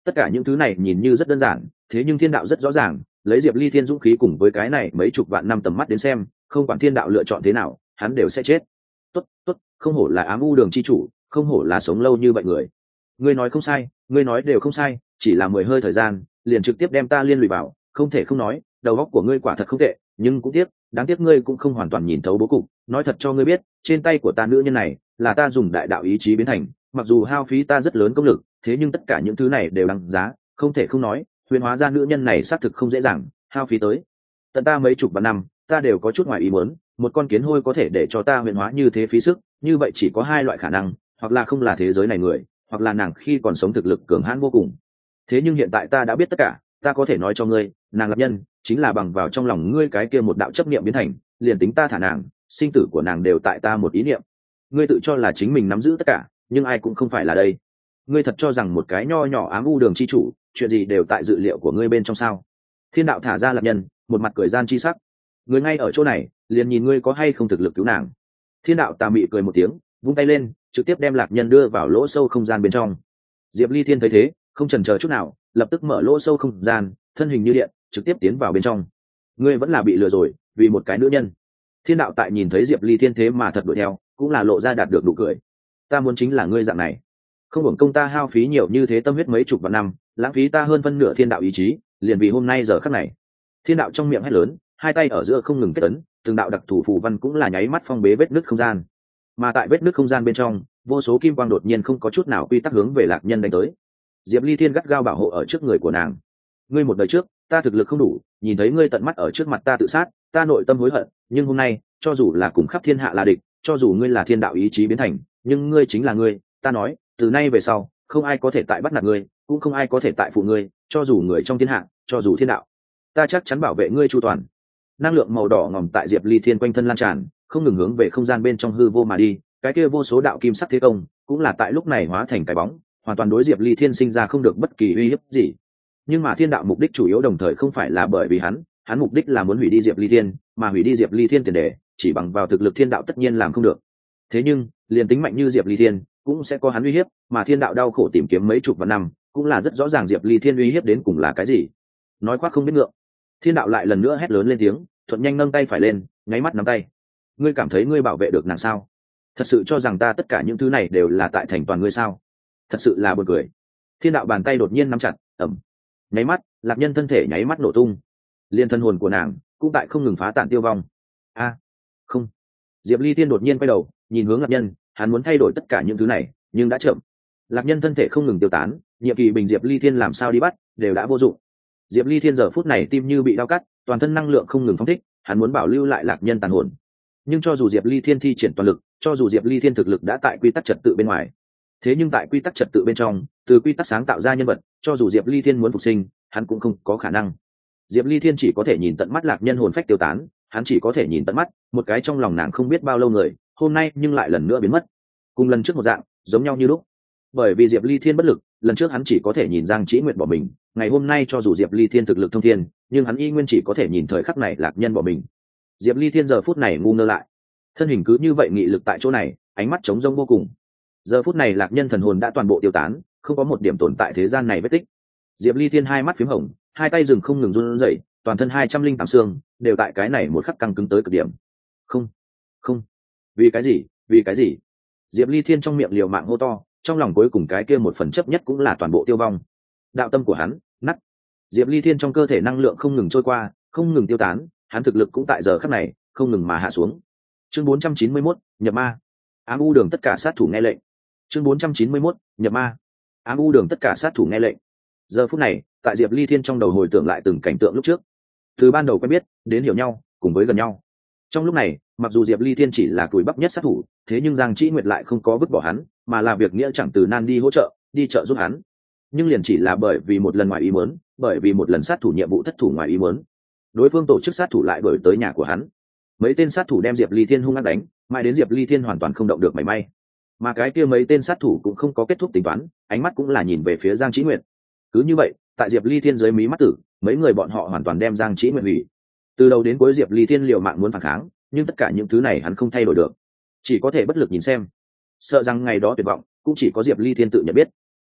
Tất cả những thứ này nhìn như rất đơn giản, thế nhưng thiên đạo rất rõ ràng, lấy Diệp Ly Thiên dũng khí cùng với cái này mấy chục vạn năm tầm mắt đến xem, không quản thiên đạo lựa chọn thế nào, hắn đều sẽ chết. Tốt, tốt, không hổ là ám u đường chi chủ, không hổ là sống lâu như vậy người. Ngươi nói không sai, ngươi nói đều không sai, chỉ là mười hơi thời gian, liền trực tiếp đem ta liên lụy vào, không thể không nói, đầu óc của ngươi quả thật không tệ, nhưng cũng tiếc, đáng tiếc ngươi cũng không hoàn toàn nhìn thấu bố cục. Nói thật cho ngươi biết, trên tay của ta nữ nhân này, là ta dùng đại đạo ý chí biến thành, mặc dù hao phí ta rất lớn công lực, thế nhưng tất cả những thứ này đều đáng giá, không thể không nói, huyền hóa ra nữ nhân này xác thực không dễ dàng, hao phí tới tận ta mấy chục vạn năm, ta đều có chút ngoài ý muốn, một con kiến hôi có thể để cho ta huyền hóa như thế phí sức, như vậy chỉ có hai loại khả năng, hoặc là không là thế giới này người, hoặc là nàng khi còn sống thực lực cường hãn vô cùng. Thế nhưng hiện tại ta đã biết tất cả, ta có thể nói cho ngươi, nàng lập nhân chính là bằng vào trong lòng ngươi cái kia một đạo chấp niệm biến thành, liền tính ta thả nàng, sinh tử của nàng đều tại ta một ý niệm. Ngươi tự cho là chính mình nắm giữ tất cả, nhưng ai cũng không phải là đây. Ngươi thật cho rằng một cái nho nhỏ ám u đường chi chủ, chuyện gì đều tại dự liệu của ngươi bên trong sao? Thiên đạo thả ra lập nhân, một mặt cười gian chi sắc. Ngươi ngay ở chỗ này, liền nhìn ngươi có hay không thực lực cứu nàng. Thiên đạo tà mị cười một tiếng, vung tay lên, trực tiếp đem lạc nhân đưa vào lỗ sâu không gian bên trong. Diệp Ly Thiên thấy thế, không chần chờ chút nào, lập tức mở lỗ sâu không gian, thân hình như điện, trực tiếp tiến vào bên trong. Ngươi vẫn là bị lừa rồi, vì một cái nữ nhân. Thiên đạo tại nhìn thấy Diệp Ly Thiên thế mà thật đuổi theo, cũng là lộ ra đạt được nụ cười. Ta muốn chính là ngươi dạng này, không hưởng công ta hao phí nhiều như thế tâm huyết mấy chục vạn năm, lãng phí ta hơn phân nửa thiên đạo ý chí, liền vì hôm nay giờ khắc này. Thiên đạo trong miệng hét lớn, hai tay ở giữa không ngừng kết ấn, từng đạo đặc thủ phù văn cũng là nháy mắt phong bế vết nứt không gian. Mà tại vết nứt không gian bên trong, vô số kim quang đột nhiên không có chút nào quy tắc hướng về lạc nhân đánh tới. Diệp Ly Thiên gắt gao bảo hộ ở trước người của nàng. Ngươi một đời trước, ta thực lực không đủ, nhìn thấy ngươi tận mắt ở trước mặt ta tự sát, ta nội tâm hối hận, nhưng hôm nay, cho dù là cùng khắp thiên hạ là địch, cho dù ngươi là thiên đạo ý chí biến thành, nhưng ngươi chính là ngươi, ta nói, từ nay về sau, không ai có thể tại bắt nạt ngươi, cũng không ai có thể tại phụ ngươi, cho dù người trong thiên hạ, cho dù thiên đạo, ta chắc chắn bảo vệ ngươi chu toàn. Năng lượng màu đỏ ngòm tại Diệp Ly Thiên quanh thân lan tràn, không ngừng hướng về không gian bên trong hư vô mà đi, cái kia vô số đạo kim sắc thế công, cũng là tại lúc này hóa thành cái bóng, hoàn toàn đối Diệp Ly Thiên sinh ra không được bất kỳ uy hiếp gì. Nhưng mà thiên đạo mục đích chủ yếu đồng thời không phải là bởi vì hắn, hắn mục đích là muốn hủy đi Diệp Ly Thiên, mà hủy đi Diệp Ly Thiên tiền đề, chỉ bằng vào thực lực thiên đạo tất nhiên làm không được. Thế nhưng, liền tính mạnh như Diệp Ly Thiên, cũng sẽ có hắn uy hiếp, mà thiên đạo đau khổ tìm kiếm mấy chục vạn năm, cũng là rất rõ ràng Diệp Ly Thiên uy hiếp đến cùng là cái gì. Nói khoác không biết ngượng. Thiên đạo lại lần nữa hét lớn lên tiếng, thuận nhanh nâng tay phải lên, nháy mắt nắm tay. Ngươi cảm thấy ngươi bảo vệ được nàng sao? Thật sự cho rằng ta tất cả những thứ này đều là tại thành toàn ngươi sao? Thật sự là buồn cười. Thiên đạo bàn tay đột nhiên nắm chặt, ẩm. Nháy mắt, lạc nhân thân thể nháy mắt nổ tung. Liên thân hồn của nàng cũng tại không ngừng phá tản tiêu vong. A, không. Diệp Ly Thiên đột nhiên quay đầu, nhìn hướng lạc nhân, hắn muốn thay đổi tất cả những thứ này, nhưng đã chậm. Lạc nhân thân thể không ngừng tiêu tán, nhiệm kỳ bình Diệp Ly Thiên làm sao đi bắt, đều đã vô dụng. Diệp Ly Thiên giờ phút này tim như bị đau cắt, toàn thân năng lượng không ngừng phóng thích, hắn muốn bảo lưu lại lạc nhân tàn hồn. Nhưng cho dù Diệp Ly Thiên thi triển toàn lực, cho dù Diệp Ly Thiên thực lực đã tại quy tắc trật tự bên ngoài, thế nhưng tại quy tắc trật tự bên trong, từ quy tắc sáng tạo ra nhân vật, cho dù Diệp Ly Thiên muốn phục sinh, hắn cũng không có khả năng. Diệp Ly Thiên chỉ có thể nhìn tận mắt lạc nhân hồn phách tiêu tán, hắn chỉ có thể nhìn tận mắt, một cái trong lòng nàng không biết bao lâu người, hôm nay nhưng lại lần nữa biến mất. Cùng lần trước một dạng, giống nhau như lúc. Bởi vì Diệp Ly Thiên bất lực, lần trước hắn chỉ có thể nhìn Giang Chỉ Nguyệt bỏ mình, ngày hôm nay cho dù Diệp Ly Thiên thực lực thông thiên, nhưng hắn y nguyên chỉ có thể nhìn thời khắc này lạc nhân bỏ mình. Diệp Ly Thiên giờ phút này ngu ngơ lại, thân hình cứ như vậy nghị lực tại chỗ này, ánh mắt trống rỗng vô cùng. Giờ phút này lạc nhân thần hồn đã toàn bộ tiêu tán, không có một điểm tồn tại thế gian này vết tích. Diệp Ly Thiên hai mắt phím hồng, hai tay dừng không ngừng run rẩy, toàn thân hai trăm linh tám xương đều tại cái này một khắc căng cứng tới cực điểm. Không, không, vì cái gì, vì cái gì? Diệp Ly Thiên trong miệng liều mạng hô to, trong lòng cuối cùng cái kia một phần chấp nhất cũng là toàn bộ tiêu vong. Đạo tâm của hắn nát. Diệp Ly Thiên trong cơ thể năng lượng không ngừng trôi qua, không ngừng tiêu tán, hắn thực lực cũng tại giờ khắc này không ngừng mà hạ xuống. Chương bốn trăm chín mươi mốt, nhập ma. Ám u đường tất cả sát thủ nghe lệnh. Chương bốn trăm chín mươi mốt, nhập ma. Ám u đường tất cả sát thủ nghe lệnh. Giờ phút này, tại Diệp Ly Thiên trong đầu hồi tưởng lại từng cảnh tượng lúc trước, từ ban đầu quen biết đến hiểu nhau, cùng với gần nhau. Trong lúc này, mặc dù Diệp Ly Thiên chỉ là tuổi bắp nhất sát thủ, thế nhưng Giang Chỉ Nguyệt lại không có vứt bỏ hắn, mà là việc nghĩa chẳng từ nan đi hỗ trợ, đi trợ giúp hắn. Nhưng liền chỉ là bởi vì một lần ngoài ý muốn, bởi vì một lần sát thủ nhiệm vụ thất thủ ngoài ý muốn, đối phương tổ chức sát thủ lại đuổi tới nhà của hắn. Mấy tên sát thủ đem Diệp Ly Thiên hung hăng đánh, mãi đến Diệp Ly Thiên hoàn toàn không động được mảy may. Mà cái kia mấy tên sát thủ cũng không có kết thúc tính toán, ánh mắt cũng là nhìn về phía Giang Chỉ Nguyệt. Cứ như vậy, tại Diệp Ly Thiên dưới mí mắt tử, mấy người bọn họ hoàn toàn đem Giang Chỉ Nguyệt hủy. Từ đầu đến cuối Diệp Ly Thiên liều mạng muốn phản kháng, nhưng tất cả những thứ này hắn không thay đổi được, chỉ có thể bất lực nhìn xem. Sợ rằng ngày đó tuyệt vọng, cũng chỉ có Diệp Ly Thiên tự nhận biết.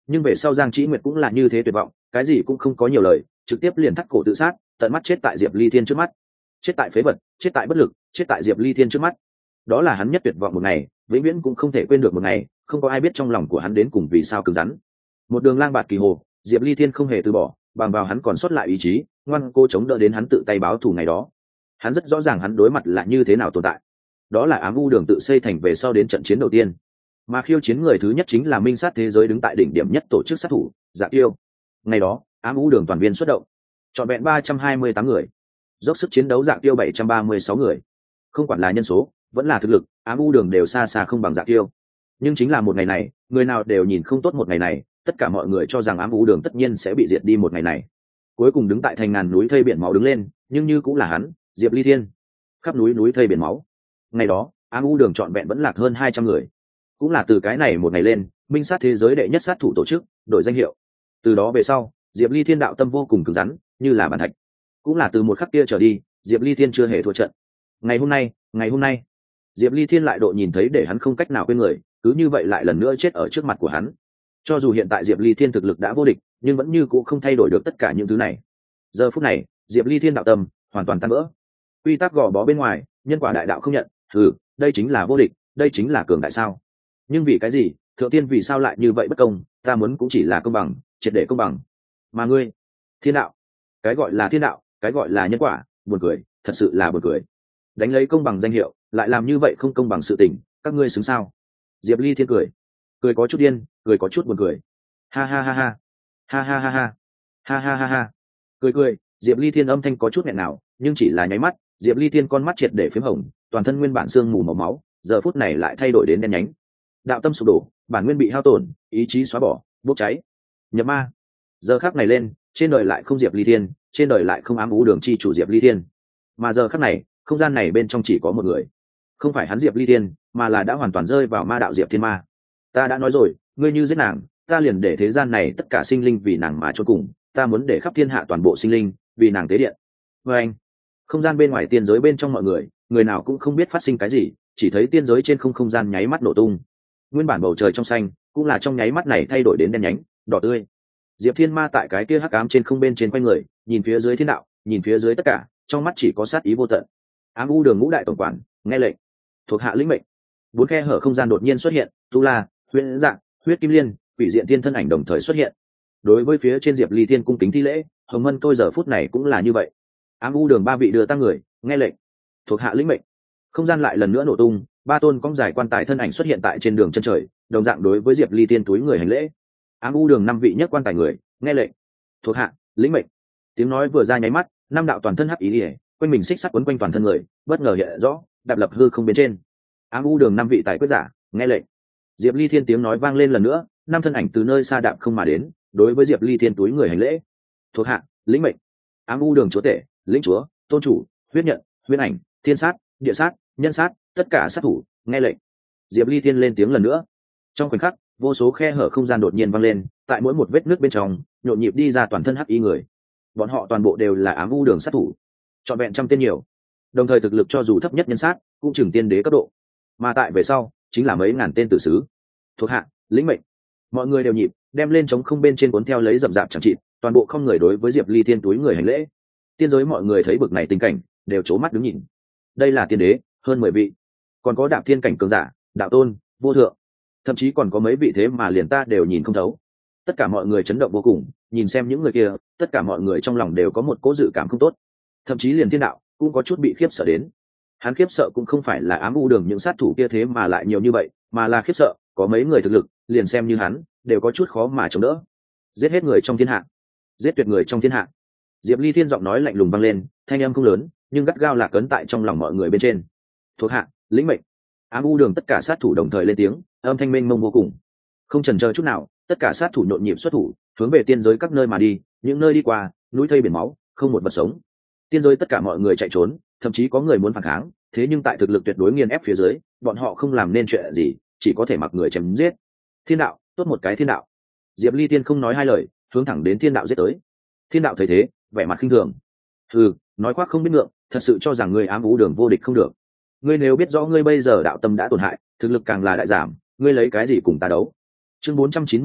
nhưng về sau Giang Chỉ Nguyệt cũng là như thế tuyệt vọng, cái gì cũng không có nhiều lời, trực tiếp liền thắt cổ tự sát, tận mắt chết tại Diệp Ly Thiên trước mắt. Chết tại phế vật, chết tại bất lực, chết tại Diệp Ly Thiên trước mắt. Đó là hắn nhất tuyệt vọng một ngày, vĩnh viễn cũng không thể quên được một ngày, không có ai biết trong lòng của hắn đến cùng vì sao cứng rắn. Một đường lang bạt kỳ hồ, Diệp Ly Thiên không hề từ bỏ, bằng vào hắn còn sót lại ý chí, ngoan cố chống đỡ đến hắn tự tay báo thù ngày đó. Hắn rất rõ ràng hắn đối mặt là như thế nào tồn tại. Đó là ám u đường tự xây thành về sau đến trận chiến đầu tiên, mà khiêu chiến người thứ nhất chính là minh sát thế giới đứng tại đỉnh điểm nhất tổ chức sát thủ Dạ Tiêu. Ngày đó ám u đường toàn viên xuất động, trọn vẹn ba trăm hai mươi tám người, dốc sức chiến đấu Dạ Tiêu bảy trăm ba mươi sáu người. Không quản là nhân số vẫn là thực lực, ám u đường đều xa xa không bằng Dạ Tiêu. Nhưng chính là một ngày này, người nào đều nhìn không tốt một ngày này, tất cả mọi người cho rằng ám u đường tất nhiên sẽ bị diệt đi một ngày này. Cuối cùng đứng tại thành ngàn núi thây biển máu đứng lên, nhưng như cũng là hắn, Diệp Ly Thiên. Khắp núi núi thây biển máu. Ngày đó ám u đường trọn vẹn vẫn lạc hơn hai trăm người. Cũng là từ cái này một ngày lên, minh sát thế giới đệ nhất sát thủ tổ chức đổi danh hiệu. Từ đó về sau, Diệp Ly Thiên đạo tâm vô cùng cứng rắn, như là bàn thạch. Cũng là từ một khắc kia trở đi, Diệp Ly Thiên chưa hề thua trận. Ngày hôm nay, ngày hôm nay, Diệp Ly Thiên lại độ nhìn thấy để hắn không cách nào quên người, cứ như vậy lại lần nữa chết ở trước mặt của hắn. Cho dù hiện tại Diệp Ly Thiên thực lực đã vô địch, nhưng vẫn như cũ không thay đổi được tất cả những thứ này. Giờ phút này, Diệp Ly Thiên đạo tâm hoàn toàn tan vỡ. Quy tắc gò bó bên ngoài, nhân quả đại đạo không nhận, ừ, đây chính là vô địch, đây chính là cường đại sao? Nhưng vì cái gì, thượng tiên vì sao lại như vậy bất công? Ta muốn cũng chỉ là công bằng, triệt để công bằng. Mà ngươi, thiên đạo, cái gọi là thiên đạo, cái gọi là nhân quả, buồn cười, thật sự là buồn cười. Đánh lấy công bằng danh hiệu, lại làm như vậy không công bằng sự tình, các ngươi xứng sao? Diệp Ly Thiên cười, cười có chút điên, cười có chút buồn cười. Ha ha ha ha, ha ha ha ha, ha ha ha ha. Cười cười, Diệp Ly Thiên âm thanh có chút nghẹn nào, nhưng chỉ là nháy mắt, Diệp Ly Thiên con mắt triệt để phím hồng, toàn thân nguyên bản xương mù màu máu, giờ phút này lại thay đổi đến đen nhánh. Đạo tâm sụp đổ, bản nguyên bị hao tổn, ý chí xóa bỏ, bốc cháy. Nhập ma. Giờ khắc này lên, trên đời lại không Diệp Ly Thiên, trên đời lại không ám u đường chi chủ Diệp Ly Thiên. Mà giờ khắc này, không gian này bên trong chỉ có một người. Không phải hắn Diệp Ly Thiên, mà là đã hoàn toàn rơi vào ma đạo Diệp Thiên Ma. Ta đã nói rồi, ngươi như giết nàng, ta liền để thế gian này tất cả sinh linh vì nàng mà chôn cùng, ta muốn để khắp thiên hạ toàn bộ sinh linh vì nàng tế điện. Và anh, không gian bên ngoài tiên giới bên trong mọi người, người nào cũng không biết phát sinh cái gì, chỉ thấy tiên giới trên không không gian nháy mắt nổ tung. Nguyên bản bầu trời trong xanh, cũng là trong nháy mắt này thay đổi đến đen nhánh, đỏ tươi. Diệp Thiên Ma tại cái kia hắc ám trên không bên trên quanh người, nhìn phía dưới thiên đạo, nhìn phía dưới tất cả, trong mắt chỉ có sát ý vô tận. Ám u đường ngũ đại tổng quản, nghe lệnh, thuộc hạ lĩnh mệnh. Bốn khe hở không gian đột nhiên xuất hiện, tu la, huyễn dạng, huyết kim liên, quỷ diện tiên thân ảnh đồng thời xuất hiện. Đối với phía trên Diệp Ly Thiên cung kính thi lễ, Hồng Mân tôi giờ phút này cũng là như vậy. Ám u đường ba vị đưa tăng người, nghe lệnh, thuộc hạ lĩnh mệnh. Không gian lại lần nữa nổ tung, ba tôn cong dài quan tài thân ảnh xuất hiện tại trên đường chân trời, đồng dạng đối với Diệp Ly Thiên túi người hành lễ. Ám u đường năm vị nhất quan tài người, nghe lệnh, thuộc hạ lĩnh mệnh. Tiếng nói vừa ra nháy mắt, năm đạo toàn thân hắc ý ỉa, quanh mình xích sắt quấn quanh toàn thân người, bất ngờ hiện rõ, đạp lập hư không bên trên. Ám u đường năm vị tài quyết giả, nghe lệnh. Diệp Ly Thiên tiếng nói vang lên lần nữa, năm thân ảnh từ nơi xa đạp không mà đến, đối với Diệp Ly Thiên túi người hành lễ. Thuộc hạ lĩnh mệnh. Ám u đường chúa tể, lĩnh chúa, tôn chủ, huyết nhận, huyễn ảnh, thiên sát, địa sát, nhân sát, tất cả sát thủ, nghe lệnh. Diệp Ly Thiên lên tiếng lần nữa. Trong khoảnh khắc, vô số khe hở không gian đột nhiên vang lên, tại mỗi một vết nước bên trong, nhộn nhịp đi ra toàn thân hắc y người. Bọn họ toàn bộ đều là ám u đường sát thủ, trọn vẹn trăm tên nhiều. Đồng thời thực lực cho dù thấp nhất nhân sát, cũng chừng tiên đế cấp độ. Mà tại về sau, chính là mấy ngàn tên tử sứ. Thuộc hạ lĩnh mệnh. Mọi người đều nhịp, đem lên chống không bên trên cuốn theo lấy rậm rạp chẳng trị, toàn bộ không người đối với Diệp Ly Thiên túi người hành lễ. Tiên giới mọi người thấy bực này tình cảnh, đều trố mắt đứng nhìn. Đây là tiên đế, hơn mười vị, còn có đạo thiên cảnh cường giả, đạo tôn, vô thượng, thậm chí còn có mấy vị thế mà liền ta đều nhìn không thấu. Tất cả mọi người chấn động vô cùng, nhìn xem những người kia, tất cả mọi người trong lòng đều có một cố dự cảm không tốt. Thậm chí liền thiên đạo cũng có chút bị khiếp sợ đến. Hắn khiếp sợ cũng không phải là ám u đường những sát thủ kia thế mà lại nhiều như vậy, mà là khiếp sợ có mấy người thực lực, liền xem như hắn, đều có chút khó mà chống đỡ. Giết hết người trong thiên hạ, giết tuyệt người trong thiên hạ. Diệp Ly Thiên giọng nói lạnh lùng vang lên, thanh âm không lớn, nhưng gắt gao lạc ấn tại trong lòng mọi người bên trên. Thuộc hạ lĩnh mệnh. Ám u đường tất cả sát thủ đồng thời lên tiếng, âm thanh mênh mông vô cùng. Không chần chờ chút nào, tất cả sát thủ nhộn nhịp xuất thủ, hướng về tiên giới các nơi mà đi, những nơi đi qua, núi thây biển máu, không một vật sống. Tiên giới tất cả mọi người chạy trốn, thậm chí có người muốn phản kháng, thế nhưng tại thực lực tuyệt đối nghiền ép phía dưới, bọn họ không làm nên chuyện gì, chỉ có thể mặc người chém giết. Thiên đạo, tốt một cái thiên đạo. Diệp Ly Thiên không nói hai lời, hướng thẳng đến thiên đạo giết tới. Thiên đạo thấy thế, vẻ mặt khinh thường. Ừ, nói khoác không biết ngượng, thật sự cho rằng ngươi ám u đường vô địch không được. Ngươi nếu biết rõ ngươi bây giờ đạo tâm đã tổn hại, thực lực càng là đại giảm, ngươi lấy cái gì cùng ta đấu? Chương bốn trăm chín mươi hai,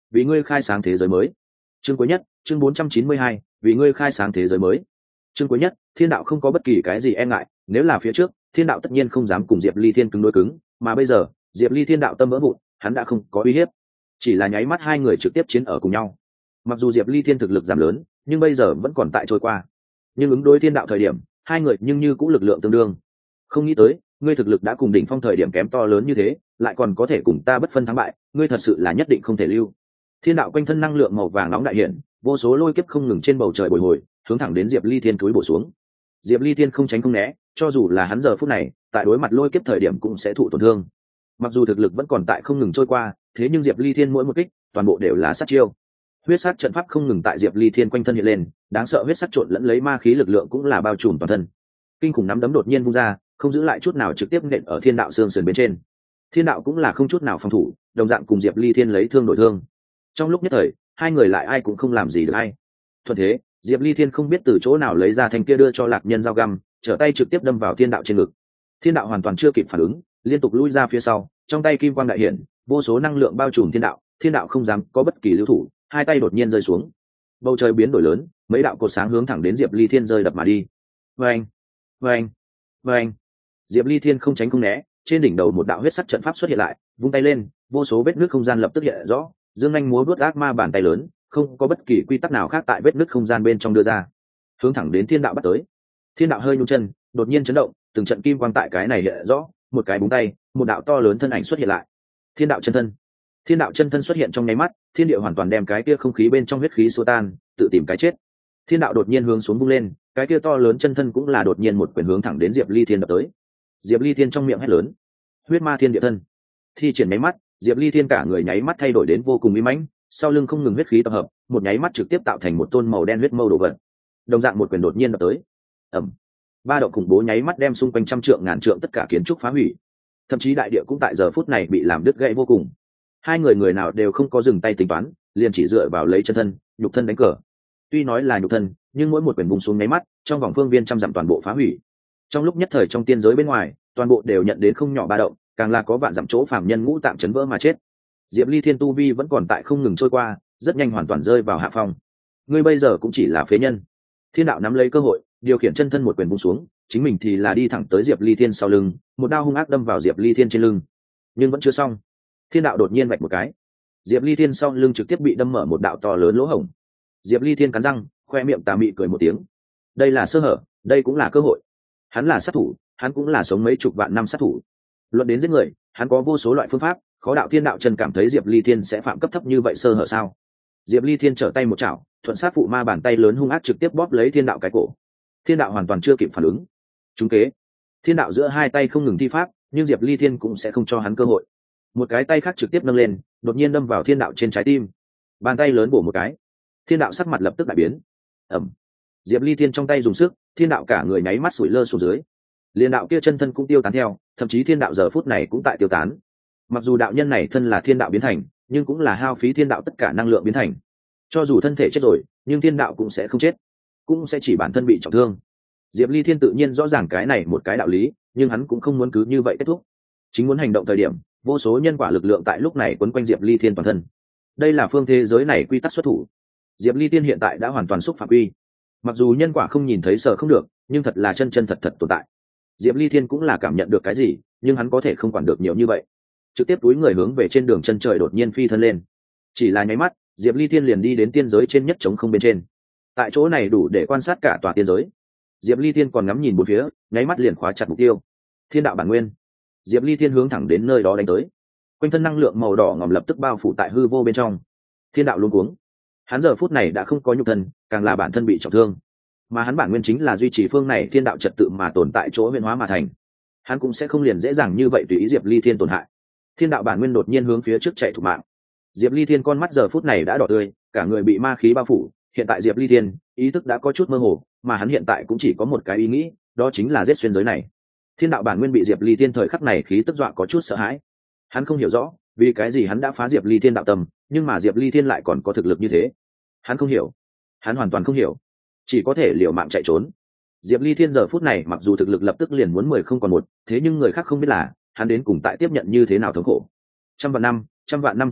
vì ngươi khai sáng thế giới mới. Chương cuối nhất, chương bốn trăm chín mươi hai, vì ngươi khai sáng thế giới mới. Chương cuối nhất, thiên đạo không có bất kỳ cái gì e ngại, nếu là phía trước, thiên đạo tất nhiên không dám cùng Diệp Ly Thiên cứng đối cứng, mà bây giờ, Diệp Ly Thiên đạo tâm vỡ vụn, hắn đã không có uy hiếp. Chỉ là nháy mắt hai người trực tiếp chiến ở cùng nhau. Mặc dù Diệp Ly Thiên thực lực giảm lớn, nhưng bây giờ vẫn còn tại trôi qua. Nhưng ứng đối thiên đạo thời điểm, hai người nhưng như cũng lực lượng tương đương. Không nghĩ tới, ngươi thực lực đã cùng đỉnh phong thời điểm kém to lớn như thế, lại còn có thể cùng ta bất phân thắng bại, ngươi thật sự là nhất định không thể lưu. Thiên đạo quanh thân năng lượng màu vàng nóng đại hiện, vô số lôi kiếp không ngừng trên bầu trời bồi hồi, hướng thẳng đến Diệp Ly Thiên túi bổ xuống. Diệp Ly Thiên không tránh không né, cho dù là hắn giờ phút này, tại đối mặt lôi kiếp thời điểm cũng sẽ thụ tổn thương. Mặc dù thực lực vẫn còn tại không ngừng trôi qua, thế nhưng Diệp Ly Thiên mỗi một kích, toàn bộ đều là sát chiêu. Huyết sát trận pháp không ngừng tại Diệp Ly Thiên quanh thân hiện lên, đáng sợ huyết sát trộn lẫn lấy ma khí lực lượng cũng là bao trùm toàn thân. Kinh khủng nắm đấm đột nhiên vung ra, không giữ lại chút nào trực tiếp nện ở thiên đạo xương sườn bên trên. Thiên đạo cũng là không chút nào phòng thủ, đồng dạng cùng Diệp Ly Thiên lấy thương đổi thương. Trong lúc nhất thời, hai người lại ai cũng không làm gì được ai. Thuận thế, Diệp Ly Thiên không biết từ chỗ nào lấy ra thanh kia đưa cho Lạc Nhân dao găm, trở tay trực tiếp đâm vào thiên đạo trên ngực. Thiên đạo hoàn toàn chưa kịp phản ứng, liên tục lui ra phía sau, trong tay kim quang đại hiển, vô số năng lượng bao trùm thiên đạo, thiên đạo không dám có bất kỳ lưu thủ, hai tay đột nhiên rơi xuống. Bầu trời biến đổi lớn, mấy đạo cột sáng hướng thẳng đến Diệp Ly Thiên rơi đập mà đi. Oeng, oeng, oeng. Diệp Ly Thiên không tránh không né, trên đỉnh đầu một đạo huyết sắc trận pháp xuất hiện lại, vung tay lên, vô số vết nứt không gian lập tức hiện rõ, dương anh múa vuốt ác ma bàn tay lớn, không có bất kỳ quy tắc nào khác tại vết nứt không gian bên trong đưa ra, hướng thẳng đến thiên đạo bắt tới. Thiên đạo hơi nhún chân, đột nhiên chấn động, từng trận kim quang tại cái này hiện rõ, một cái búng tay, một đạo to lớn thân ảnh xuất hiện lại. Thiên đạo chân thân. Thiên đạo chân thân xuất hiện trong nháy mắt, thiên địa hoàn toàn đem cái kia không khí bên trong huyết khí xua tan, tự tìm cái chết. Thiên đạo đột nhiên hướng xuống bung lên, cái kia to lớn chân thân cũng là đột nhiên một quyền hướng thẳng đến Diệp Ly Thiên đập tới. Diệp Ly Thiên trong miệng hét lớn, huyết ma thiên địa thân. Thi triển nháy mắt, Diệp Ly Thiên cả người nháy mắt thay đổi đến vô cùng uy mãnh, sau lưng không ngừng huyết khí tập hợp, một nháy mắt trực tiếp tạo thành một tôn màu đen huyết mâu đồ vật. Đồng dạng một quyền đột nhiên đập tới. Ầm. Ba động khủng bố nháy mắt đem xung quanh trăm trượng ngàn trượng tất cả kiến trúc phá hủy. Thậm chí đại địa cũng tại giờ phút này bị làm đứt gãy vô cùng. Hai người người nào đều không có dừng tay tính toán, liền chỉ dựa vào lấy chân thân, nhục thân đánh cờ. Tuy nói là nhục thân, nhưng mỗi một quyền vùng xuống nháy mắt, trong vòng phương viên trăm dặm toàn bộ phá hủy. Trong lúc nhất thời trong tiên giới bên ngoài, toàn bộ đều nhận đến không nhỏ ba động, càng là có vạn dặm chỗ phàm nhân ngũ tạm chấn vỡ mà chết. Diệp Ly Thiên tu vi vẫn còn tại không ngừng trôi qua, rất nhanh hoàn toàn rơi vào hạ phong. Ngươi bây giờ cũng chỉ là phế nhân. Thiên đạo nắm lấy cơ hội, điều khiển chân thân một quyền vung xuống, chính mình thì là đi thẳng tới Diệp Ly Thiên sau lưng, một đao hung ác đâm vào Diệp Ly Thiên trên lưng. Nhưng vẫn chưa xong, thiên đạo đột nhiên vạch một cái, Diệp Ly Thiên sau lưng trực tiếp bị đâm mở một đạo to lớn lỗ hổng. Diệp Ly Thiên cắn răng, khoe miệng tà mị cười một tiếng. Đây là sơ hở, đây cũng là cơ hội. Hắn là sát thủ, hắn cũng là sống mấy chục vạn năm sát thủ. Luận đến giết người, hắn có vô số loại phương pháp, khó đạo thiên đạo trần cảm thấy Diệp Ly Thiên sẽ phạm cấp thấp như vậy sơ hở sao? Diệp Ly Thiên trở tay một chảo, thuận sát phụ ma bàn tay lớn hung ác trực tiếp bóp lấy thiên đạo cái cổ. Thiên đạo hoàn toàn chưa kịp phản ứng. Trúng kế. Thiên đạo giữa hai tay không ngừng thi pháp, nhưng Diệp Ly Thiên cũng sẽ không cho hắn cơ hội. Một cái tay khác trực tiếp nâng lên, đột nhiên đâm vào thiên đạo trên trái tim. Bàn tay lớn bổ một cái, thiên đạo sắc mặt lập tức đại biến. Ẩm. Diệp Ly Thiên trong tay dùng sức, thiên đạo cả người nháy mắt sủi lơ xuống dưới. Liên đạo kia chân thân cũng tiêu tán theo, thậm chí thiên đạo giờ phút này cũng tại tiêu tán. Mặc dù đạo nhân này thân là thiên đạo biến thành, nhưng cũng là hao phí thiên đạo tất cả năng lượng biến thành. Cho dù thân thể chết rồi, nhưng thiên đạo cũng sẽ không chết, cũng sẽ chỉ bản thân bị trọng thương. Diệp Ly Thiên tự nhiên rõ ràng cái này một cái đạo lý, nhưng hắn cũng không muốn cứ như vậy kết thúc. Chính muốn hành động thời điểm, vô số nhân quả lực lượng tại lúc này quấn quanh Diệp Ly Thiên toàn thân. Đây là phương thế giới này quy tắc xuất thủ. Diệp Ly Thiên hiện tại đã hoàn toàn xúc phạm quy. Mặc dù nhân quả không nhìn thấy sợ không được, nhưng thật là chân chân thật thật tồn tại. Diệp Ly Thiên cũng là cảm nhận được cái gì, nhưng hắn có thể không quản được nhiều như vậy. Trực tiếp túi người hướng về trên đường chân trời đột nhiên phi thân lên. Chỉ là nháy mắt, Diệp Ly Thiên liền đi đến tiên giới trên nhất trống không bên trên. Tại chỗ này đủ để quan sát cả tòa tiên giới. Diệp Ly Thiên còn ngắm nhìn bốn phía, nháy mắt liền khóa chặt mục tiêu. Thiên đạo bản nguyên. Diệp Ly Thiên hướng thẳng đến nơi đó đánh tới. Quanh thân năng lượng màu đỏ ngòm lập tức bao phủ tại hư vô bên trong. Thiên đạo luống cuống. Hắn giờ phút này đã không có nhục thân, càng là bản thân bị trọng thương. Mà hắn bản nguyên chính là duy trì phương này thiên đạo trật tự mà tồn tại chỗ huyền hóa mà thành. Hắn cũng sẽ không liền dễ dàng như vậy tùy ý Diệp Ly Thiên tổn hại. Thiên đạo bản nguyên đột nhiên hướng phía trước chạy thủ mạng. Diệp Ly Thiên con mắt giờ phút này đã đỏ tươi, cả người bị ma khí bao phủ. Hiện tại Diệp Ly Thiên ý thức đã có chút mơ hồ, mà hắn hiện tại cũng chỉ có một cái ý nghĩ, đó chính là giết xuyên giới này. Thiên đạo bản nguyên bị Diệp Ly Thiên thời khắc này khí tức dọa có chút sợ hãi. Hắn không hiểu rõ vì cái gì hắn đã phá Diệp Ly Thiên đạo tâm, nhưng mà Diệp Ly Thiên lại còn có thực lực như thế. Hắn không hiểu, hắn hoàn toàn không hiểu, chỉ có thể liều mạng chạy trốn. Diệp Ly Thiên giờ phút này mặc dù thực lực lập tức liền muốn mười không còn một, thế nhưng người khác không biết là hắn đến cùng tại tiếp nhận như thế nào thống khổ. Trăm vạn năm, trăm vạn năm chấm tích,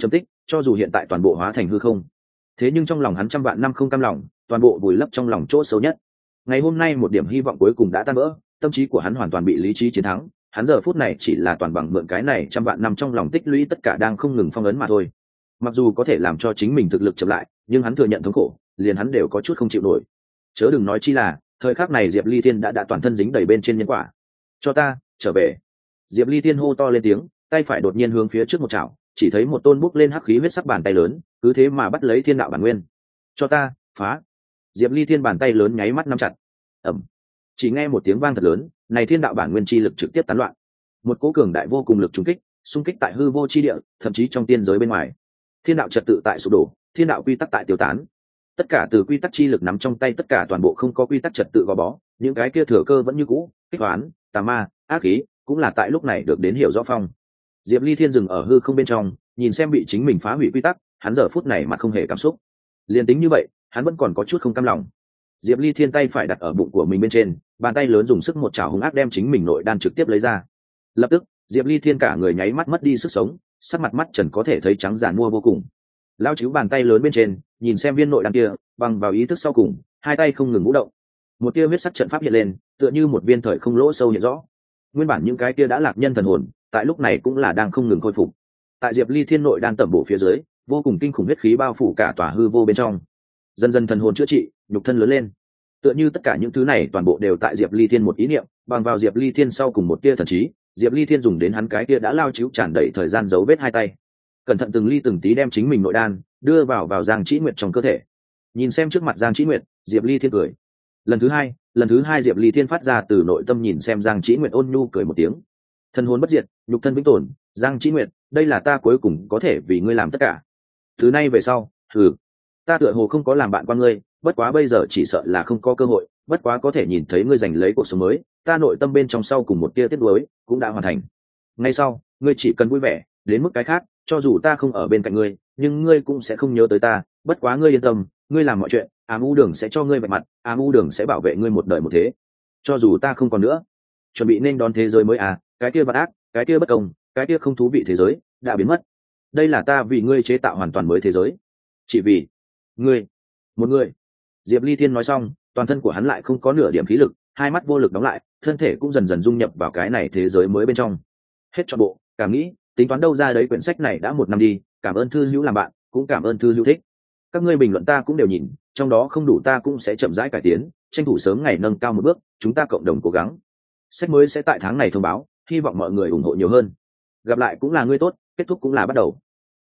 cho dù hiện tại toàn bộ hóa thành hư không. Thế nhưng trong lòng hắn trăm vạn năm không cam lòng, toàn bộ vùi lấp trong lòng chỗ sâu nhất. Ngày hôm nay một điểm hy vọng cuối cùng đã tan vỡ, tâm trí của hắn hoàn toàn bị lý trí chiến thắng, hắn giờ phút này chỉ là toàn bằng mượn cái này trăm vạn năm trong lòng tích lũy tất cả đang không ngừng phong ấn mà thôi. Mặc dù có thể làm cho chính mình thực lực chậm lại, nhưng hắn thừa nhận thống khổ, liền hắn đều có chút không chịu nổi. Chớ đừng nói chi là, thời khắc này Diệp Ly Thiên đã đã toàn thân dính đầy bên trên nhân quả. Cho ta trở về. Diệp Ly Thiên hô to lên tiếng, tay phải đột nhiên hướng phía trước một chảo, chỉ thấy một tôn bốc lên hắc khí huyết sắc bàn tay lớn, cứ thế mà bắt lấy thiên đạo bản nguyên. Cho ta phá. Diệp Ly Thiên bàn tay lớn nháy mắt nắm chặt. Ầm. Chỉ nghe một tiếng vang thật lớn, này thiên đạo bản nguyên chi lực trực tiếp tán loạn. Một cỗ cường đại vô cùng lực trùng kích, xung kích tại hư vô chi địa, thậm chí trong tiên giới bên ngoài. Thiên đạo trật tự tại sụp đổ, thiên đạo quy tắc tại tiêu tán. Tất cả từ quy tắc chi lực nắm trong tay, tất cả toàn bộ không có quy tắc trật tự gò bó, những cái kia thừa cơ vẫn như cũ, kích toán, tà ma, ác khí, cũng là tại lúc này được đến hiểu rõ phong. Diệp Ly Thiên dừng ở hư không bên trong, nhìn xem bị chính mình phá hủy quy tắc, hắn giờ phút này mặt không hề cảm xúc. Liên tính như vậy, hắn vẫn còn có chút không cam lòng. Diệp Ly Thiên tay phải đặt ở bụng của mình bên trên, bàn tay lớn dùng sức một chảo hung ác đem chính mình nội đan trực tiếp lấy ra. Lập tức, Diệp Ly Thiên cả người nháy mắt mất đi sức sống, sắc mặt mắt trần có thể thấy trắng giàn mua vô cùng. Lao chiếu bàn tay lớn bên trên, nhìn xem viên nội đan kia, bằng vào ý thức sau cùng, hai tay không ngừng vũ động. Một tia huyết sắc trận pháp hiện lên, tựa như một viên thời không lỗ sâu hiện rõ. Nguyên bản những cái kia đã lạc nhân thần hồn, tại lúc này cũng là đang không ngừng khôi phục. Tại Diệp Ly Thiên nội đan tẩm bổ phía dưới, vô cùng kinh khủng huyết khí bao phủ cả tòa hư vô bên trong. Dần dần thần hồn chữa trị, nhục thân lớn lên. Tựa như tất cả những thứ này toàn bộ đều tại Diệp Ly Thiên một ý niệm, bằng vào Diệp Ly Thiên sau cùng một tia thần trí, Diệp Ly Thiên dùng đến hắn cái kia đã lao chiếu tràn đầy thời gian dấu vết hai tay, cẩn thận từng ly từng tí đem chính mình nội đan đưa vào vào Giang Chỉ Nguyệt trong cơ thể. Nhìn xem trước mặt Giang Chỉ Nguyệt, Diệp Ly Thiên cười. Lần thứ hai, lần thứ hai Diệp Ly Thiên phát ra từ nội tâm nhìn xem Giang Chỉ Nguyệt, ôn nhu cười một tiếng. Thân hồn bất diệt, nhục thân vĩnh tồn, Giang Chỉ Nguyệt, đây là ta cuối cùng có thể vì ngươi làm tất cả. Từ nay về sau, thử, ta tựa hồ không có làm bạn qua ngươi, bất quá bây giờ chỉ sợ là không có cơ hội, bất quá có thể nhìn thấy ngươi giành lấy cuộc sống mới, ta nội tâm bên trong sau cùng một tia tiếc nuối cũng đã hoàn thành. Ngay sau, ngươi chỉ cần vui vẻ, đến mức cái khác, cho dù ta không ở bên cạnh ngươi, nhưng ngươi cũng sẽ không nhớ tới ta, bất quá ngươi yên tâm, ngươi làm mọi chuyện, Ám U Đường sẽ cho ngươi vạch mặt, Ám U Đường sẽ bảo vệ ngươi một đời một thế. Cho dù ta không còn nữa, chuẩn bị nên đón thế giới mới à, cái kia bất ác, cái kia bất công, cái kia không thú vị thế giới đã biến mất. Đây là ta vì ngươi chế tạo hoàn toàn mới thế giới. Chỉ vì ngươi, một người. Diệp Ly Thiên nói xong, toàn thân của hắn lại không có nửa điểm khí lực, hai mắt vô lực đóng lại, thân thể cũng dần dần dung nhập vào cái này thế giới mới bên trong. Hết trọn bộ, cảm nghĩ, tính toán đâu ra đấy, quyển sách này đã một năm đi, cảm ơn thư hữu làm bạn, cũng cảm ơn thư hữu thích. Các ngươi bình luận ta cũng đều nhìn, trong đó không đủ ta cũng sẽ chậm rãi cải tiến, tranh thủ sớm ngày nâng cao một bước, chúng ta cộng đồng cố gắng. Sách mới sẽ tại tháng này thông báo, hy vọng mọi người ủng hộ nhiều hơn. Gặp lại cũng là ngươi tốt, kết thúc cũng là bắt đầu.